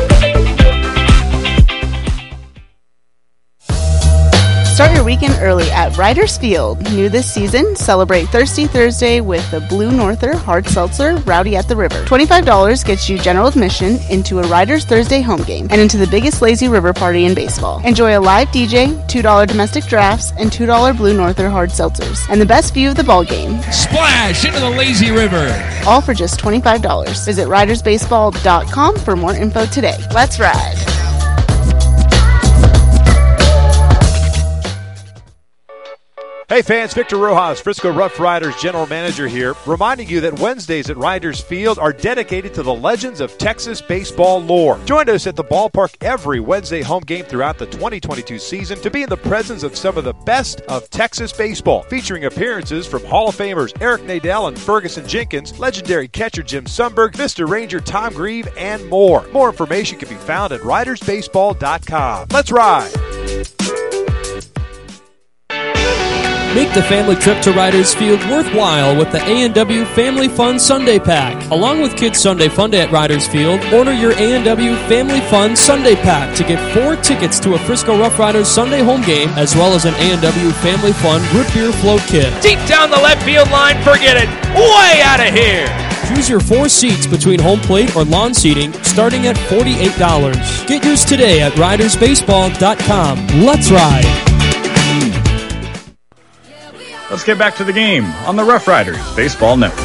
Start your weekend early at Riders Field. New this season, celebrate Thirsty Thursday with the Blue Norther Hard Seltzer Rowdy at the River. twenty-five dollars gets you general admission into a Riders Thursday home game and into the biggest lazy river party in baseball. Enjoy a live D J, two dollars domestic drafts, and two dollars Blue Norther Hard Seltzers, and the best view of the ball game. Splash into the lazy river. All for just twenty-five dollars. Visit riders baseball dot com for more info today. Let's ride. Hey fans, Victor Rojas, Frisco Rough Riders General Manager here, reminding you that Wednesdays at Riders Field are dedicated to the legends of Texas baseball lore. Join us at the ballpark every Wednesday home game throughout the twenty twenty-two season to be in the presence of some of the best of Texas baseball, featuring appearances from Hall of Famers Eric Nadel and Ferguson Jenkins, legendary catcher Jim Sundberg, Vista Ranger Tom Grieve, and more. More information can be found at riders baseball dot com. Let's ride! Make the family trip to Riders Field worthwhile with the A and W Family Fun Sunday Pack. Along with Kids Sunday Fun Day at Riders Field, order your A and W Family Fun Sunday Pack to get four tickets to a Frisco Rough Riders Sunday home game, as well as an A and W Family Fun Root Beer Float Kit. Deep down the left field line, forget it. Way out of here. Choose your four seats between home plate or lawn seating, starting at forty-eight dollars. Get yours today at riders baseball dot com. Let's ride. Let's get back to the game on the Rough Riders Baseball Network.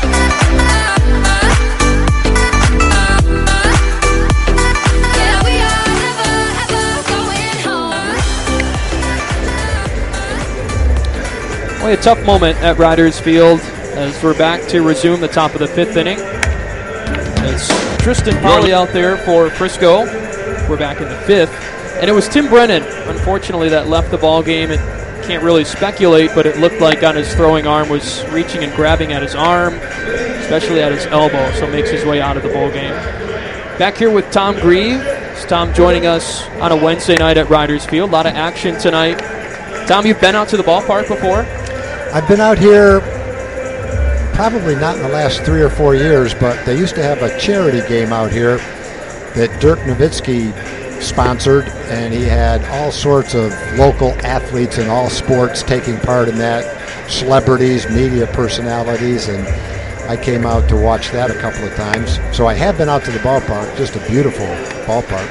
Well, a tough moment at Riders Field as we're back to resume the top of the fifth inning. It's Tristan Polly out there for Frisco. We're back in the fifth. And it was Tim Brennan, unfortunately, that left the ball game. It can't really speculate, but it looked like on his throwing arm was reaching and grabbing at his arm, especially at his elbow, so makes his way out of the ball game. Back here with Tom Grieve. It's Tom joining us on a Wednesday night at Riders Field. A lot of action tonight. Tom, you've been out to the ballpark before? I've been out here probably not in the last three or four years, but they used to have a charity game out here that Dirk Nowitzki sponsored, and he had all sorts of local athletes in all sports taking part in that, celebrities, media personalities, and I came out to watch that a couple of times. So I have been out to the ballpark, just a beautiful ballpark.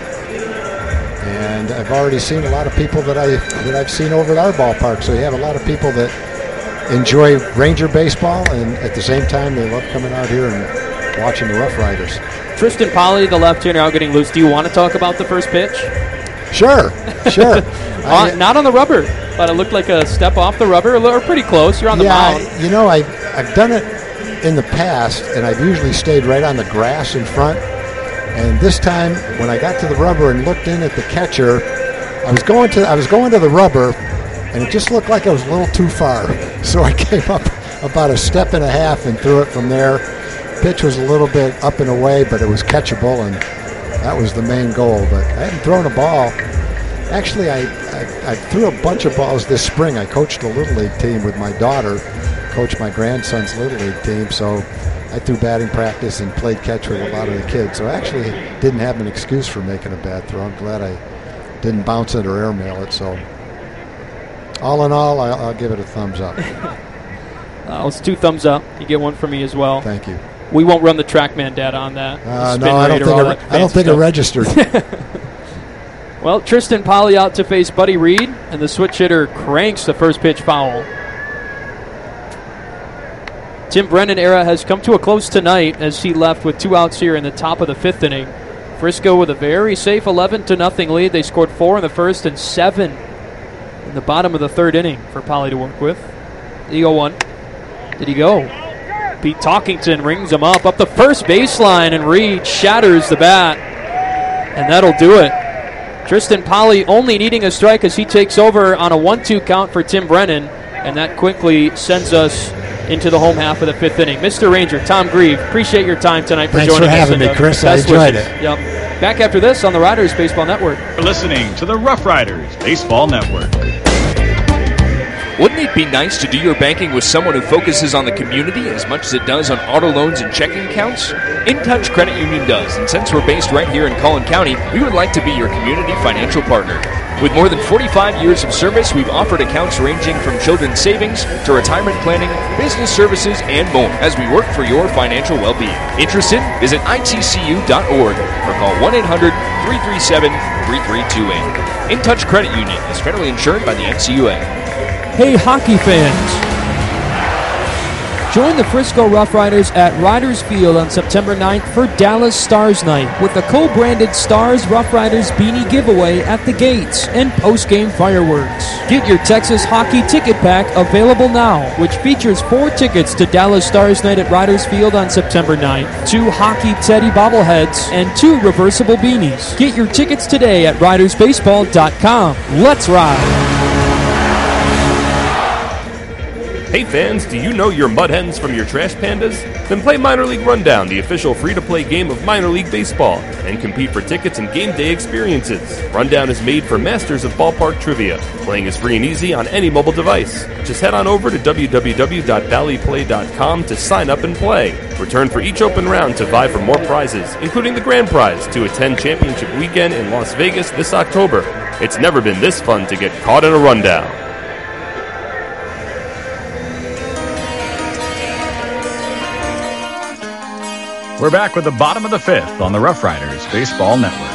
And I've already seen a lot of people that, I, that I've seen over at our ballpark, so you have a lot of people that enjoy Ranger baseball, and at the same time they love coming out here and watching the Rough Riders. Tristan Polly, the left-hander, out getting loose. Do you want to talk about the first pitch? Sure, sure. on, I, not on the rubber, but it looked like a step off the rubber, or pretty close. You're on the yeah, mound. You know, I, I've done it in the past, and I've usually stayed right on the grass in front. And this time, when I got to the rubber and looked in at the catcher, I was going to I was going to the rubber, and it just looked like I was a little too far. So I came up about a step and a half and threw it from there. Pitch was a little bit up and away, but it was catchable, and that was the main goal. But I hadn't thrown a ball. Actually, I, I, I threw a bunch of balls this spring. I coached a Little League team with my daughter, coached my grandson's Little League team, so I threw batting practice and played catch with a lot of the kids. So I actually didn't have an excuse for making a bad throw. I'm glad I didn't bounce it or airmail it. So all in all, I'll, I'll give it a thumbs up. uh, it's two thumbs up. You get one from me as well. Thank you. We won't run the TrackMan data on that. Uh, no, I don't think, it, I don't think it registered. Well, Tristan Polly out to face Buddy Reed, and the switch hitter cranks the first pitch foul. Tim Brennan era has come to a close tonight as he left with two outs here in the top of the fifth inning. Frisco with a very safe eleven to nothing lead. They scored four in the first and seven in the bottom of the third inning for Polly to work with. Did he go one? Did he go? Pete Talkington rings him up, up the first baseline, and Reed shatters the bat. And that'll do it. Tristan Polly only needing a strike as he takes over on a one two count for Tim Brennan, and that quickly sends us into the home half of the fifth inning. Mister Ranger, Tom Grieve, appreciate your time tonight for Thanks joining for us. having me, and, uh, Chris. I best enjoyed wishes. it. Yep. Back after this on the Riders Baseball Network. You're listening to the Rough Riders Baseball Network. Wouldn't it be nice to do your banking with someone who focuses on the community as much as it does on auto loans and checking accounts? In Touch Credit Union does, and since we're based right here in Collin County, we would like to be your community financial partner. With more than forty-five years of service, we've offered accounts ranging from children's savings to retirement planning, business services, and more as we work for your financial well-being. Interested? Visit I T C U dot org or call one eight hundred, three three seven, three three two eight. In Touch Credit Union is federally insured by the N C U A. Hey, hockey fans. Join the Frisco Rough Riders at Riders Field on September ninth for Dallas Stars Night with the co-branded Stars Rough Riders beanie giveaway at the gates and post-game fireworks. Get your Texas hockey ticket pack available now, which features four tickets to Dallas Stars Night at Riders Field on September ninth, two Hockey Teddy bobbleheads, and two reversible beanies. Get your tickets today at riders baseball dot com. Let's ride! Hey fans, do you know your Mud Hens from your Trash Pandas? Then play Minor League Rundown, the official free-to-play game of minor league baseball, and compete for tickets and game day experiences. Rundown is made for masters of ballpark trivia. Playing is free and easy on any mobile device. Just head on over to w w w dot valley play dot com to sign up and play. Return for each open round to vie for more prizes, including the grand prize to attend championship weekend in Las Vegas this October. It's never been this fun to get caught in a rundown. We're back with the bottom of the fifth on the Rough Riders Baseball Network.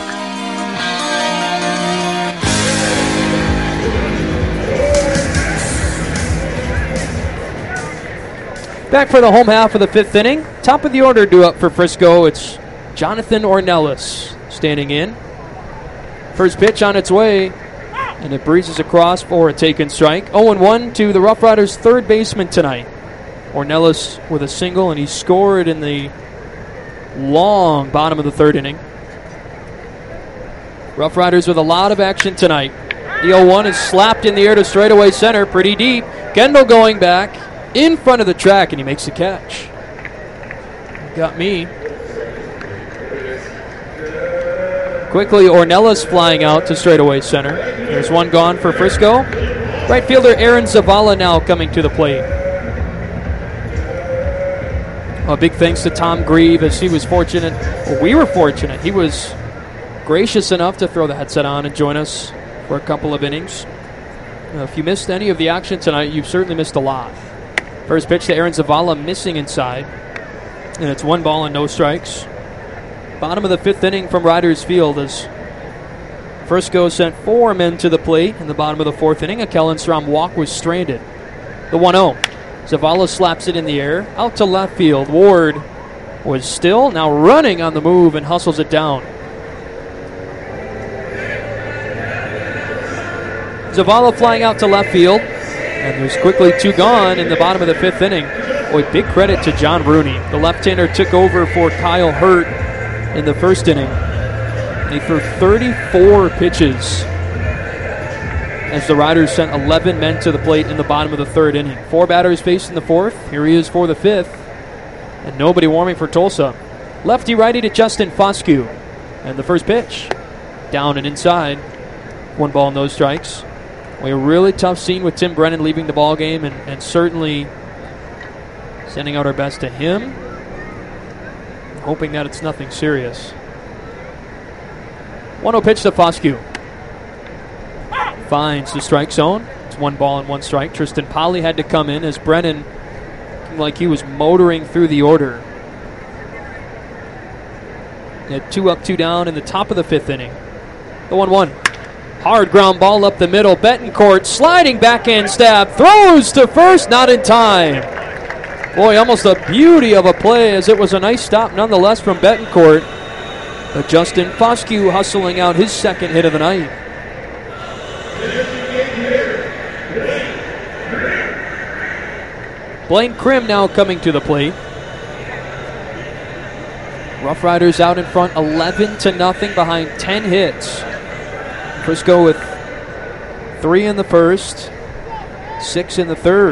Back for the home half of the fifth inning. Top of the order due up for Frisco. It's Jonathan Ornelas standing in. First pitch on its way, and it breezes across for a taken strike. oh and one to the Rough Riders' third baseman tonight. Ornelas with a single, and he scored in the long bottom of the third inning. Rough Riders with a lot of action tonight. The oh one is slapped in the air to straightaway center, pretty deep. Kendall going back in front of the track, and he makes the catch. Got me. Quickly, Ornelas flying out to straightaway center. There's one gone for Frisco. Right fielder Aaron Zavala now coming to the plate. A big thanks to Tom Grieve, as he was fortunate, well, we were fortunate. He was gracious enough to throw the headset on and join us for a couple of innings. Now, if you missed any of the action tonight, you've certainly missed a lot. First pitch to Aaron Zavala, missing inside. And it's one ball and no strikes. Bottom of the fifth inning from Riders Field as Frisco sent four men to the plate in the bottom of the fourth inning. A Kellen Strom walk was stranded. The one oh. Zavala slaps it in the air, out to left field. Ward was still, now running on the move and hustles it down. Zavala flying out to left field, and there's quickly two gone in the bottom of the fifth inning. Boy, big credit to John Rooney. The left-hander took over for Kyle Hurt in the first inning. And he threw thirty-four pitches as the Riders sent eleven men to the plate in the bottom of the third inning. Four batters faced in the fourth. Here he is for the fifth. And nobody warming for Tulsa. Lefty-righty to Justin Foscue. And the first pitch. Down and inside. One ball, no strikes. A really tough scene with Tim Brennan leaving the ball game, and, and certainly sending out our best to him. Hoping that it's nothing serious. one oh pitch to Foscue. Finds the strike zone. It's one ball and one strike. Tristan Polly had to come in as Brennan looked like he was motoring through the order. He had two up, two down in the top of the fifth inning. The one one. Hard ground ball up the middle. Betancourt sliding backhand stab. Throws to first, not in time. Boy, almost a beauty of a play, as it was a nice stop nonetheless from Betancourt. But Justin Foscue hustling out his second hit of the night. Blaine Krim now coming to the plate. Rough Riders out in front eleven to nothing behind ten hits. Frisco with three in the first, six in the third.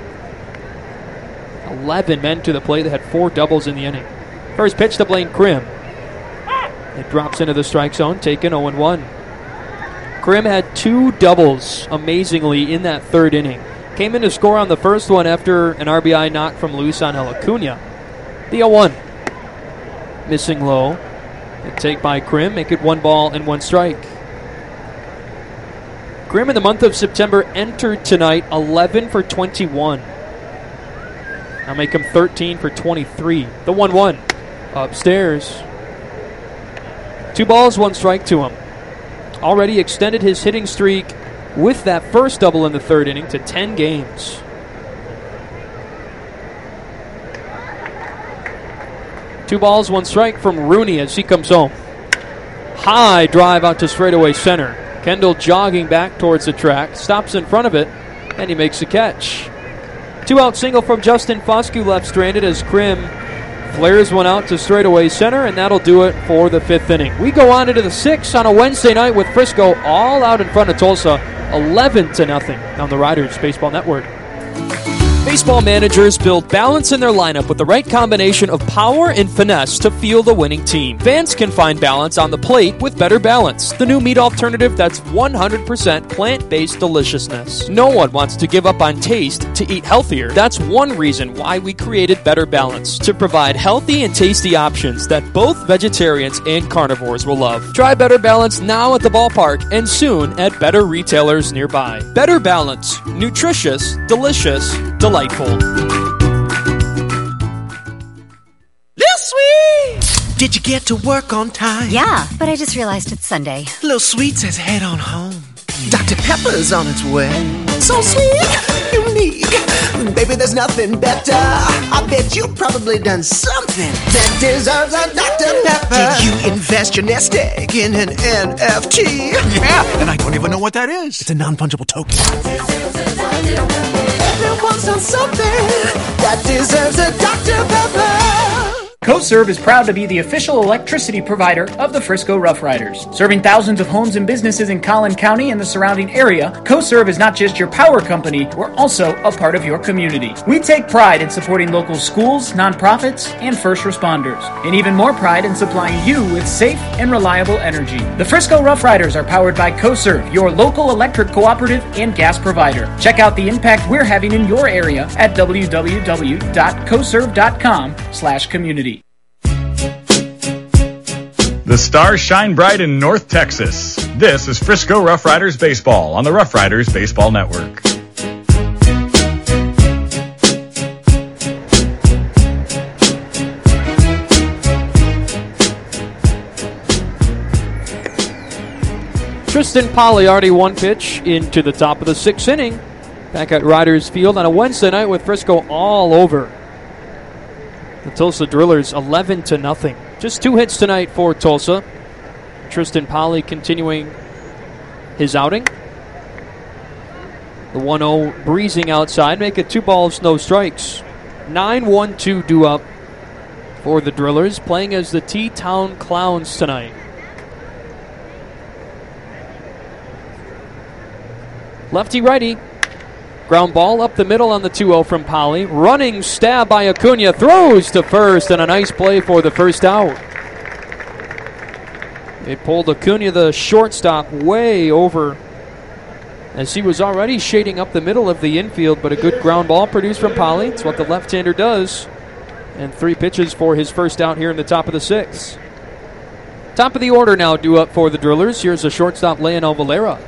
eleven men to the plate. They had four doubles in the inning. First pitch to Blaine Krim. It drops into the strike zone, taken oh one. Krim had two doubles, amazingly, in that third inning. Came in to score on the first one after an R B I knock from Luis Angel Acuna. The oh one. Missing low. A take by Krim, make it one ball and one strike. Krim in the month of September entered tonight eleven for twenty-one. Now make him thirteen for twenty-three. The one one. Upstairs. Two balls, one strike to him. Already extended his hitting streak with that first double in the third inning to ten games. Two balls, one strike from Rooney as he comes home. High drive out to straightaway center. Kendall jogging back towards the track, stops in front of it, and he makes a catch. Two out single from Justin Foscue left stranded as Krim flares one out to straightaway center, and that'll do it for the fifth inning. We go on into the sixth on a Wednesday night with Frisco all out in front of Tulsa, eleven to nothing on the Riders Baseball Network. Baseball managers build balance in their lineup with the right combination of power and finesse to field a winning team. Fans can find balance on the plate with Better Balance, the new meat alternative that's one hundred percent plant-based deliciousness. No one wants to give up on taste to eat healthier. That's one reason why we created Better Balance, to provide healthy and tasty options that both vegetarians and carnivores will love. Try Better Balance now at the ballpark and soon at better retailers nearby. Better Balance, nutritious, delicious, delightful. Little Sweet! Did you get to work on time? Yeah, but I just realized it's Sunday. Little Sweet says head on home. Doctor Pepper's on its way. So sweet, unique. Baby, there's nothing better. I bet you've probably done something that deserves a Doctor Pepper. Did you invest your nest egg in an N F T? Yeah, and I don't even know what that is. It's a non-fungible token. Everyone's done something that deserves a Doctor Pepper. CoServe is proud to be the official electricity provider of the Frisco Rough Riders. Serving thousands of homes and businesses in Collin County and the surrounding area, CoServe is not just your power company, we're also a part of your community. We take pride in supporting local schools, nonprofits, and first responders, and even more pride in supplying you with safe and reliable energy. The Frisco Rough Riders are powered by CoServe, your local electric cooperative and gas provider. Check out the impact we're having in your area at w w w dot coserve dot com slash community. The stars shine bright in North Texas. This is Frisco Rough Riders Baseball on the Rough Riders Baseball Network. Tristan Polly already one pitch into the top of the sixth inning. Back at Riders Field on a Wednesday night with Frisco all over. The Tulsa Drillers eleven to nothing. Just two hits tonight for Tulsa. Tristan Polly continuing his outing. The one oh breezing outside, make it two balls, no strikes. nine one two due up for the Drillers, playing as the T-Town Clowns tonight. Lefty-righty. Ground ball up the middle on the two oh from Polly. Running stab by Acuna. Throws to first, and a nice play for the first out. They pulled Acuna, the shortstop, way over as he was already shading up the middle of the infield, but a good ground ball produced from Polly. It's what the left-hander does. And three pitches for his first out here in the top of the sixth. Top of the order now due up for the Drillers. Here's the shortstop, Leonel Valera.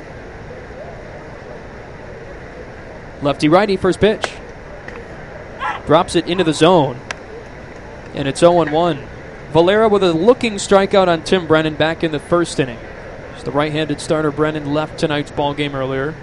Lefty-righty, first pitch. Drops it into the zone. And it's oh one. Valera with a looking strikeout on Tim Brennan back in the first inning. It's the right-handed starter Brennan left tonight's ball game earlier.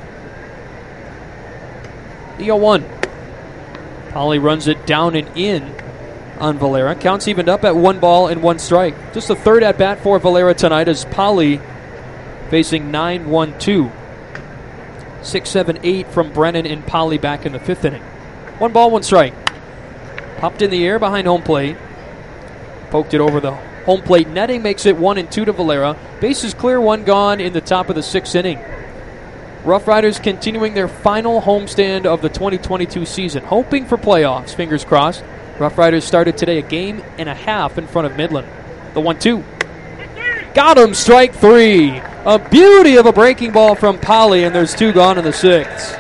The oh one. Polly runs it down and in on Valera. Counts evened up at one ball and one strike. Just a third at-bat for Valera tonight as Polly facing nine one two. six seven eight from Brennan and Polly back in the fifth inning. One ball, one strike. Popped in the air behind home plate. Poked it over the home plate netting, makes it one and two to Valera. Bases clear, one gone in the top of the sixth inning. Rough Riders continuing their final homestand of the twenty twenty-two season, hoping for playoffs, fingers crossed. Rough Riders started today a game and a half in front of Midland. The one two. Got him, strike three. A beauty of a breaking ball from Polly, and there's two gone in the sixth.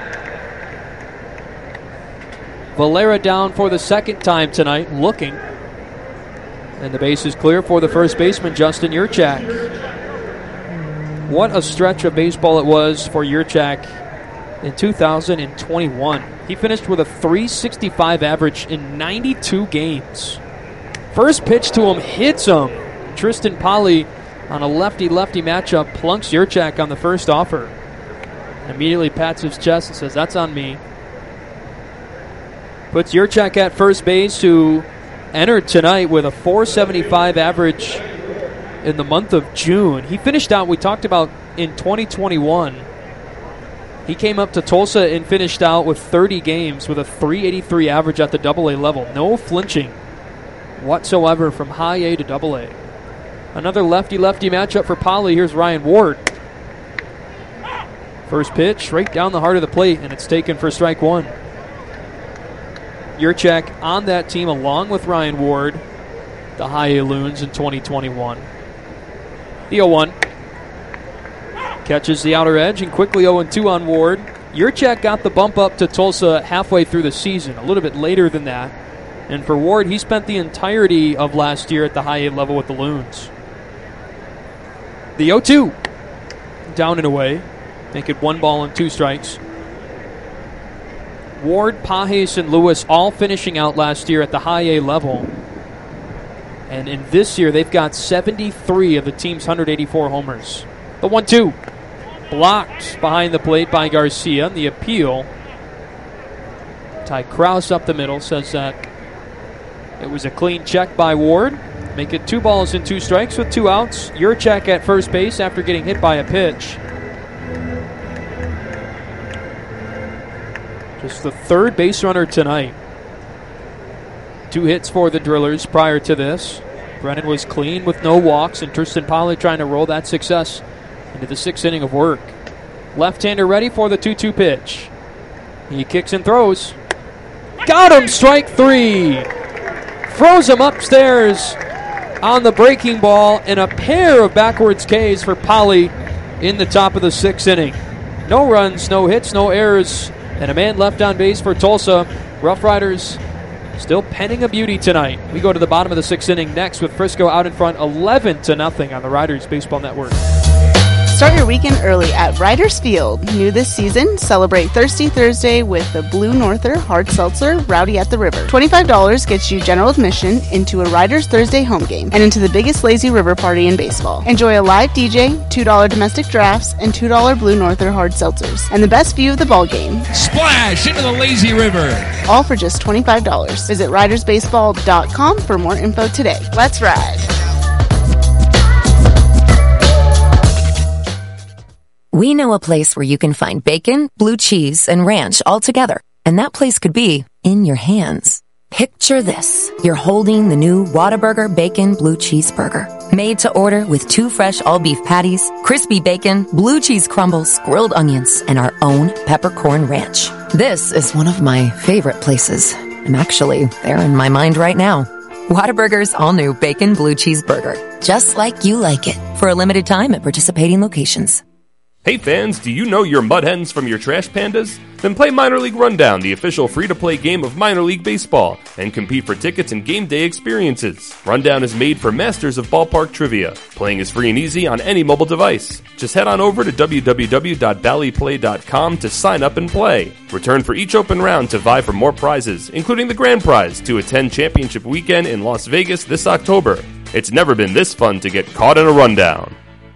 Valera down for the second time tonight, looking. And the base is clear for the first baseman, Justin Yurchak. What a stretch of baseball it was for Yurchak in two thousand twenty-one. He finished with a three sixty-five average in ninety-two games. First pitch to him hits him. Tristan Polly on a lefty-lefty matchup plunks Yurchak on the first offer. Immediately pats his chest and says, "That's on me." Puts Yurchak at first base, who entered tonight with a four seventy-five average in the month of June. He finished out, we talked about in twenty twenty-one. He came up to Tulsa and finished out with thirty games with a three eighty-three average at the double A level. No flinching whatsoever from high A to double A. Another lefty-lefty matchup for Polly. Here's Ryan Ward. First pitch right down the heart of the plate, and it's taken for strike one. Yurchak on that team along with Ryan Ward, the high A Loons in twenty twenty-one. The oh one. Catches the outer edge and quickly oh two on Ward. Yurchak got the bump up to Tulsa halfway through the season, a little bit later than that. And for Ward, he spent the entirety of last year at the high A level with the Loons. The oh two. Down and away. Make it one ball and two strikes. Ward, Pajes, and Lewis all finishing out last year at the high A level. And in this year, they've got seventy-three of the team's one hundred eighty-four homers. The one two. Blocked behind the plate by Garcia. And the appeal, Ty Krause up the middle, says that it was a clean check by Ward. Make it two balls and two strikes with two outs. Yurchak at first base after getting hit by a pitch. Just the third base runner tonight. Two hits for the Drillers prior to this. Brennan was clean with no walks, and Tristan Polly trying to roll that success into the sixth inning of work. Left-hander ready for the two two pitch. He kicks and throws. Got him, strike three. Throws him upstairs on the breaking ball, and a pair of backwards Ks for Polly in the top of the sixth inning. No runs, no hits, no errors, and a man left on base for Tulsa. Rough Riders still penning a beauty tonight. We go to the bottom of the sixth inning next with Frisco out in front eleven to nothing on the Riders Baseball Network. Start your weekend early at Riders Field. New this season, celebrate Thirsty Thursday with the Blue Norther Hard Seltzer Rowdy at the River. twenty-five dollars gets you general admission into a Riders Thursday home game and into the biggest lazy river party in baseball. Enjoy a live D J, two dollars domestic drafts, and two dollars Blue Norther Hard Seltzers, and the best view of the ball game. Splash into the lazy river. All for just twenty-five dollars. Visit riders baseball dot com for more info today. Let's ride. We know a place where you can find bacon, blue cheese, and ranch all together. And that place could be in your hands. Picture this. You're holding the new Whataburger Bacon Blue Cheese Burger. Made to order with two fresh all-beef patties, crispy bacon, blue cheese crumbles, grilled onions, and our own peppercorn ranch. This is one of my favorite places. I'm actually there in my mind right now. Whataburger's all-new Bacon Blue Cheese Burger. Just like you like it. For a limited time at participating locations. Hey fans, do you know your Mud Hens from your Trash Pandas? Then play Minor League Rundown, the official free-to-play game of Minor League Baseball, and compete for tickets and game day experiences. Rundown is made for masters of ballpark trivia. Playing is free and easy on any mobile device. Just head on over to w w w dot bally play dot com to sign up and play. Return for each open round to vie for more prizes, including the grand prize to attend Championship Weekend in Las Vegas this October. It's never been this fun to get caught in a rundown.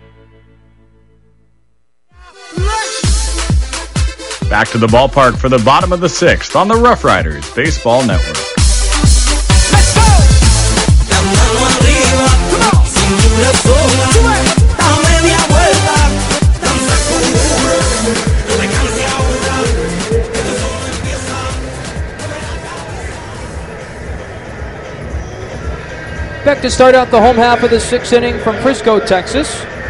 Back to the ballpark for the bottom of the sixth on the Rough Riders Baseball Network. Back to start out the home half of the sixth inning from Frisco, Texas.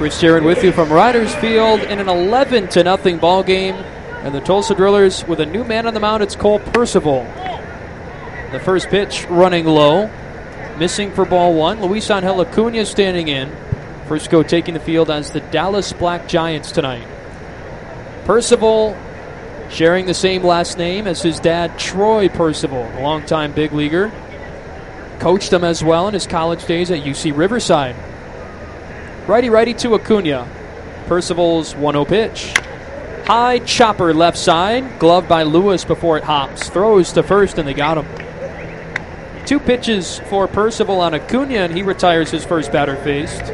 Chris Sharon with you from Riders Field in an eleven to nothing ball game. And the Tulsa Drillers with a new man on the mound. It's Cole Percival. The first pitch running low. Missing for ball one. Luis Angel Acuna standing in. Frisco taking the field as the Dallas Black Giants tonight. Percival sharing the same last name as his dad, Troy Percival, a longtime big leaguer. Coached him as well in his college days at U C Riverside. Righty-righty to Acuna. Percival's one oh pitch. High chopper left side. Gloved by Lewis before it hops. Throws to first, and they got him. Two pitches for Percival on Acuna, and he retires his first batter faced.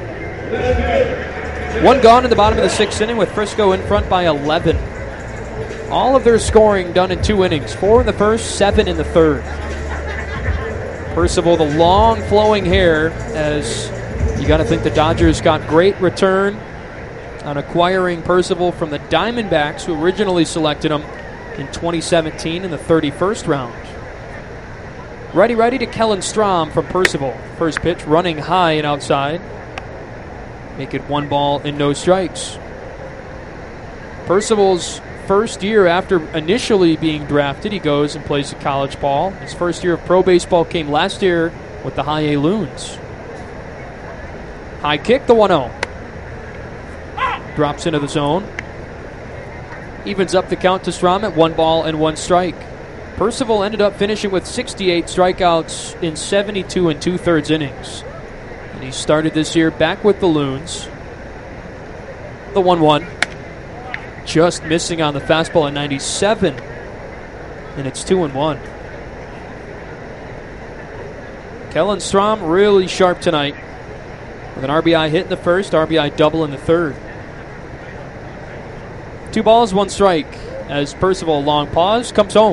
One gone in the bottom of the sixth inning with Frisco in front by eleven. All of their scoring done in two innings. Four in the first, seven in the third. Percival, the long flowing hair, as you got to think the Dodgers got great return on acquiring Percival from the Diamondbacks, who originally selected him in twenty seventeen in the thirty-first round. Righty-righty to Kellen Strom from Percival. First pitch running high and outside. Make it one ball and no strikes. Percival's first year after initially being drafted, he goes and plays the college ball. His first year of pro baseball came last year with the High A Loons. High kick, the one oh. Drops into the zone. Evens up the count to Strom at one ball and one strike. Percival ended up finishing with sixty-eight strikeouts in seventy-two and two-thirds innings. And he started this year back with the Loons. The one one. Just missing on the fastball at ninety-seven. And it's two and one. Kellen Strom really sharp tonight. With an R B I hit in the first, R B I double in the third. Two balls, one strike. As Percival, long pause, comes home.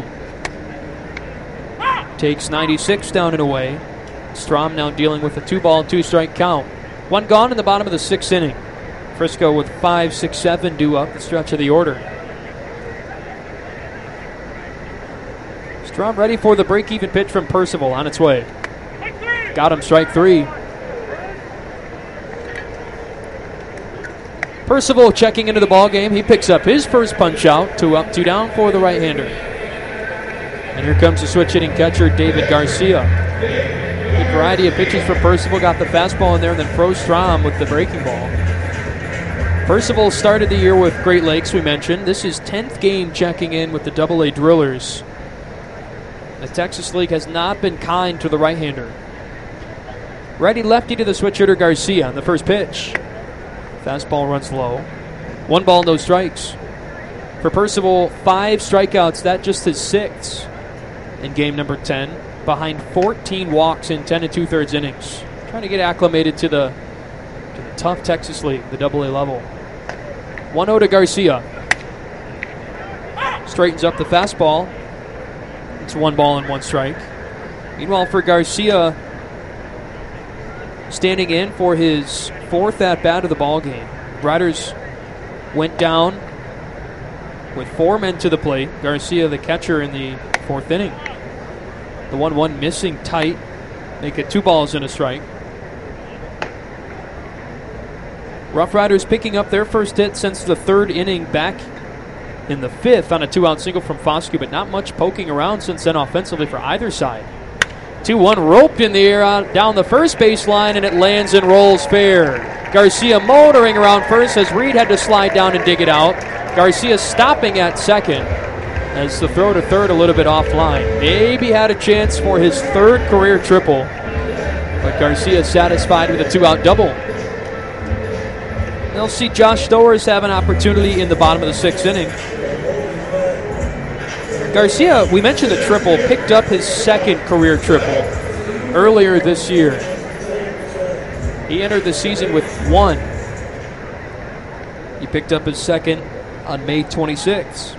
Takes ninety-six down and away. Strom now dealing with a two-ball, two-strike count. One gone in the bottom of the sixth inning. Frisco with five, six, seven due up the stretch of the order. Strom ready for the break-even pitch from Percival on its way. Got him, strike three. Percival checking into the ball game. He picks up his first punch out. Two up, two down for the right-hander. And here comes the switch hitting catcher, David Garcia. Good variety of pitches for Percival. Got the fastball in there, and then froze Strom with the breaking ball. Percival started the year with Great Lakes, we mentioned. This is tenth game checking in with the double A Drillers. The Texas League has not been kind to the right-hander. Righty-lefty to the switch hitter, Garcia on the first pitch. Fastball runs low. One ball, no strikes. For Percival, five strikeouts. That just his sixth in game number ten. Behind fourteen walks in ten and two-thirds innings. Trying to get acclimated to the, to the tough Texas League, the double A level. one oh to Garcia. Straightens up the fastball. It's one ball and one strike. Meanwhile, for Garcia, standing in for his fourth at-bat of the ball game. Riders went down with four men to the plate. Garcia, the catcher, in the fourth inning. The one one missing tight. Make it two balls and a strike. Rough Riders picking up their first hit since the third inning back in the fifth on a two-out single from Foscue, but not much poking around since then offensively for either side. two one roped in the air out down the first baseline, and it lands and rolls fair. Garcia motoring around first as Reed had to slide down and dig it out. Garcia stopping at second as the throw to third a little bit offline. Maybe had a chance for his third career triple, but Garcia satisfied with a two-out double. They'll see Josh Stowers have an opportunity in the bottom of the sixth inning. Garcia, we mentioned the triple, picked up his second career triple earlier this year. He entered the season with one. He picked up his second on May twenty-sixth.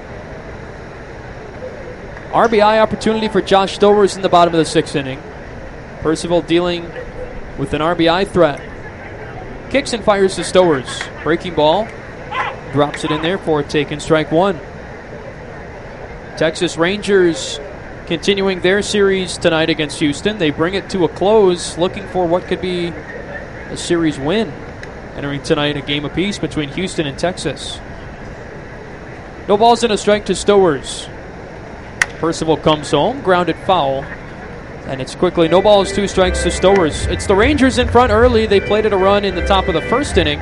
R B I opportunity for Josh Stowers in the bottom of the sixth inning. Percival dealing with an R B I threat. Kicks and fires to Stowers. Breaking ball. Drops it in there for a taken strike one. Texas Rangers continuing their series tonight against Houston. They bring it to a close, looking for what could be a series win entering tonight a game apiece between Houston and Texas. No balls and a strike to Stowers. Percival comes home, grounded foul. And it's quickly no balls, two strikes to Stowers. It's the Rangers in front early. They played it a run in the top of the first inning.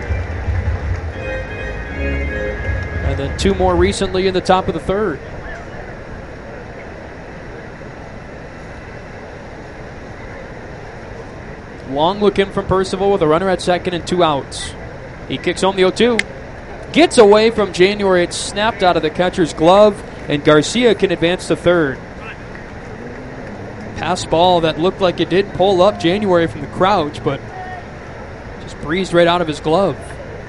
And then two more recently in the top of the third. Long look in from Percival with a runner at second and two outs. He kicks home the oh two. Gets away from January. It's snapped out of the catcher's glove, and Garcia can advance to third. Pass ball that looked like it did pull up January from the crouch, but just breezed right out of his glove.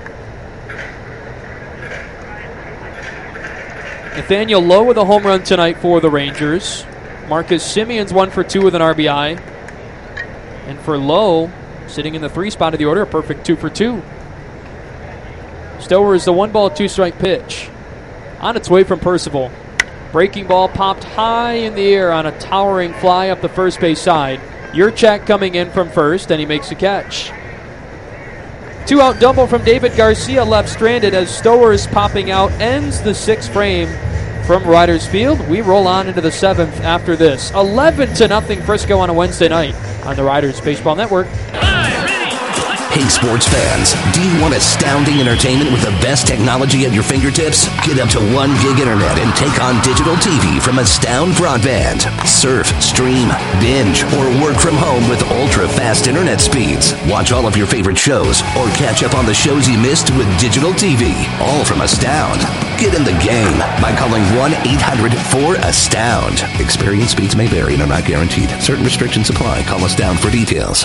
Nathaniel Lowe with a home run tonight for the Rangers. Marcus Simeon's one for two with an R B I. And for Lowe, sitting in the three spot of the order, a perfect two for two. Stower is the one ball, two strike pitch. On its way from Percival. Breaking ball popped high in the air on a towering fly up the first base side. Yurchak coming in from first, and he makes the catch. Two out double from David Garcia left stranded as Stowers popping out ends the sixth frame from Riders Field. We roll on into the seventh after this. eleven to nothing Frisco on a Wednesday night on the Riders Baseball Network. Hey, sports fans, do you want astounding entertainment with the best technology at your fingertips? Get up to one gig internet and take on digital T V from Astound Broadband. Surf, stream, binge, or work from home with ultra-fast internet speeds. Watch all of your favorite shows or catch up on the shows you missed with digital T V, all from Astound. Get in the game by calling one eight hundred four astound. Experience speeds may vary and are not guaranteed. Certain restrictions apply. Call Astound for details.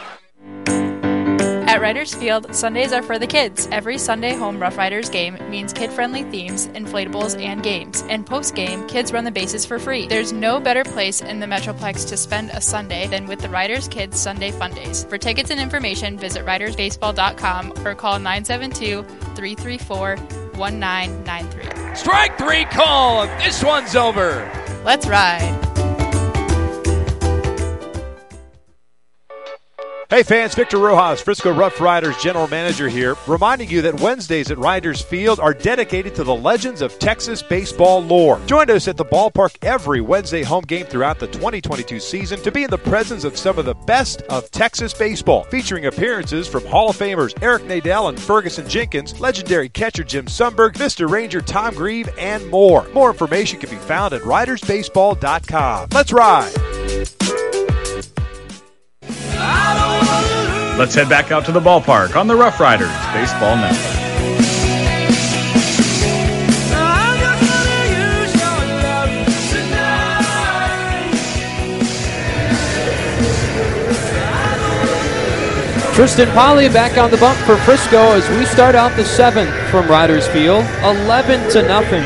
At Riders Field, Sundays are for the kids. Every Sunday home Rough Riders game means kid-friendly themes, inflatables, and games. And post-game, kids run the bases for free. There's no better place in the Metroplex to spend a Sunday than with the Riders Kids Sunday Fun Days. For tickets and information, visit riders baseball dot com or call nine seven two, three three four, one nine nine three. Strike three call. This one's over. Let's ride. Hey fans, Victor Rojas, Frisco Rough Riders General Manager here, reminding you that Wednesdays at Riders Field are dedicated to the legends of Texas baseball lore. Join us at the ballpark every Wednesday home game throughout the twenty twenty-two season to be in the presence of some of the best of Texas baseball, featuring appearances from Hall of Famers Eric Nadel and Ferguson Jenkins, legendary catcher Jim Sundberg, Vista Ranger Tom Grieve, and more. More information can be found at riders baseball dot com. Let's ride! Let's head back out to the ballpark on the Rough Riders Baseball Network. Tristan Polly back on the bump for Frisco as we start out the seventh from Riders Field, eleven to nothing.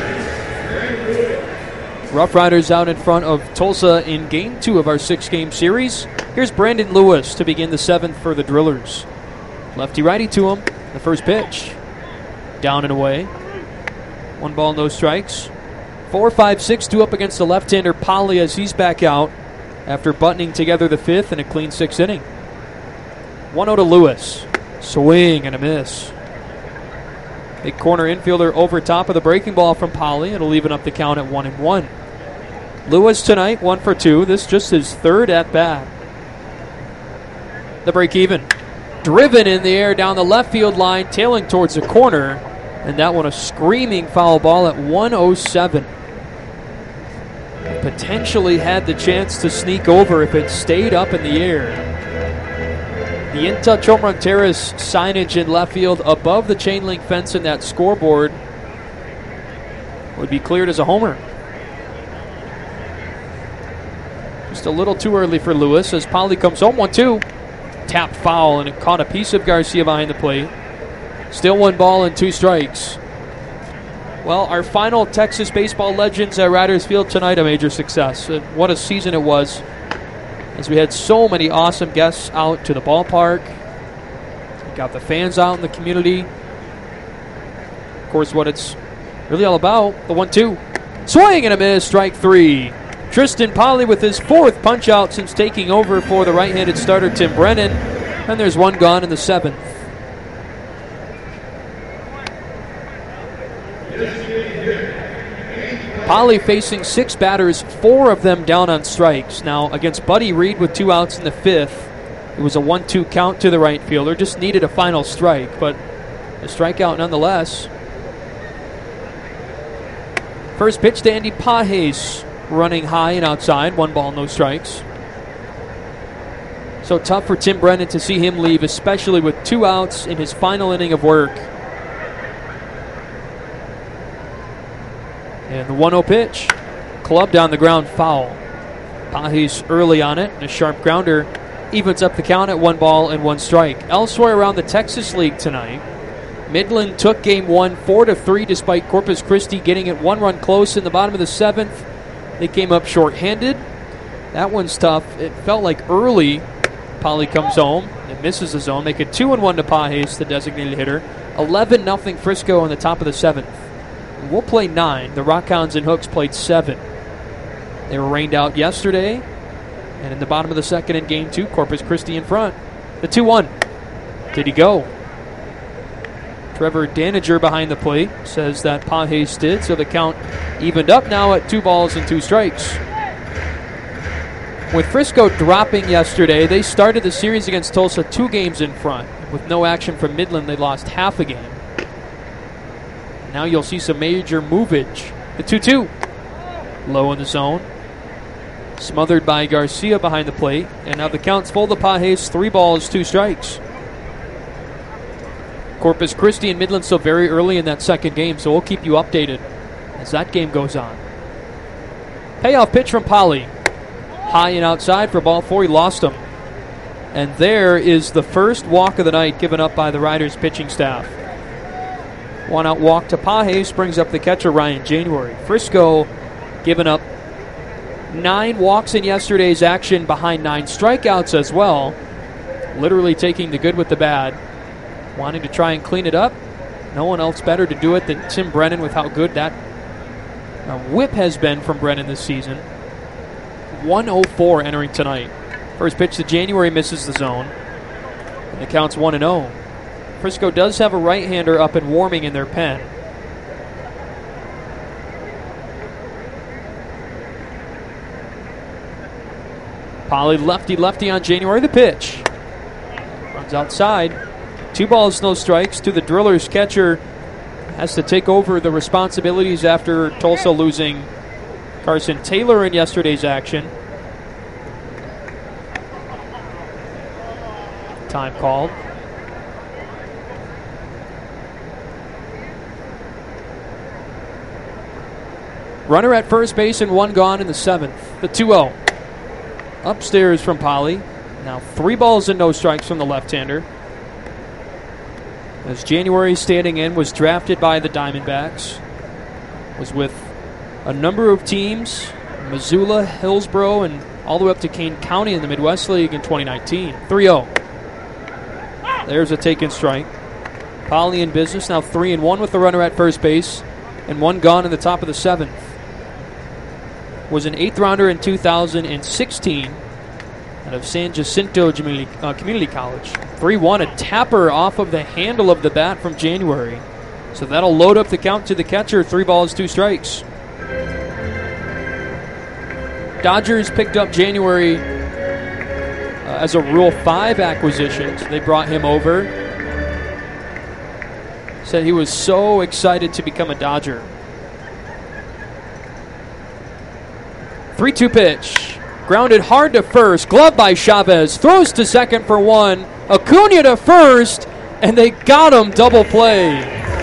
Rough Riders out in front of Tulsa in game two of our six-game series. Here's Brandon Lewis to begin the seventh for the Drillers. Lefty-righty to him. The first pitch. Down and away. One ball, no strikes. Four, five, six, two up against the left-hander Polly as he's back out after buttoning together the fifth in a clean sixth inning. one oh to Lewis. Swing and a miss. Big corner infielder over top of the breaking ball from Polly. It'll even up the count at one and one. Lewis tonight, one for two. This just his third at bat. The break even. Driven in the air down the left field line, tailing towards the corner. And that one a screaming foul ball at one oh seven. Potentially had the chance to sneak over if it stayed up in the air. The In Touch Home Run Terrace signage in left field above the chain link fence in that scoreboard would be cleared as a homer. Just a little too early for Lewis as Polly comes home. one two. Tap foul, and it caught a piece of Garcia behind the plate. Still one ball and two strikes. Well, our final Texas baseball legends at Riders Field tonight, a major success. What a season it was, as we had so many awesome guests out to the ballpark. We got the fans out in the community. Of course, what it's really all about, the one two. Swing and a miss, strike three. Tristan Polly with his fourth punch-out since taking over for the right-handed starter Tim Brennan. And there's one gone in the seventh. Poly facing six batters, four of them down on strikes. Now, against Buddy Reed with two outs in the fifth, it was a one two count to the right fielder. Just needed a final strike, but a strikeout nonetheless. First pitch to Andy Pages, running high and outside. One ball, no strikes. So tough for Tim Brennan to see him leave, especially with two outs in his final inning of work. And the one oh pitch, clubbed on the ground, foul. Pages early on it, and a sharp grounder evens up the count at one ball and one strike. Elsewhere around the Texas League tonight, Midland took game one four to three despite Corpus Christi getting it one run close in the bottom of the seventh. They came up shorthanded. That one's tough. It felt like early. Poly comes home and misses the zone. Make it two and one to Pages, the designated hitter. eleven nothing Frisco on the top of the seventh. We'll play nine. The Rockhounds and Hooks played seven. They were rained out yesterday. And in the bottom of the second in game two, Corpus Christi in front. The two one. Did he go? Trevor Daniger behind the plate says that Pages did, so the count evened up now at two balls and two strikes. With Frisco dropping yesterday, they started the series against Tulsa two games in front. With no action from Midland, they lost half a game. Now you'll see some major movage. The two two. Low in the zone. Smothered by Garcia behind the plate. And now the count's full to Pages, three balls, two strikes. Corpus Christi and Midland still very early in that second game, so we'll keep you updated as that game goes on. Payoff pitch from Poly. High and outside for ball four. He lost him. And there is the first walk of the night given up by the Riders pitching staff. One out walk to Pages brings up the catcher Ryan January. Frisco giving up nine walks in yesterday's action behind nine strikeouts as well. Literally taking the good with the bad. Wanting to try and clean it up. No one else better to do it than Tim Brennan with how good that uh, whip has been from Brennan this season. one oh four entering tonight. First pitch to January misses the zone. And the count's one and oh. Frisco does have a right-hander up and warming in their pen. Poly lefty-lefty on January. The pitch. Runs outside. Two balls, no strikes to the Drillers. Catcher has to take over the responsibilities after Tulsa losing Carson Taylor in yesterday's action. Time called. Runner at first base and one gone in the seventh. The two oh. Upstairs from Poly. Now three balls and no strikes from the left-hander. As January standing in, was drafted by the Diamondbacks. Was with a number of teams, Missoula, Hillsboro, and all the way up to Kane County in the Midwest League in twenty nineteen. three oh. There's a taken strike. Poly in business, now three and one with the runner at first base, and one gone in the top of the seventh. Was an eighth rounder in two thousand sixteen out of San Jacinto Community, uh, Community College. three one, a tapper off of the handle of the bat from January. So that'll load up the count to the catcher. Three balls, two strikes. Dodgers picked up January uh, as a Rule five acquisition. So they brought him over. Said he was so excited to become a Dodger. three two pitch. Grounded hard to first. Glove by Chavez. Throws to second for one. Acuna to first. And they got him. Double play.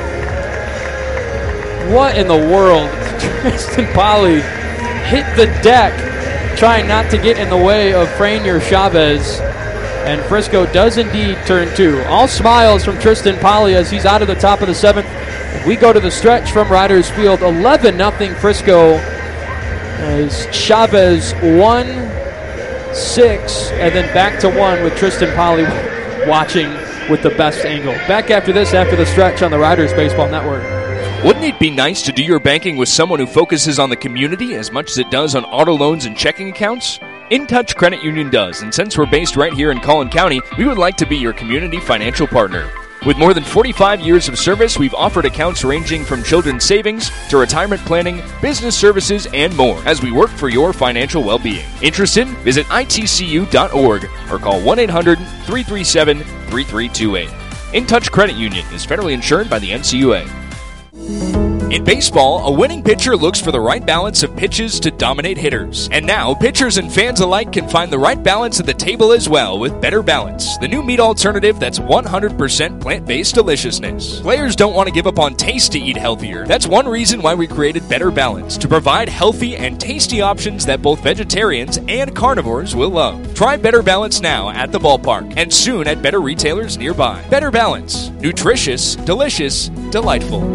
What in the world? Tristan Poly hit the deck trying not to get in the way of Franier Chavez. And Frisco does indeed turn two. All smiles from Tristan Poly as he's out of the top of the seventh. We go to the stretch from Riders Field. eleven nothing Frisco. As Chavez one, six, and then back to one with Tristan Poly watching with the best angle. Back after this, after the stretch on the Riders Baseball Network. Wouldn't it be nice to do your banking with someone who focuses on the community as much as it does on auto loans and checking accounts? InTouch Credit Union does, and since we're based right here in Collin County, we would like to be your community financial partner. With more than forty-five years of service, we've offered accounts ranging from children's savings to retirement planning, business services, and more as we work for your financial well-being. Interested? Visit I T C U dot org or call one eight hundred, three three seven, three three two eight. In Touch Credit Union is federally insured by the N C U A. In baseball, a winning pitcher looks for the right balance of pitches to dominate hitters. And now, pitchers and fans alike can find the right balance at the table as well with Better Balance, the new meat alternative that's one hundred percent plant-based deliciousness. Players don't want to give up on taste to eat healthier. That's one reason why we created Better Balance, to provide healthy and tasty options that both vegetarians and carnivores will love. Try Better Balance now at the ballpark and soon at better retailers nearby. Better Balance. Nutritious, delicious, delightful.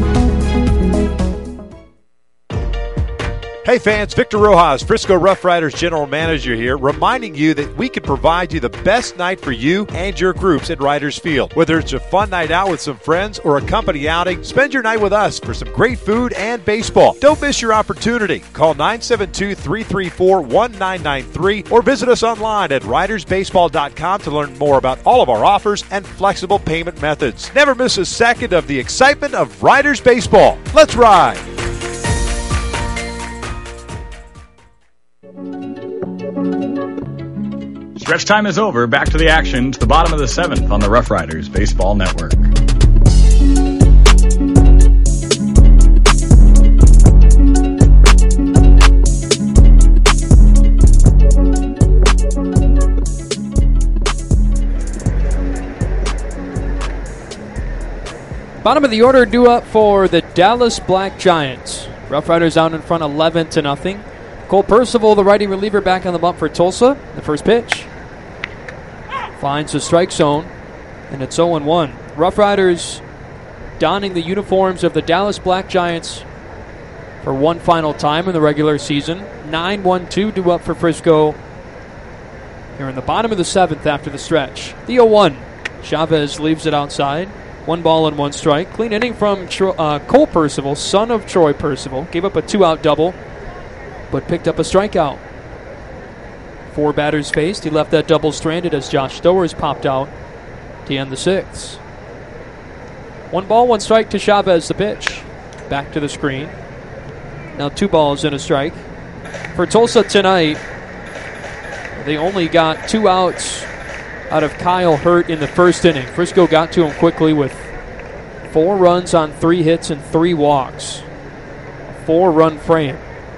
Hey fans, Victor Rojas, Frisco Rough Riders General Manager here, reminding you that we can provide you the best night for you and your groups at Riders Field. Whether it's a fun night out with some friends or a company outing, spend your night with us for some great food and baseball. Don't miss your opportunity. Call nine seven two, three three four, one nine nine three or visit us online at riders baseball dot com to learn more about all of our offers and flexible payment methods. Never miss a second of the excitement of Riders Baseball. Let's ride! Stretch time is over. Back to the action to the bottom of the seventh on the Rough Riders Baseball Network. Bottom of the order due up for the Dallas Black Giants. Rough Riders out in front eleven to nothing. Cole Percival, the righty reliever, back on the bump for Tulsa. The first pitch finds the strike zone, and it's oh one. Rough Riders donning the uniforms of the Dallas Black Giants for one final time in the regular season. nine one two due up for Frisco here in the bottom of the seventh after the stretch. The oh one. Chavez leaves it outside. One ball and one strike. Clean inning from Tro- uh, Cole Percival, son of Troy Percival. Gave up a two-out double, but picked up a strikeout. Four batters faced. He left that double stranded as Josh Stowers popped out to end the sixth. One ball, one strike to Chavez, the pitch. Back to the screen. Now two balls and a strike. For Tulsa tonight, they only got two outs out of Kyle Hurt in the first inning. Frisco got to him quickly with four runs on three hits and three walks. A four-run frame.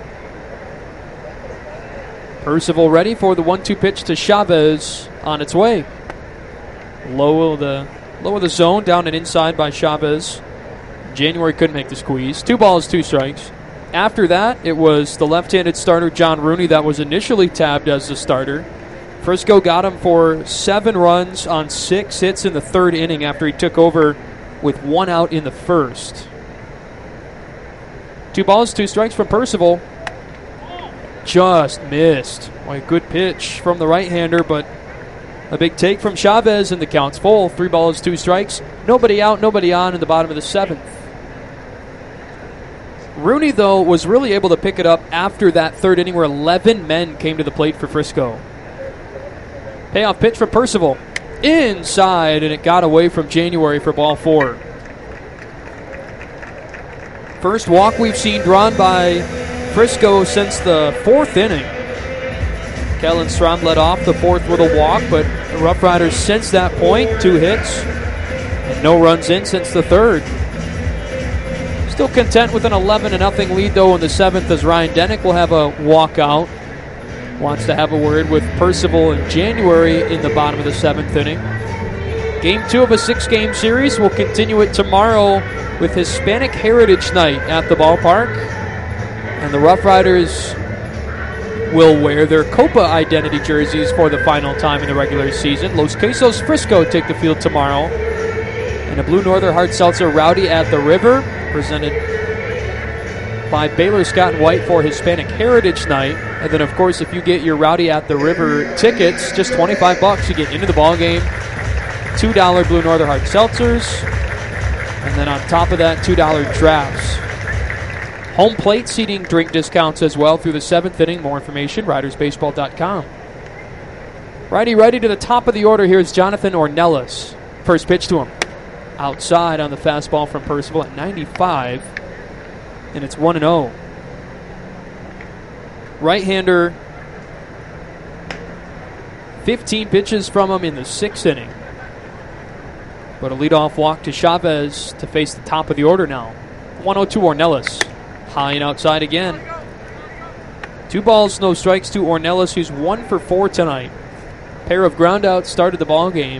Percival ready for the one two pitch to Chavez on its way. Low of the, low of the zone, down and inside by Chavez. January couldn't make the squeeze. Two balls, two strikes. After that, it was the left-handed starter John Rooney that was initially tabbed as the starter. Frisco got him for seven runs on six hits in the third inning after he took over with one out in the first. Two balls, two strikes from Percival. Just missed. Boy, good pitch from the right-hander, but a big take from Chavez, and the count's full. Three balls, two strikes. Nobody out, nobody on in the bottom of the seventh. Rooney, though, was really able to pick it up after that third inning where eleven men came to the plate for Frisco. Payoff pitch from Percival. Inside, and it got away from January for ball four. First walk we've seen drawn by Frisco since the fourth inning. Kellen Strom led off the fourth with a walk, but the Rough Riders since that point, two hits, and no runs in since the third. Still content with an eleven to nothing lead, though, in the seventh, as Ryan Denick will have a walkout. Wants to have a word with Percival in January in the bottom of the seventh inning. Game two of a six-game series. We'll continue it tomorrow with Hispanic Heritage Night at the ballpark. And the Rough Riders will wear their Copa identity jerseys for the final time in the regular season. Los Quesos Frisco take the field tomorrow. And a Blue Northern Hard Seltzer Rowdy at the River, presented by Baylor Scott and White for Hispanic Heritage Night. And then, of course, if you get your Rowdy at the River tickets, just twenty-five bucks, you get into the ball game. two dollars Blue Northern Hard Seltzers. And then on top of that, two dollars drafts. Home plate seating drink discounts as well through the seventh inning. More information, riders baseball dot com. Righty, righty to the top of the order. Here's Jonathan Ornelas. First pitch to him. outside on the fastball from Percival at ninety-five, and it's one and oh. Right-hander, fifteen pitches from him in the sixth inning. But a leadoff walk to Chavez to face the top of the order now. one oh two Ornelas. High and outside again. Two balls, no strikes to Ornelas, who's one for four tonight. Pair of groundouts started the ball game.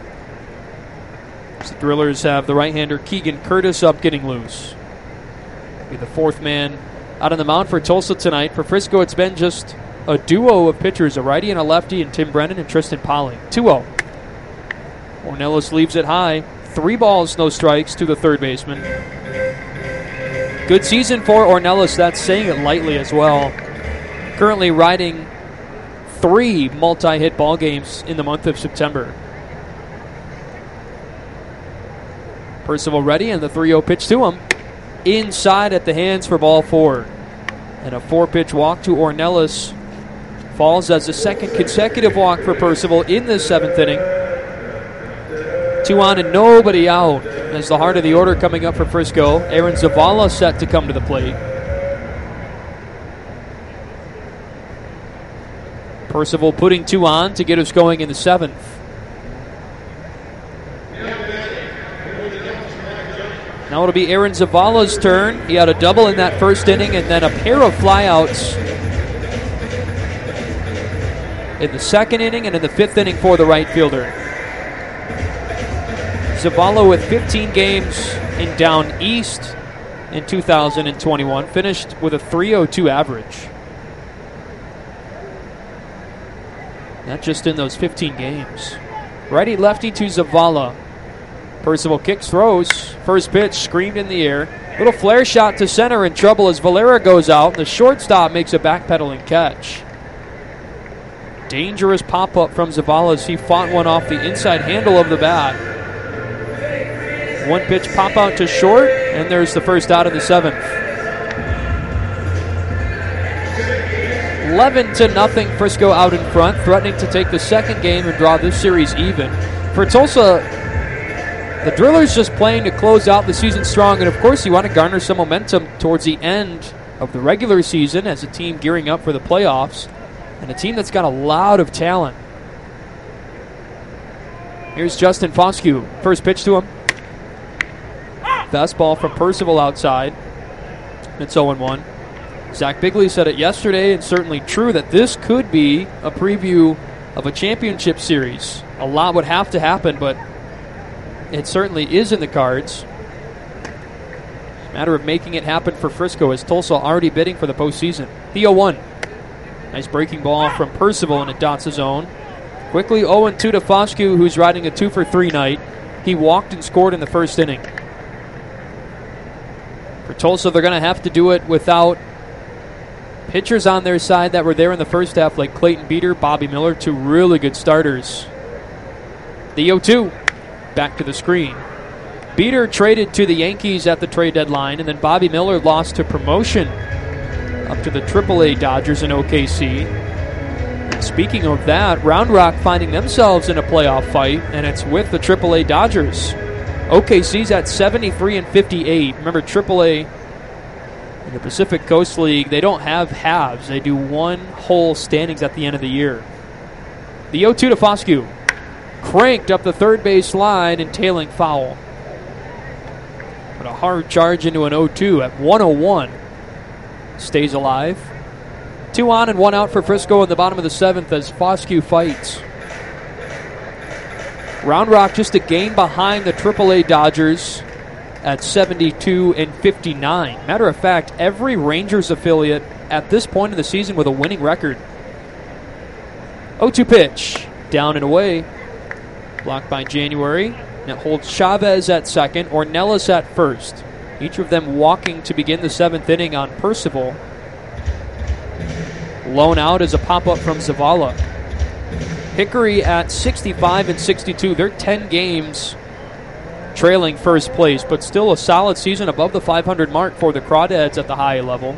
The Drillers have the right-hander Keegan Curtis up getting loose. Be the fourth man out on the mound for Tulsa tonight. For Frisco, it's been just a duo of pitchers, a righty and a lefty, and Tim Brennan and Tristan Polly. two oh. Ornelas leaves it high. Three balls, no strikes to the third baseman. Good season for Ornelas, that's saying it lightly as well. Currently riding three multi-hit ball games in the month of September. Percival ready, and the three oh pitch to him. Inside at the hands for ball four. And a four-pitch walk to Ornelas falls as the second consecutive walk for Percival in the seventh inning. Two on and nobody out as the heart of the order coming up for Frisco. Aaron Zavala set to come to the plate. Percival putting two on to get us going in the seventh. Now it'll be Aaron Zavala's turn. He had a double in that first inning and then a pair of flyouts in the second inning and in the fifth inning for the right fielder. Zavala with fifteen games in Down East in two thousand twenty-one, finished with a three oh two average. Not just in those fifteen games. Righty-lefty to Zavala. Percival kicks, throws. First pitch screamed in the air. Little flare shot to center, in trouble as Valera goes out. The shortstop makes a backpedaling catch. Dangerous pop-up from Zavala as he fought one off the inside handle of the bat. One pitch pop out to short, and there's the first out of the seventh. eleven to nothing, Frisco out in front, threatening to take the second game and draw this series even. For Tulsa, the Drillers just playing to close out the season strong, and of course you want to garner some momentum towards the end of the regular season as a team gearing up for the playoffs, and a team that's got a lot of talent. Here's Justin Foscue. First pitch to him. Fastball from Percival outside. It's oh one. Zach Bigley said it yesterday, and certainly true, that this could be a preview of a championship series. A lot would have to happen, but it certainly is in the cards. It's a matter of making it happen for Frisco, as Tulsa already bidding for the postseason. The oh one. Nice breaking ball from Percival, and it dots his own. Quickly oh two to Foscue, who's riding a two for three night. He walked and scored in the first inning. For Tulsa, they're going to have to do it without pitchers on their side that were there in the first half, like Clayton Beater, Bobby Miller, two really good starters. The oh two, back to the screen. Beater traded to the Yankees at the trade deadline, and then Bobby Miller lost to promotion up to the triple A Dodgers in O K C. And speaking of that, Round Rock finding themselves in a playoff fight, and it's with the triple A Dodgers. O K C's at seventy-three and fifty-eight. Remember, triple A in the Pacific Coast League, they don't have halves. They do one whole standings at the end of the year. The oh two to Foscue. Cranked up the third base line and tailing foul. But a hard charge into an oh two at one oh one. Stays alive. Two on and one out for Frisco in the bottom of the seventh as Foscue fights. Round Rock just a game behind the triple A Dodgers at seventy-two and fifty-nine. Matter of fact, every Rangers affiliate at this point in the season with a winning record. oh two pitch. Down and away. Blocked by January. And it holds Chavez at second, Ornelas at first. Each of them walking to begin the seventh inning on Percival. Blown out as a pop-up from Zavala. Hickory at sixty-five and sixty-two. They're ten games trailing first place, but still a solid season above the five hundred mark for the Crawdads at the high level.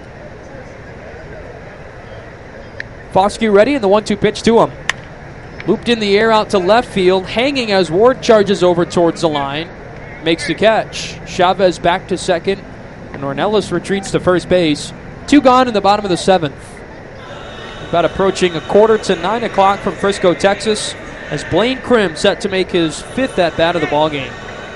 Foscue ready, and the one two pitch to him. Looped in the air out to left field, hanging as Ward charges over towards the line. makes the catch. Chavez back to second, and Ornelas retreats to first base. Two gone in the bottom of the seventh. About approaching a quarter to nine o'clock from Frisco, Texas, as Blaine Krim set to make his fifth at-bat of the ballgame.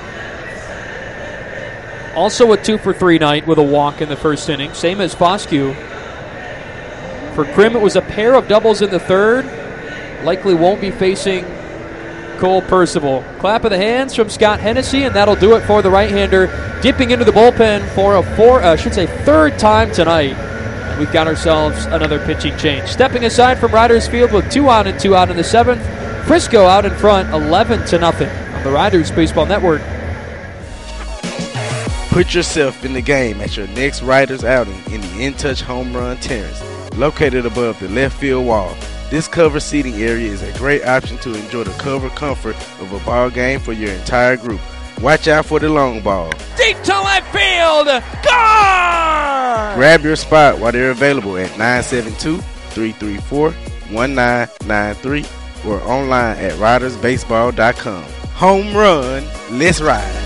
Also a two for three night with a walk in the first inning, same as Foscue. For Krim, it was a pair of doubles in the third. Likely won't be facing Cole Percival. Clap of the hands from Scott Hennessy, and that'll do it for the right-hander, dipping into the bullpen for a four, uh, I should say third time tonight. And we've got ourselves another pitching change. Stepping aside from Riders Field with two on and two out in the seventh, Frisco out in front, eleven to nothing on the Riders Baseball Network. Put yourself in the game at your next Riders outing in the In Touch Home Run Terrace, located above the left field wall. This covered seating area is a great option to enjoy the cover comfort of a ball game for your entire group. Watch out for the long ball. Deep to left field. Gone! Grab your spot while they're available at nine seven two, three three four, one nine nine three or online at riders baseball dot com. Home run, let's ride.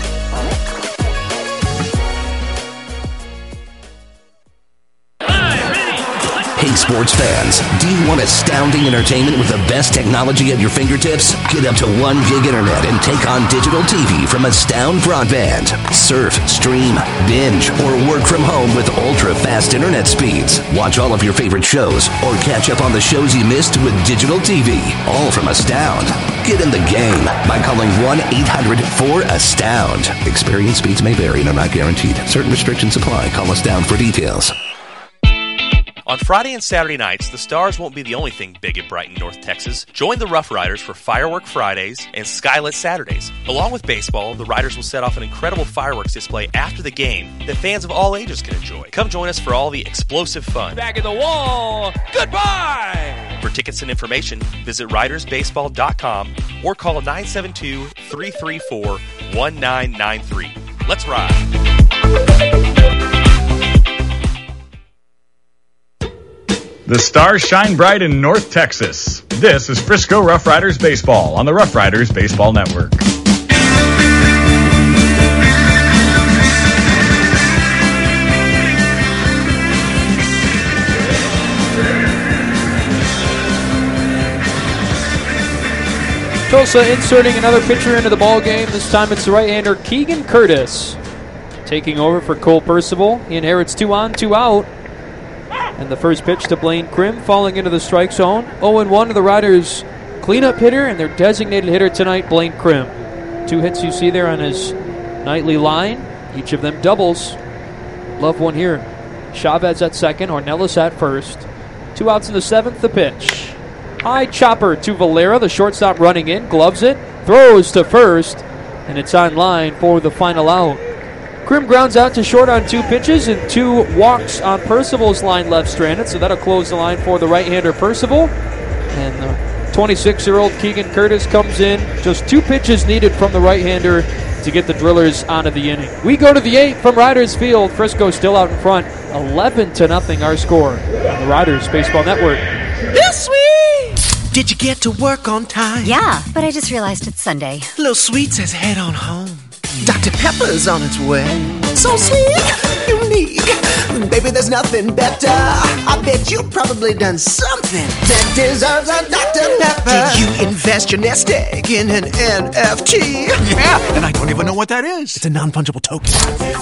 Hey, sports fans, do you want astounding entertainment with the best technology at your fingertips? Get up to one gig internet and take on digital T V from Astound Broadband. Surf, stream, binge, or work from home with ultra-fast internet speeds. Watch all of your favorite shows or catch up on the shows you missed with digital T V. All from Astound. Get in the game by calling one eight hundred four astound. Experience speeds may vary and are not guaranteed. Certain restrictions apply. Call Astound for details. On Friday and Saturday nights, the Stars won't be the only thing big at Brighton, North Texas. Join the Rough Riders for Firework Fridays and Skylit Saturdays. Along with baseball, the Riders will set off an incredible fireworks display after the game that fans of all ages can enjoy. Come join us for all the explosive fun. Back in the wall. Goodbye! For tickets and information, visit riders baseball dot com or call nine seven two, three three four, one nine nine three. Let's ride. The stars shine bright in North Texas. This is Frisco Rough Riders Baseball on the Rough Riders Baseball Network. Tulsa inserting another pitcher into the ball game. This time it's the right-hander Keegan Curtis taking over for Cole Percival. He inherits two on, two out. And the first pitch to Blaine Krim falling into the strike zone. oh and one to the Riders' cleanup hitter and their designated hitter tonight, Blaine Krim. Two hits you see there on his nightly line. Each of them doubles. Love one here. Chavez at second, Ornelas at first. Two outs in the seventh, the pitch. High chopper to Valera, the shortstop running in, gloves it, throws to first, and it's on line for the final out. Krim grounds out to short on two pitches and two walks on Percival's line left stranded, so that'll close the line for the right-hander Percival. And the twenty-six-year-old Keegan Curtis comes in. Just two pitches needed from the right-hander to get the Drillers out of the inning. We go to the eighth from Riders Field. Frisco still out in front, eleven to nothing our score on the Riders Baseball Network. This sweet! Did you get to work on time? Yeah, but I just realized it's Sunday. Little Sweet says head on home. Doctor Pepper's on its way. So sweet, unique. Baby, there's nothing better. I bet you've probably done something that deserves a Doctor Pepper. Did you invest your nest egg in an N F T? Yeah, and I don't even know what that is. It's a non-fungible token.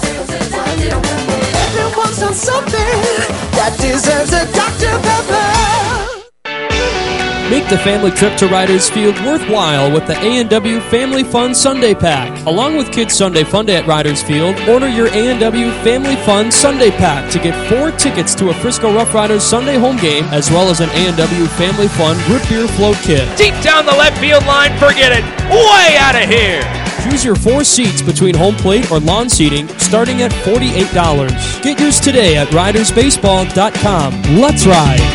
Everyone's done something that deserves a Doctor Pepper. Make the family trip to Riders Field worthwhile with the A and W Family Fun Sunday Pack. Along with Kids Sunday Fun Day at Riders Field, order your A and W Family Fun Sunday Pack to get four tickets to a Frisco Rough Riders Sunday home game, as well as an A and W Family Fun Root Beer Float Kit. Deep down the left field line, forget it. Way out of here. Choose your four seats between home plate or lawn seating, starting at forty-eight dollars. Get yours today at riders baseball dot com. Let's ride.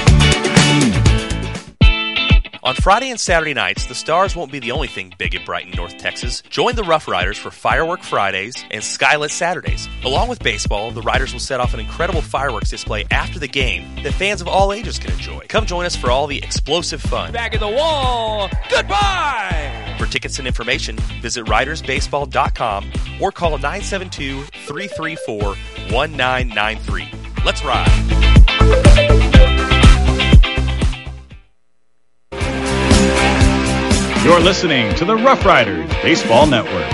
On Friday and Saturday nights, the Stars won't be the only thing big at Brighton, North Texas. Join the Rough Riders for Firework Fridays and Skylit Saturdays. Along with baseball, the Riders will set off an incredible fireworks display after the game that fans of all ages can enjoy. Come join us for all the explosive fun. Back in the wall. Goodbye! For For tickets and information, visit riders baseball dot com or call nine seven two, three three four, one nine nine three. Let's ride. You're listening to the Rough Riders Baseball Network.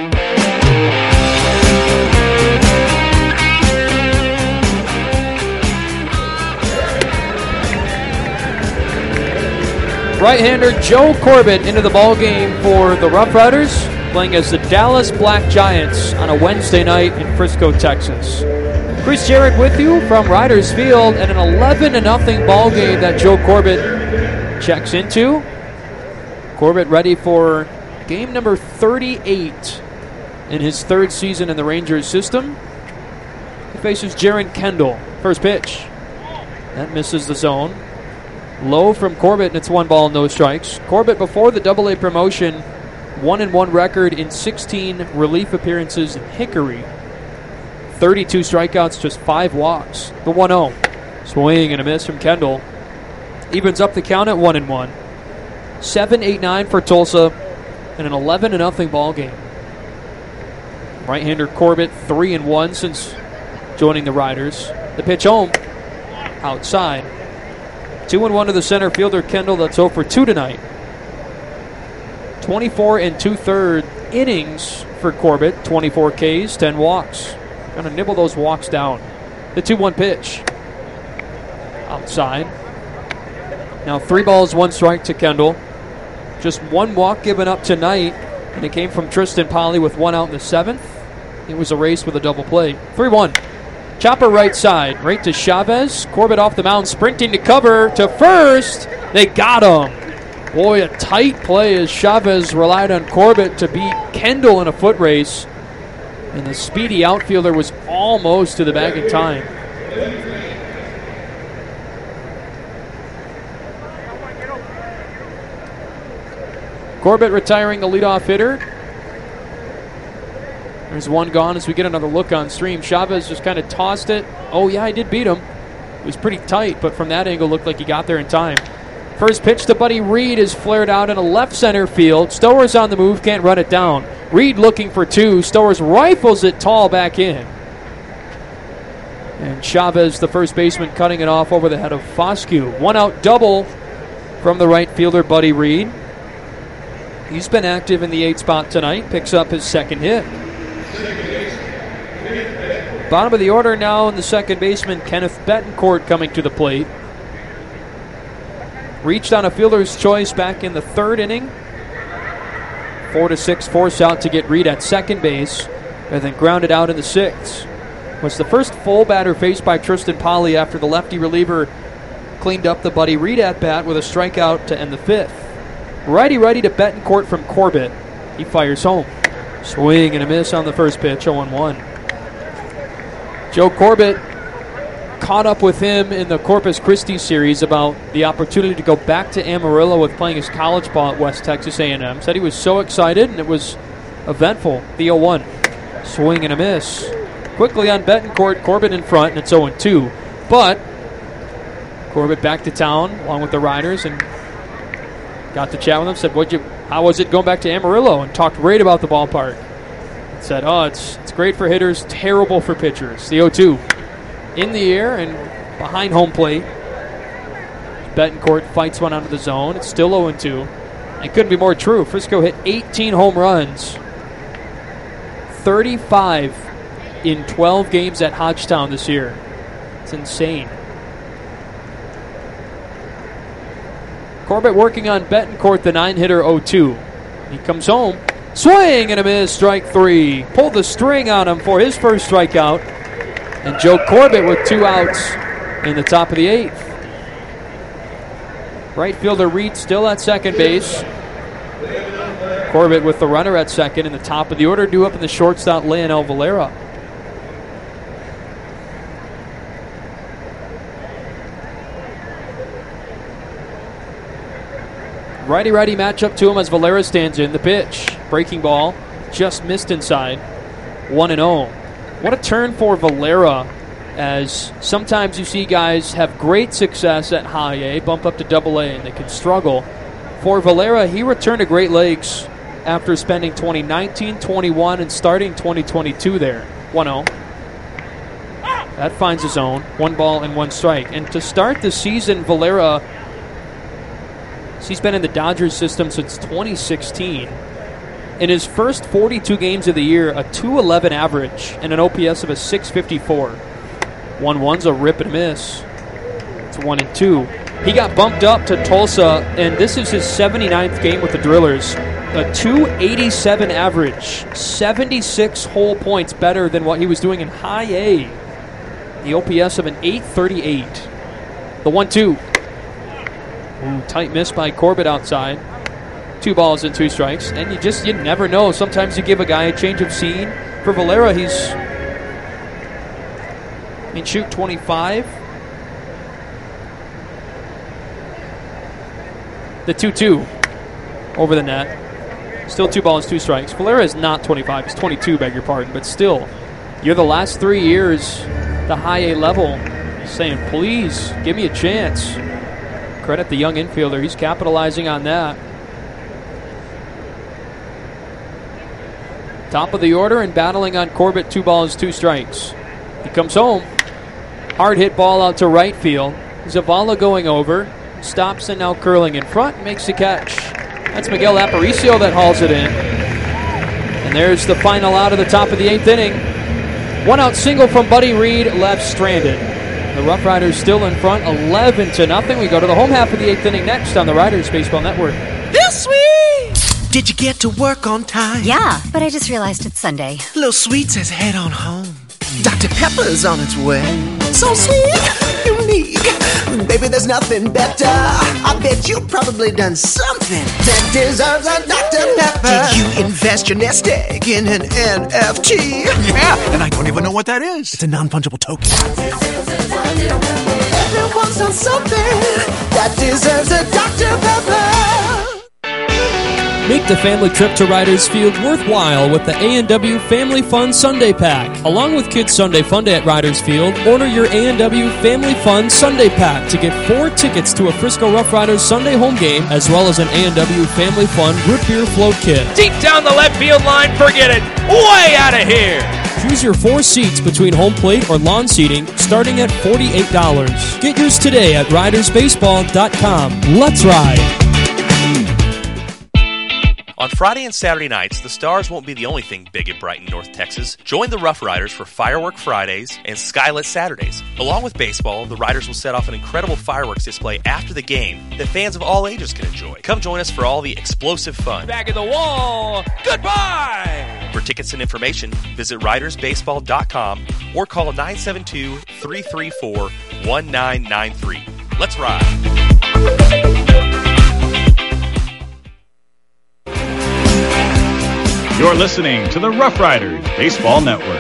Right-hander Joe Corbett into the ball game for the Rough Riders, playing as the Dallas Black Giants on a Wednesday night in Frisco, Texas. Chris Jarrett with you from Riders Field, and an eleven to nothing ball game that Joe Corbett checks into. Corbett ready for game number thirty-eight in his third season in the Rangers system. He faces Jaron Kendall. First pitch. That misses the zone. Low from Corbett, and it's one ball, no strikes. Corbett, before the double A promotion, one and one record in sixteen relief appearances in Hickory. thirty-two strikeouts, just five walks. The one oh. Swing and a miss from Kendall. Evens up the count at one and one. seven eight nine for Tulsa, and an eleven to nothing ball game. Right-hander Corbett, three and one since joining the Riders. The pitch home, outside. two and one to the center fielder Kendall. That's oh for two tonight. twenty-four and two-thirds innings for Corbett. twenty-four Ks, ten walks. Gonna nibble those walks down. The two one pitch. Outside. Now three balls, one strike to Kendall. Just one walk given up tonight, and it came from Tristan Polley with one out in the seventh. It was a race with a double play. three one. Chopper right side, right to Chavez. Corbett off the mound, sprinting to cover to first. They got him. Boy, a tight play as Chavez relied on Corbett to beat Kendall in a foot race. And the speedy outfielder was almost to the bag in time. Corbett retiring the leadoff hitter. There's one gone as we get another look on stream. Chavez just kind of tossed it. Oh, yeah, he did beat him. It was pretty tight, but from that angle looked like he got there in time. First pitch to Buddy Reed is flared out in a left center field. Stowers on the move, can't run it down. Reed looking for two. Stowers rifles it tall back in. And Chavez, the first baseman, cutting it off over the head of Foscue. One out double from the right fielder, Buddy Reed. He's been active in the eighth spot tonight. Picks up his second hit. Bottom of the order now, and the second baseman, Kenneth Betancourt, coming to the plate. Reached on a fielder's choice back in the third inning. Four to six force out to get Reed at second base, and then grounded out in the sixth. Was the first full batter faced by Tristan Polley after the lefty reliever cleaned up the Buddy Reed at bat with a strikeout to end the fifth. Righty righty to Betancourt from Corbett. He fires home. Swing and a miss on the first pitch, oh one. Joe Corbett caught up with him in the Corpus Christi series about the opportunity to go back to Amarillo with playing his college ball at West Texas A and M. Said he was so excited, and it was eventful. The oh one. Swing and a miss. Quickly on Betancourt, Corbett in front, and it's oh two. But Corbett back to town along with the Riders and got to chat with him. Said, "What'd you? How was it going back to Amarillo?" And talked great about the ballpark. Said, "Oh, it's it's great for hitters, terrible for pitchers." The oh two in the air and behind home plate. Betancourt fights one out of the zone. It's still oh two. It couldn't be more true. Frisco hit eighteen home runs, thirty-five in twelve games at Hodgetown this year. It's insane. Corbett working on Betancourt, the nine-hitter, oh two. He comes home. Swing and a miss, strike three. Pulled the string on him for his first strikeout. And Joe Corbett with two outs in the top of the eighth. Right fielder Reed still at second base. Corbett with the runner at second in the top of the order. Due up in the shortstop, Leonel Valera. Righty-righty matchup to him as Valera stands in. The pitch. Breaking ball. Just missed inside. one and oh. What a turn for Valera, as sometimes you see guys have great success at high A, bump up to double A, and they can struggle. For Valera, he returned to Great Lakes after spending twenty nineteen, twenty-one, and starting twenty twenty-two there. one oh. That finds his own. One ball and one strike. And to start the season, Valera, he's been in the Dodgers system since twenty sixteen. In his first forty-two games of the year, a two eleven average and an O P S of a six fifty-four. one one's a rip and miss. It's one and two. He got bumped up to Tulsa, and this is his seventy-ninth game with the Drillers. A two eighty-seven average, seventy-six whole points better than what he was doing in high A. The O P S of an eight thirty-eight. The one two. Ooh, tight miss by Corbett outside. Two balls and two strikes. And you just, you never know. Sometimes you give a guy a change of scene. For Valera, he's, I mean, shoot twenty-five. The two two over the net. Still two balls, two strikes. Valera is not twenty-five. He's twenty-two, beg your pardon. But still, you're the last three years, the high A level, saying, please, give me a chance. Credit the young infielder. He's capitalizing on that. Top of the order and battling on Corbett, two balls, two strikes. He comes home. Hard hit ball out to right field. Zavala going over. Stops and now curling in front. Makes the catch. That's Miguel Aparicio that hauls it in. And there's the final out of the top of the eighth inning. One out single from Buddy Reed, left stranded. The Rough Riders still in front, eleven to nothing. We go to the home half of the eighth inning next on the Riders Baseball Network. This sweet! Did you get to work on time? Yeah, but I just realized it's Sunday. Little Sweet says head on home. Doctor Pepper's on its way. So sweet, unique. Baby, there's nothing better. I bet you've probably done something that deserves a Doctor Pepper. Did you invest your nest egg in an N F T? Yeah, and I don't even know what that is. It's a non-fungible token. Everyone's done something that deserves a Doctor Pepper. Make the family trip to Riders Field worthwhile with the A and W Family Fun Sunday Pack. Along with Kids Sunday Fun Day at Riders Field, order your A and W Family Fun Sunday Pack to get four tickets to a Frisco Rough Riders Sunday home game, as well as an A and W Family Fun Root Beer Float Kit. Deep down the left field line, forget it. Way out of here. Choose your four seats between home plate or lawn seating, starting at forty-eight dollars. Get yours today at riders baseball dot com. Let's ride. On Friday and Saturday nights, the Stars won't be the only thing big and bright in North Texas. Join the Rough Riders for Firework Fridays and Skylit Saturdays. Along with baseball, the Riders will set off an incredible fireworks display after the game that fans of all ages can enjoy. Come join us for all the explosive fun. Back of the wall. Goodbye. For tickets and information, visit riders baseball dot com or call nine seven two, three three four, one nine nine three. Let's ride. You're listening to the Rough Riders Baseball Network.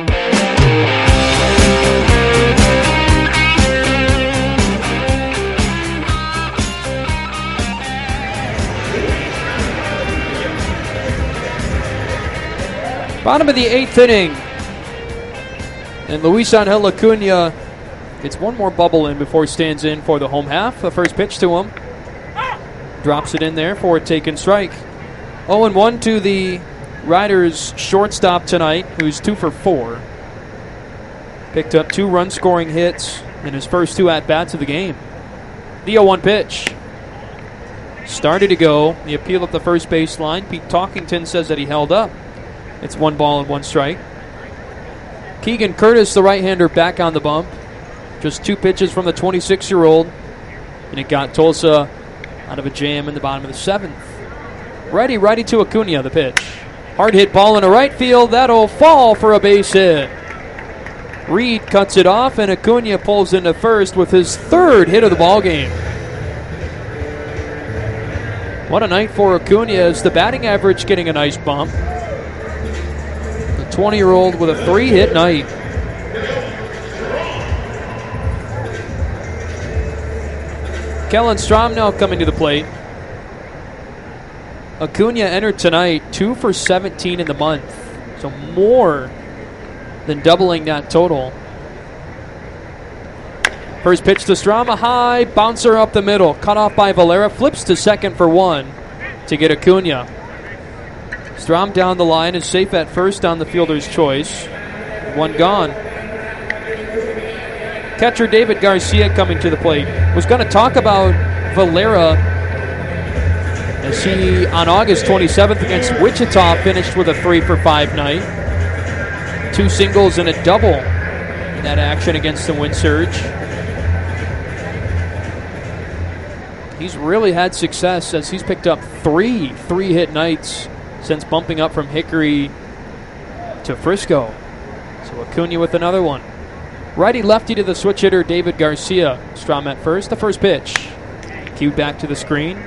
Bottom of the eighth inning. And Luis Angel Acuna gets one more bubble in before he stands in for the home half. The first pitch to him. Drops it in there for a taken strike. oh and one to the Riders shortstop tonight, who's two for four. Picked up two run-scoring hits in his first two at-bats of the game. The oh one pitch. Started to go. The appeal at the first base line. Pete Talkington says that he held up. It's one ball and one strike. Keegan Curtis, the right-hander, back on the bump. Just two pitches from the twenty-six-year-old. And it got Tulsa out of a jam in the bottom of the seventh. Righty, righty to Acuna, the pitch. Hard hit ball into right field. That'll fall for a base hit. Reed cuts it off, and Acuna pulls into first with his third hit of the ball game. What a night for Acuna, as the batting average getting a nice bump. The twenty-year-old with a three-hit night. Kellen Strom now coming to the plate. Acuna entered tonight two for seventeen in the month, so more than doubling that total. First pitch to Strom, a high bouncer up the middle, cut off by Valera, flips to second for one to get Acuna. Strom down the line is safe at first on the fielder's choice. One gone. Catcher David Garcia coming to the plate. Was going to talk about Valera as he, on August twenty-seventh against Wichita, finished with a three for five night. Two singles and a double in that action against the Wind Surge. He's really had success as he's picked up three three-hit nights since bumping up from Hickory to Frisco. So Acuna with another one. Righty-lefty to the switch hitter David Garcia. Strom at first. The first pitch. Cued back to the screen.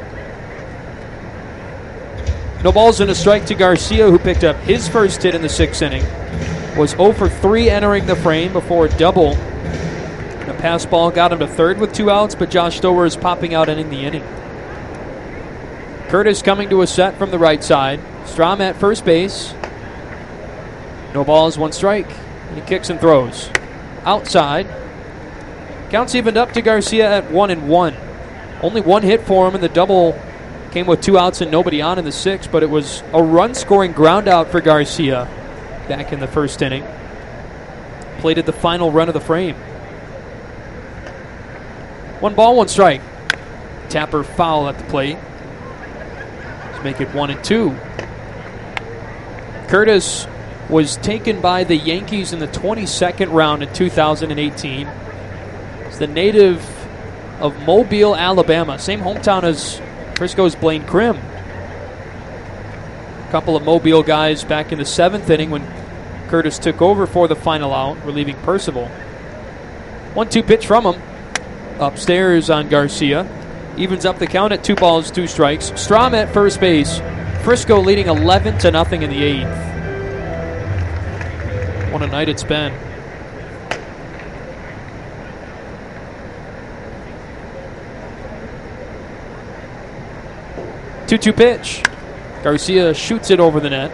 No balls and a strike to Garcia, who picked up his first hit in the sixth inning. Was oh for three entering the frame before a double. A pass ball got him to third with two outs, but Josh Stower is popping out ending the inning. Curtis coming to a set from the right side. Strom at first base. No balls, one strike. And he kicks and throws. Outside. Counts evened up to Garcia at one and one. Only one hit for him, and the double came with two outs and nobody on in the sixth, but it was a run-scoring ground out for Garcia back in the first inning. Plated the final run of the frame. One ball, one strike. Tapper foul at the plate. Let's make it one and two. Curtis was taken by the Yankees in the twenty-second round in two thousand eighteen. He's the native of Mobile, Alabama. Same hometown as Frisco's Blaine Krim. A couple of Mobile guys back in the seventh inning when Curtis took over for the final out, relieving Percival. one two pitch from him. Upstairs on Garcia. Evens up the count at two balls, two strikes. Strom at first base. Frisco leading eleven to nothing in the eighth. What a night it's been. two two pitch. Garcia shoots it over the net.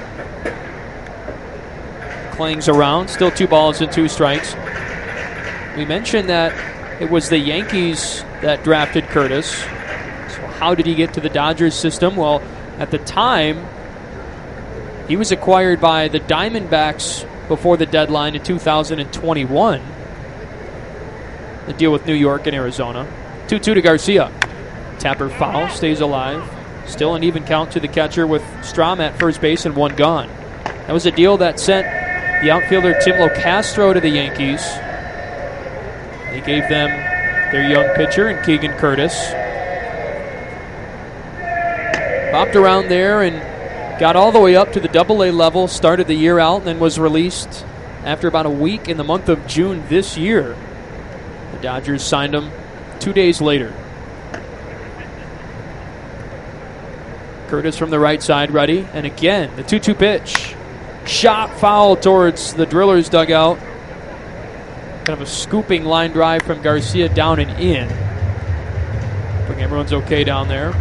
Clangs around. Still two balls and two strikes. We mentioned that it was the Yankees that drafted Curtis. So how did he get to the Dodgers system? Well, at the time, he was acquired by the Diamondbacks before the deadline in two thousand twenty-one. The deal with New York and Arizona. two two to Garcia. Tapper foul, stays alive. Still an even count to the catcher with Strom at first base and one gone. That was a deal that sent the outfielder Tim Locastro to the Yankees. They gave them their young pitcher in Keegan Curtis. Bopped around there and got all the way up to the double A level, started the year out, and then was released after about a week in the month of June this year. The Dodgers signed him two days later. Curtis from the right side, ready. And again, the two two pitch. Shot foul towards the Drillers dugout. Kind of a scooping line drive from Garcia down and in. Hoping everyone's okay down there.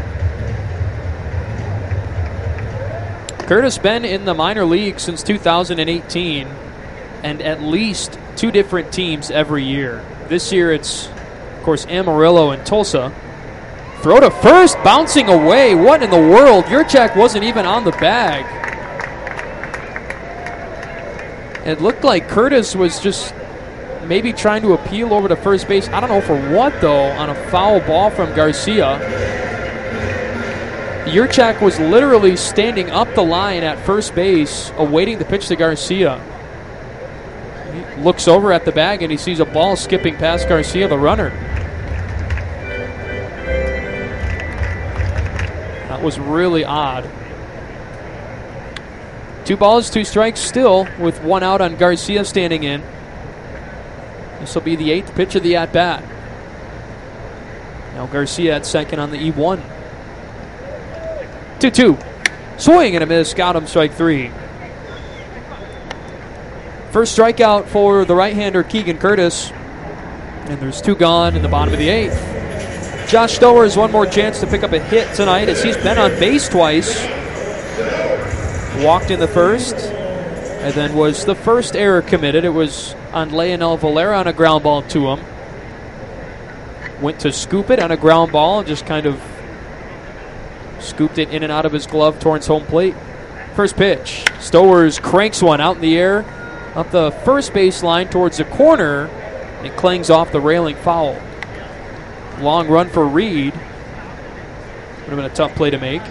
Curtis been in the minor league since two thousand eighteen, and at least two different teams every year. This year it's, of course, Amarillo and Tulsa. Throw to first, bouncing away. What in the world? Yurchak wasn't even on the bag. It looked like Curtis was just maybe trying to appeal over to first base. I don't know for what, though, on a foul ball from Garcia. Yurchak was literally standing up the line at first base, awaiting the pitch to Garcia. He looks over at the bag and he sees a ball skipping past Garcia, the runner. That was really odd. Two balls, two strikes still, with one out on Garcia standing in. This will be the eighth pitch of the at-bat. Now Garcia at second on the E one. two two. Swing and a miss. Got him, strike three. First strikeout for the right-hander Keegan Curtis. And there's two gone in the bottom of the eighth. Josh Stower has one more chance to pick up a hit tonight as he's been on base twice. Walked in the first, and then was the first error committed. It was on Leonel Valera on a ground ball to him. Went to scoop it on a ground ball and just kind of scooped it in and out of his glove towards home plate. First pitch. Stowers cranks one out in the air up the first base line towards the corner. It clings off the railing, foul. Long run for Reed. Would have been a tough play to make.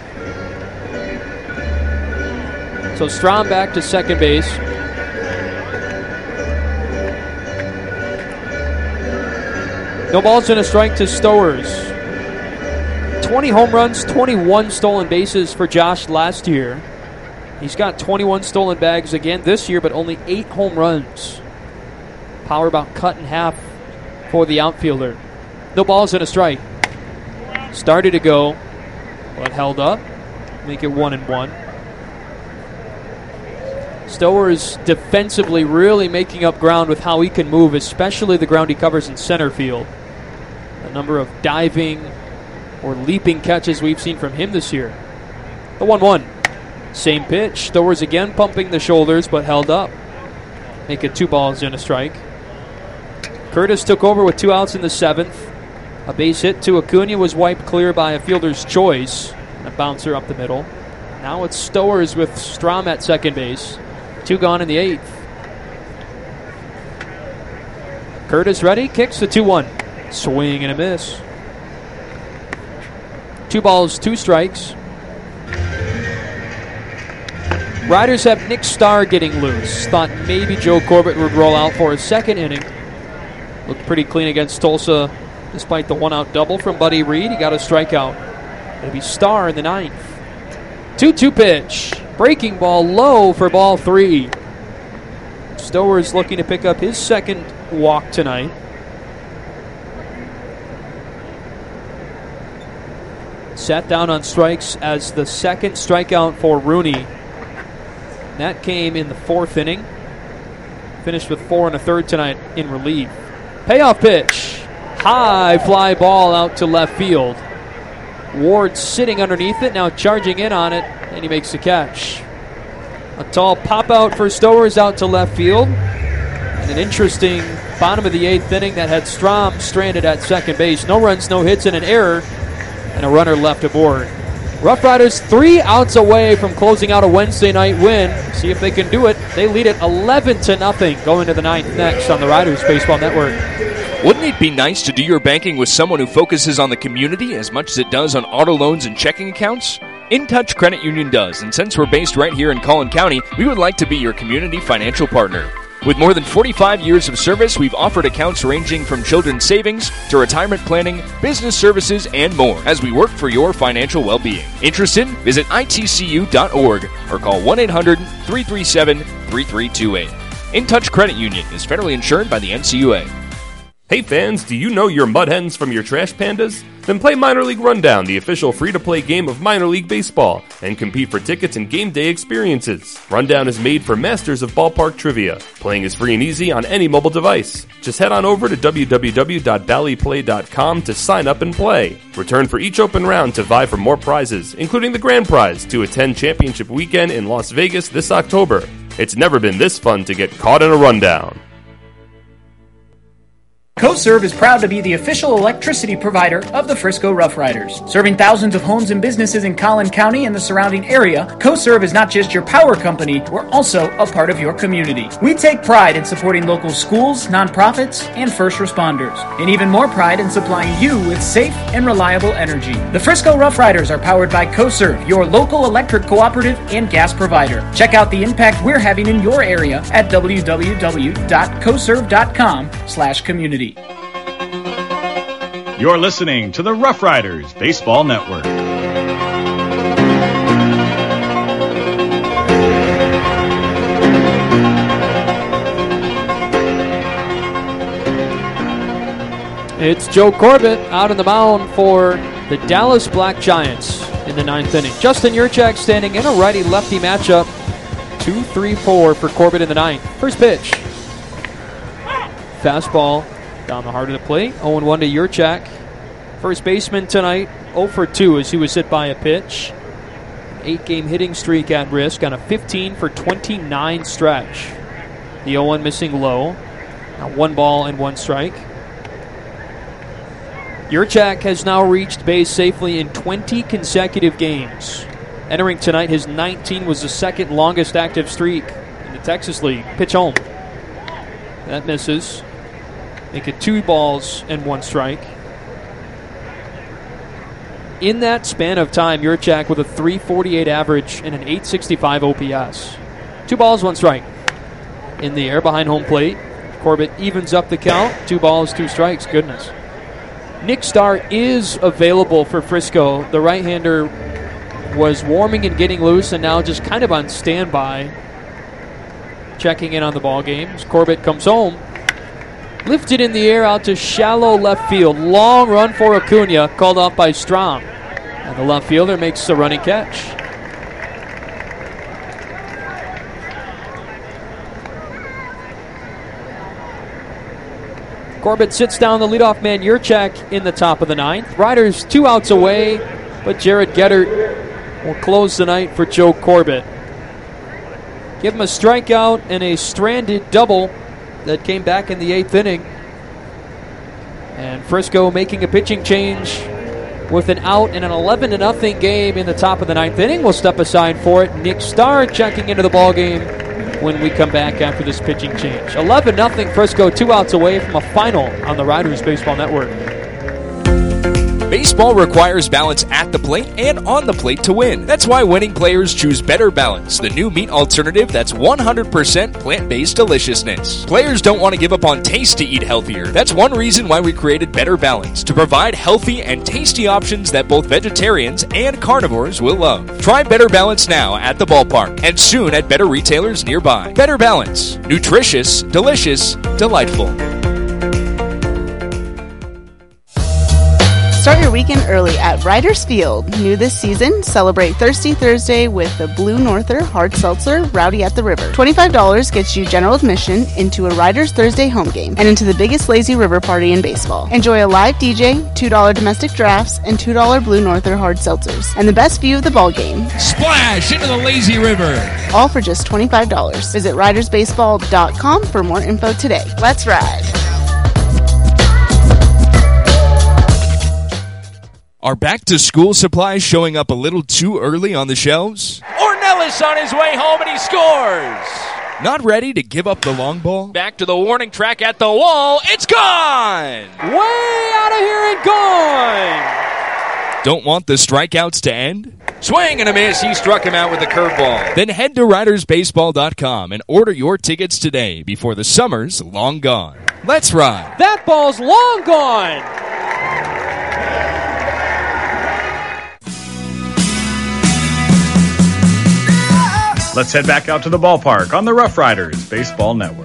So Strom back to second base. No balls and a strike to Stowers. twenty home runs, twenty-one stolen bases for Josh last year. He's got twenty-one stolen bags again this year, but only eight home runs. Power about cut in half for the outfielder. No balls and a strike. Started to go, but held up. Make it one and one. Stowers defensively really making up ground with how he can move, especially the ground he covers in center field. A number of diving or leaping catches we've seen from him this year. The one one. Same pitch. Stowers again pumping the shoulders, but held up. Make it two balls and a strike. Curtis took over with two outs in the seventh. A base hit to Acuna was wiped clear by a fielder's choice. A bouncer up the middle. Now it's Stowers with Strom at second base. Two gone in the eighth. Curtis ready, kicks the two one. Swing and a miss. Two balls, two strikes. Riders have Nick Starr getting loose. Thought maybe Joe Corbett would roll out for a second inning. Looked pretty clean against Tulsa despite the one-out double from Buddy Reed. He got a strikeout. Maybe Starr in the ninth. two two pitch. Breaking ball low for ball three. Stowers looking to pick up his second walk tonight. Sat down on strikes as the second strikeout for Rooney. That came in the fourth inning. Finished with four and a third tonight in relief. Payoff pitch. High fly ball out to left field. Ward sitting underneath it, now charging in on it, and he makes the catch. A tall pop out for Stowers out to left field. And an interesting bottom of the eighth inning that had Strom stranded at second base. No runs, no hits, and an error, and a runner left aboard. Rough Riders three outs away from closing out a Wednesday night win. See if they can do it. They lead it eleven to nothing going to the ninth next on the Riders Baseball Network. Wouldn't it be nice to do your banking with someone who focuses on the community as much as it does on auto loans and checking accounts? InTouch Credit Union does, and since we're based right here in Collin County, we would like to be your community financial partner. With more than forty-five years of service, we've offered accounts ranging from children's savings to retirement planning, business services, and more as we work for your financial well-being. Interested? Visit I T C U dot org or call one eight hundred, three three seven, three three two eight. InTouch Credit Union is federally insured by the N C U A. Hey fans, do you know your Mud Hens from your Trash Pandas? Then play Minor League Rundown, the official free-to-play game of minor league baseball, and compete for tickets and game day experiences. Rundown is made for masters of ballpark trivia. Playing is free and easy on any mobile device. Just head on over to w w w dot valley play dot com to sign up and play. Return for each open round to vie for more prizes, including the grand prize to attend championship weekend in Las Vegas this October. It's never been this fun to get caught in a rundown. CoServe is proud to be the official electricity provider of the Frisco Rough Riders. Serving thousands of homes and businesses in Collin County and the surrounding area, CoServe is not just your power company, we're also a part of your community. We take pride in supporting local schools, nonprofits, and first responders, and even more pride in supplying you with safe and reliable energy. The Frisco Rough Riders are powered by CoServe, your local electric cooperative and gas provider. Check out the impact we're having in your area at w w w dot co serve dot com slash community. You're listening to the Rough Riders Baseball Network. It's Joe Corbett out on the mound for the Dallas Black Giants in the ninth inning. Justin Yurchak standing in a righty-lefty matchup. two three four for Corbett in the ninth. First pitch. Fastball down the heart of the plate. oh one to Yurchak. First baseman tonight, oh for two as he was hit by a pitch. Eight-game hitting streak at risk on a fifteen for twenty-nine stretch. The oh one missing low. Now one ball and one strike. Yurchak has now reached base safely in twenty consecutive games. Entering tonight, his nineteen was the second longest active streak in the Texas League. Pitch home. That misses. Make it two balls and one strike. In that span of time, Yurchak with a three forty-eight average and an eight sixty-five O P S. Two balls, one strike. In the air behind home plate. Corbett evens up the count. Two balls, two strikes. Goodness. Nick Starr is available for Frisco. The right-hander was warming and getting loose and now just kind of on standby. Checking in on the ball game. As Corbett comes home. Lifted in the air out to shallow left field. Long run for Acuna, called off by Strom. And the left fielder makes the running catch. Corbett sits down the leadoff man Yurchak in the top of the ninth. Riders two outs away, but Jared Gettert will close the night for Joe Corbett. Give him a strikeout and a stranded double that came back in the eighth inning. And Frisco making a pitching change with an out in an eleven to nothing game in the top of the ninth inning. We'll step aside for it. Nick Starr checking into the ball game when we come back after this pitching change. eleven nothing Frisco, two outs away from a final on the Riders Baseball Network. Baseball requires balance at the plate and on the plate to win. That's why winning players choose Better Balance, the new meat alternative that's one hundred percent plant-based deliciousness. Players don't want to give up on taste to eat healthier. That's one reason why we created Better Balance, to provide healthy and tasty options that both vegetarians and carnivores will love. Try Better Balance now at the ballpark and soon at better retailers nearby. Better Balance. Nutritious, delicious, delightful. Start your weekend early at Riders Field. New this season, celebrate Thirsty Thursday with the Blue Norther Hard Seltzer Rowdy at the River. twenty-five dollars gets you general admission into a Riders Thursday home game and into the biggest lazy river party in baseball. Enjoy a live D J, two dollars domestic drafts, and two dollars Blue Norther Hard Seltzers, and the best view of the ball game. Splash into the lazy river. All for just twenty-five dollars. Visit riders baseball dot com for more info today. Let's ride. Are back-to-school supplies showing up a little too early on the shelves? Ornelas on his way home, and he scores! Not ready to give up the long ball? Back to the warning track at the wall. It's gone! Way out of here and gone! Don't want the strikeouts to end? Swing and a miss. He struck him out with a curveball. Then head to riders baseball dot com and order your tickets today before the summer's long gone. Let's ride. That ball's long gone! Let's head back out to the ballpark on the Rough Riders Baseball Network.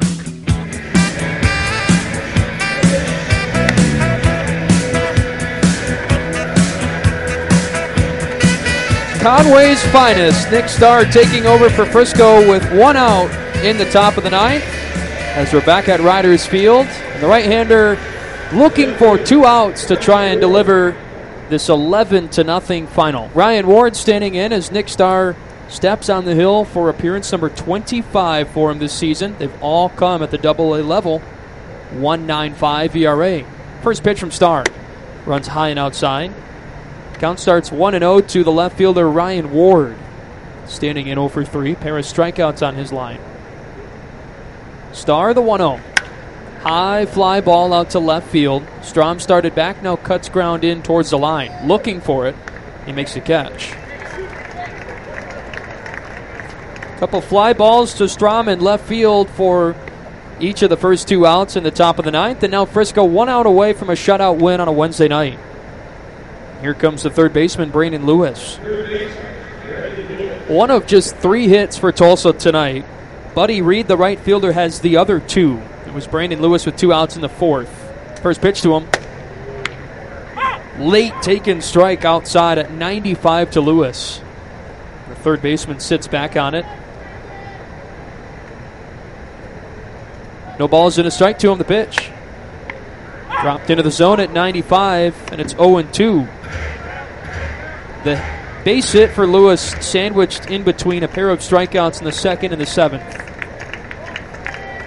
Conway's finest, Nick Starr taking over for Frisco with one out in the top of the ninth as we're back at Riders Field. And the right-hander looking for two outs to try and deliver this eleven to nothing final. Ryan Ward standing in as Nick Starr steps on the hill for appearance number twenty-five for him this season. They've all come at the double A level. one point nine five E R A. First pitch from Starr. Runs high and outside. Count starts one and oh to the left fielder Ryan Ward. Standing in oh for three. Pair of strikeouts on his line. Starr the one oh. High fly ball out to left field. Strom started back, now cuts ground in towards the line. Looking for it. He makes the catch. Couple fly balls to Strom in left field for each of the first two outs in the top of the ninth. And now Frisco one out away from a shutout win on a Wednesday night. Here comes the third baseman, Brandon Lewis. One of just three hits for Tulsa tonight. Buddy Reed, the right fielder, has the other two. It was Brandon Lewis with two outs in the fourth. First pitch to him. Late taken strike outside at ninety-five to Lewis. The third baseman sits back on it. No balls in a strike to him, the pitch. Dropped into the zone at ninety-five, and it's oh and two. The base hit for Lewis sandwiched in between a pair of strikeouts in the second and the seventh.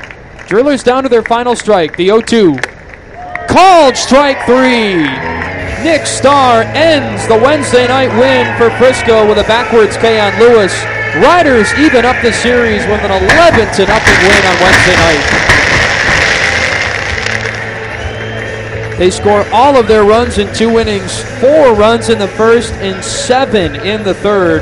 Drillers down to their final strike, the oh two. Called strike three. Nick Starr ends the Wednesday night win for Frisco with a backwards K on Lewis. Riders even up the series with an eleven to nothing win on Wednesday night. They score all of their runs in two innings, four runs in the first and seven in the third.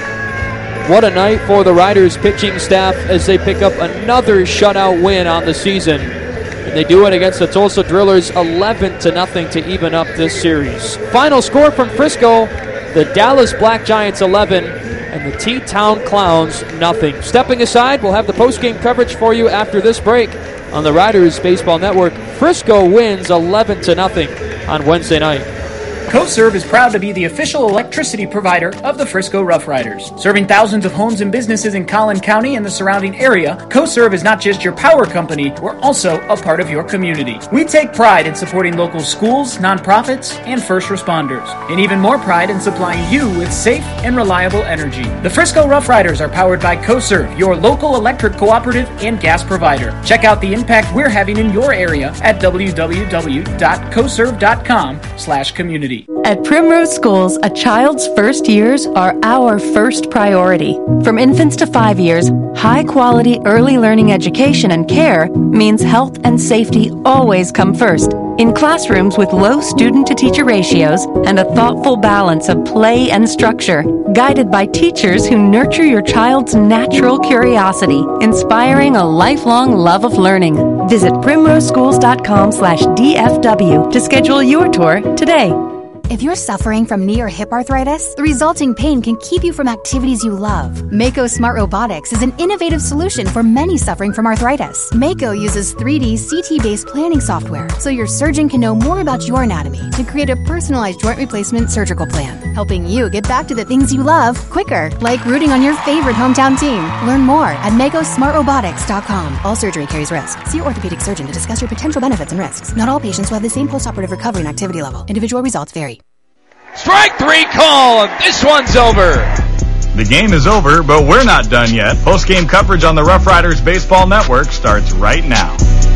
What a night for the Riders pitching staff as they pick up another shutout win on the season. And they do it against the Tulsa Drillers, eleven to nothing to even up this series. Final score from Frisco, the Dallas Black Giants eleven and the T-Town Clowns nothing. Stepping aside, we'll have the post-game coverage for you after this break on the Riders Baseball Network. Frisco wins eleven to nothing on Wednesday night. CoServe is proud to be the official electricity provider of the Frisco Rough Riders. Serving thousands of homes and businesses in Collin County and the surrounding area, CoServe is not just your power company, we're also a part of your community. We take pride in supporting local schools, nonprofits, and first responders, and even more pride in supplying you with safe and reliable energy. The Frisco Rough Riders are powered by CoServe, your local electric cooperative and gas provider. Check out the impact we're having in your area at w w w dot coserve dot com slash community. At Primrose Schools, a child's first years are our first priority. From infants to five years, high-quality early learning education and care means health and safety always come first. In classrooms with low student-to-teacher ratios and a thoughtful balance of play and structure, guided by teachers who nurture your child's natural curiosity, inspiring a lifelong love of learning. Visit primrose schools dot com slash D F W to schedule your tour today. If you're suffering from knee or hip arthritis, the resulting pain can keep you from activities you love. Mako Smart Robotics is an innovative solution for many suffering from arthritis. Mako uses three D C T-based planning software, so your surgeon can know more about your anatomy to create a personalized joint replacement surgical plan, helping you get back to the things you love quicker, like rooting on your favorite hometown team. Learn more at mako smart robotics dot com. All surgery carries risk. See your orthopedic surgeon to discuss your potential benefits and risks. Not all patients will have the same postoperative recovery and activity level. Individual results vary. Strike three call, and this one's over. The game is over, but we're not done yet. Post-game coverage on the Rough Riders Baseball Network starts right now.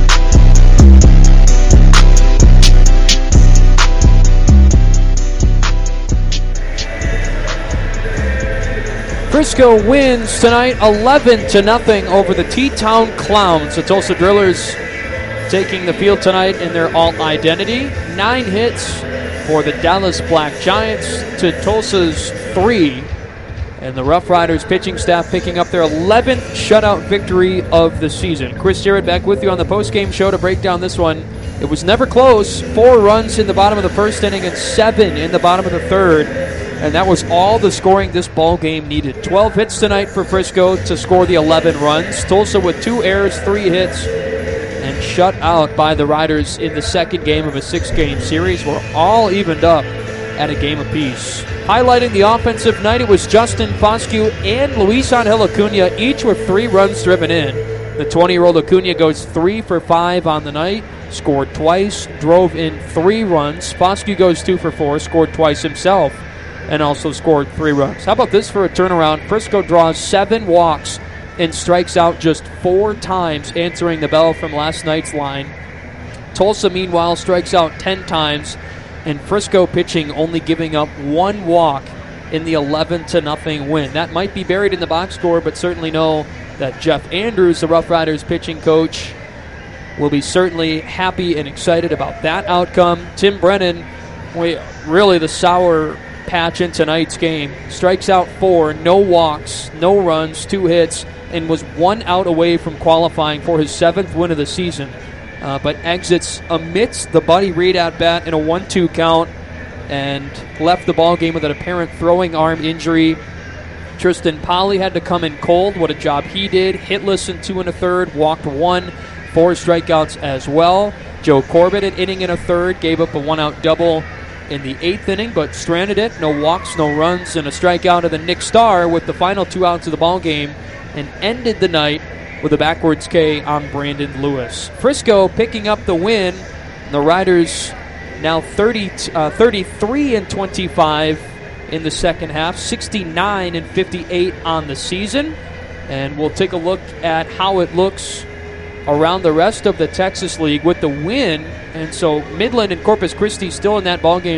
Frisco wins tonight eleven to nothing over the T-Town Clowns. The Tulsa Drillers taking the field tonight in their alt-identity. Nine hits for the Dallas Black Giants to Tulsa's three. And the Rough Riders pitching staff picking up their eleventh shutout victory of the season. Chris Jarrett back with you on the postgame show to break down this one. It was never close. Four runs in the bottom of the first inning and seven in the bottom of the third. And that was all the scoring this ball game needed. twelve hits tonight for Frisco to score the eleven runs. Tulsa with two errors, three hits, and shut out by the Riders in the second game of a six-game series. We're all evened up at a game apiece. Highlighting the offensive night, it was Justin Foscue and Luis Angel Acuna, each with three runs driven in. The twenty-year-old Acuna goes three for five on the night, scored twice, drove in three runs. Foscue goes two for four, scored twice himself, and also scored three runs. How about this for a turnaround? Frisco draws seven walks and strikes out just four times, answering the bell from last night's line. Tulsa, meanwhile, strikes out ten times, and Frisco pitching only giving up one walk in the eleven to nothing win. That might be buried in the box score, but certainly know that Jeff Andrews, the Rough Riders pitching coach, will be certainly happy and excited about that outcome. Tim Brennan, we, really the sour patch in tonight's game. Strikes out four, no walks, no runs, two hits, and was one out away from qualifying for his seventh win of the season. Uh, but exits amidst the Buddy Reed at-bat in a one two count and left the ball game with an apparent throwing arm injury. Tristan Polly had to come in cold. What a job he did. Hitless in two and a third, walked one, four strikeouts as well. Joe Corbett, an inning and a third, gave up a one-out double in the eighth inning, but stranded it. No walks, no runs, and a strikeout of the Nick Starr with the final two outs of the ball game, and ended the night with a backwards K on Brandon Lewis. Frisco picking up the win. The Riders now thirty, uh, thirty-three and twenty-five in the second half, sixty-nine and fifty-eight on the season. And we'll take a look at how it looks around the rest of the Texas League with the win. And so Midland and Corpus Christi still in that ball game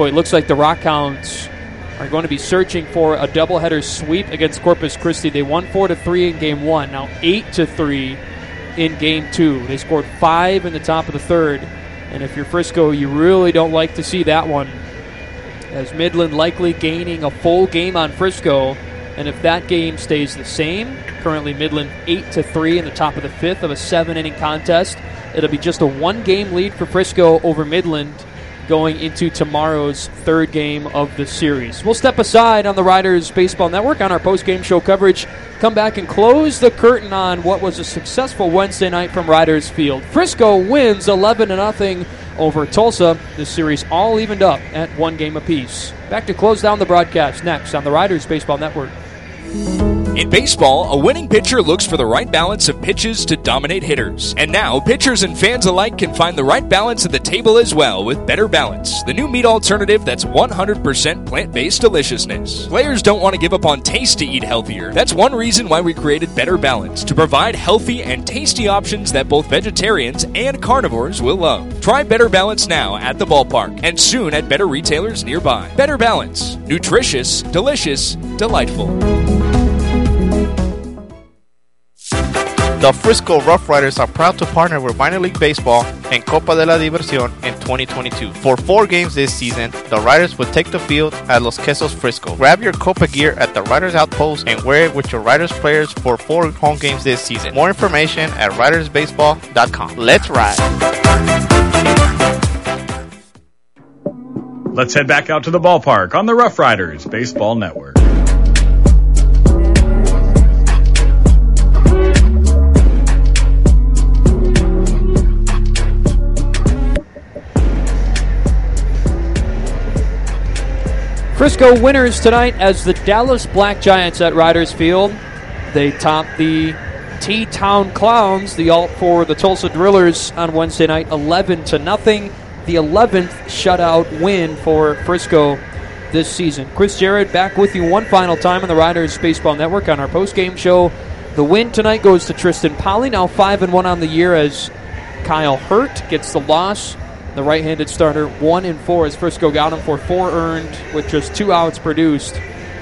Boy, it looks like the Rockhounds are going to be searching for a doubleheader sweep against Corpus Christi. They won four to three in game one, now eight to three in game two. They scored five in the top of the third. And if you're Frisco, you really don't like to see that one, as Midland likely gaining a full game on Frisco. And if that game stays the same, currently Midland eight to three in the top of the fifth of a seven-inning contest, it'll be just a one-game lead for Frisco over Midland going into tomorrow's third game of the series. We'll step aside on the Riders Baseball Network on our post-game show coverage. Come back and close the curtain on what was a successful Wednesday night from Riders Field. Frisco wins eleven to nothing over Tulsa. This series all evened up at one game apiece. Back to close down the broadcast next on the Riders Baseball Network. In baseball, a winning pitcher looks for the right balance of pitches to dominate hitters. And now, pitchers and fans alike can find the right balance at the table as well with Better Balance, the new meat alternative that's one hundred percent plant-based deliciousness. Players don't want to give up on taste to eat healthier. That's one reason why we created Better Balance, to provide healthy and tasty options that both vegetarians and carnivores will love. Try Better Balance now at the ballpark and soon at better retailers nearby. Better Balance. Nutritious, delicious, delightful. The Frisco Rough Riders are proud to partner with Minor League Baseball and Copa de la Diversión in twenty twenty-two. For four games this season, the Riders will take the field at Los Quesos Frisco. Grab your Copa gear at the Riders Outpost and wear it with your Riders players for four home games this season. More information at riders baseball dot com. Let's ride! Let's head back out to the ballpark on the Rough Riders Baseball Network. Frisco winners tonight as the Dallas Black Giants at Riders Field. They topped the T-Town Clowns, the alt for the Tulsa Drillers, on Wednesday night, eleven to nothing. The eleventh shutout win for Frisco this season. Chris Jarrett back with you one final time on the Riders Baseball Network on our post-game show. The win tonight goes to Tristan Polley, now five and one on the year, as Kyle Hurt gets the loss. The right-handed starter, one and four, as Frisco got him for four earned with just two outs produced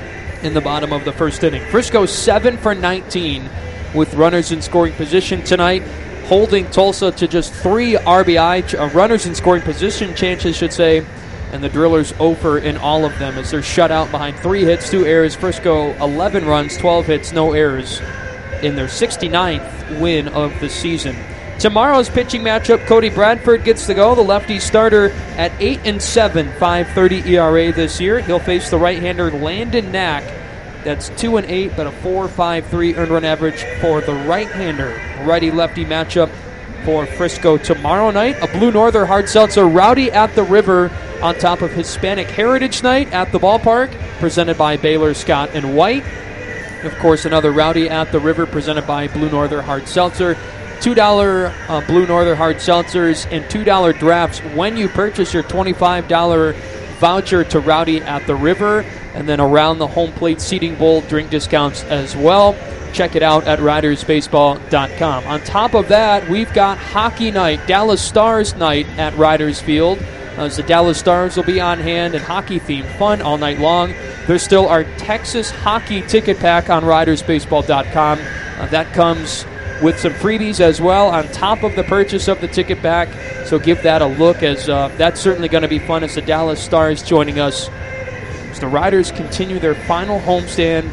in the bottom of the first inning. Frisco seven for nineteen with runners in scoring position tonight, holding Tulsa to just three R B I, uh, runners in scoring position chances, should say, and the Drillers zero for in all of them as they're shut out behind three hits, two errors. Frisco eleven runs, twelve hits, no errors in their sixty-ninth win of the season. Tomorrow's pitching matchup, Cody Bradford gets the go, the lefty starter at eight and seven, five thirty E R A this year. He'll face the right-hander Landon Knack. That's two and eight, but a four point five three earned run average for the right-hander. Righty-lefty matchup for Frisco tomorrow night. A Blue Northern hard seltzer, Rowdy at the River, on top of Hispanic Heritage Night at the ballpark, presented by Baylor Scott and White. Of course, another Rowdy at the River presented by Blue Northern hard seltzer. two dollars uh, Blue Northern hard seltzers and two dollars drafts when you purchase your twenty-five dollars voucher to Rowdy at the River, and then around the home plate seating bowl drink discounts as well. Check it out at riders baseball dot com. On top of that, we've got hockey night, Dallas Stars night at Riders Field, as the Dallas Stars will be on hand and hockey-themed fun all night long. There's still our Texas hockey ticket pack on riders baseball dot com. Uh, that comes with some freebies as well on top of the purchase of the ticket back. So give that a look, as uh, that's certainly going to be fun as the Dallas Stars joining us as the Riders continue their final homestand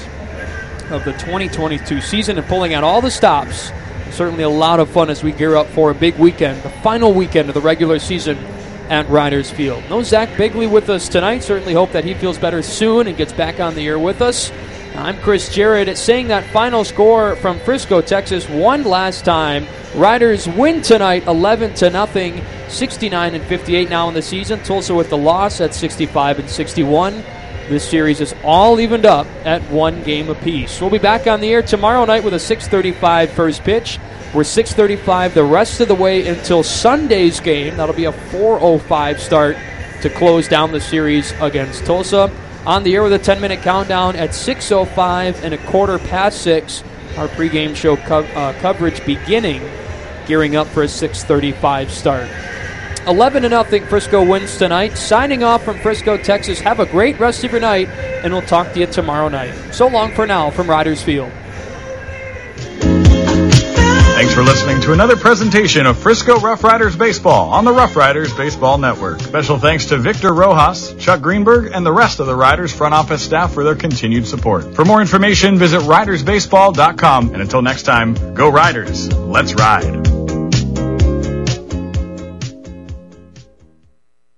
of the twenty twenty-two season and pulling out all the stops. Certainly a lot of fun as we gear up for a big weekend, the final weekend of the regular season at Riders Field. No Zach Bigley with us tonight. Certainly hope that he feels better soon and gets back on the air with us. I'm Chris Jarrett, saying that final score from Frisco, Texas, one last time. Riders win tonight eleven to nothing, sixty-nine and fifty-eight now in the season. Tulsa with the loss at sixty-five and sixty-one. This series is all evened up at one game apiece. We'll be back on the air tomorrow night with a six thirty-five first pitch. We're six thirty-five the rest of the way until Sunday's game. That'll be a four oh five start to close down the series against Tulsa. On the air with a ten-minute countdown at six oh five and a quarter past six. Our pregame show co- uh, coverage beginning, gearing up for a six thirty-five start. eleven to nothing, Frisco wins tonight. Signing off from Frisco, Texas. Have a great rest of your night, and we'll talk to you tomorrow night. So long for now from Riders Field. Thanks for listening to another presentation of Frisco Rough Riders Baseball on the Rough Riders Baseball Network. Special thanks to Victor Rojas, Chuck Greenberg, and the rest of the Riders front office staff for their continued support. For more information, visit riders baseball dot com. And until next time, go Riders. Let's ride.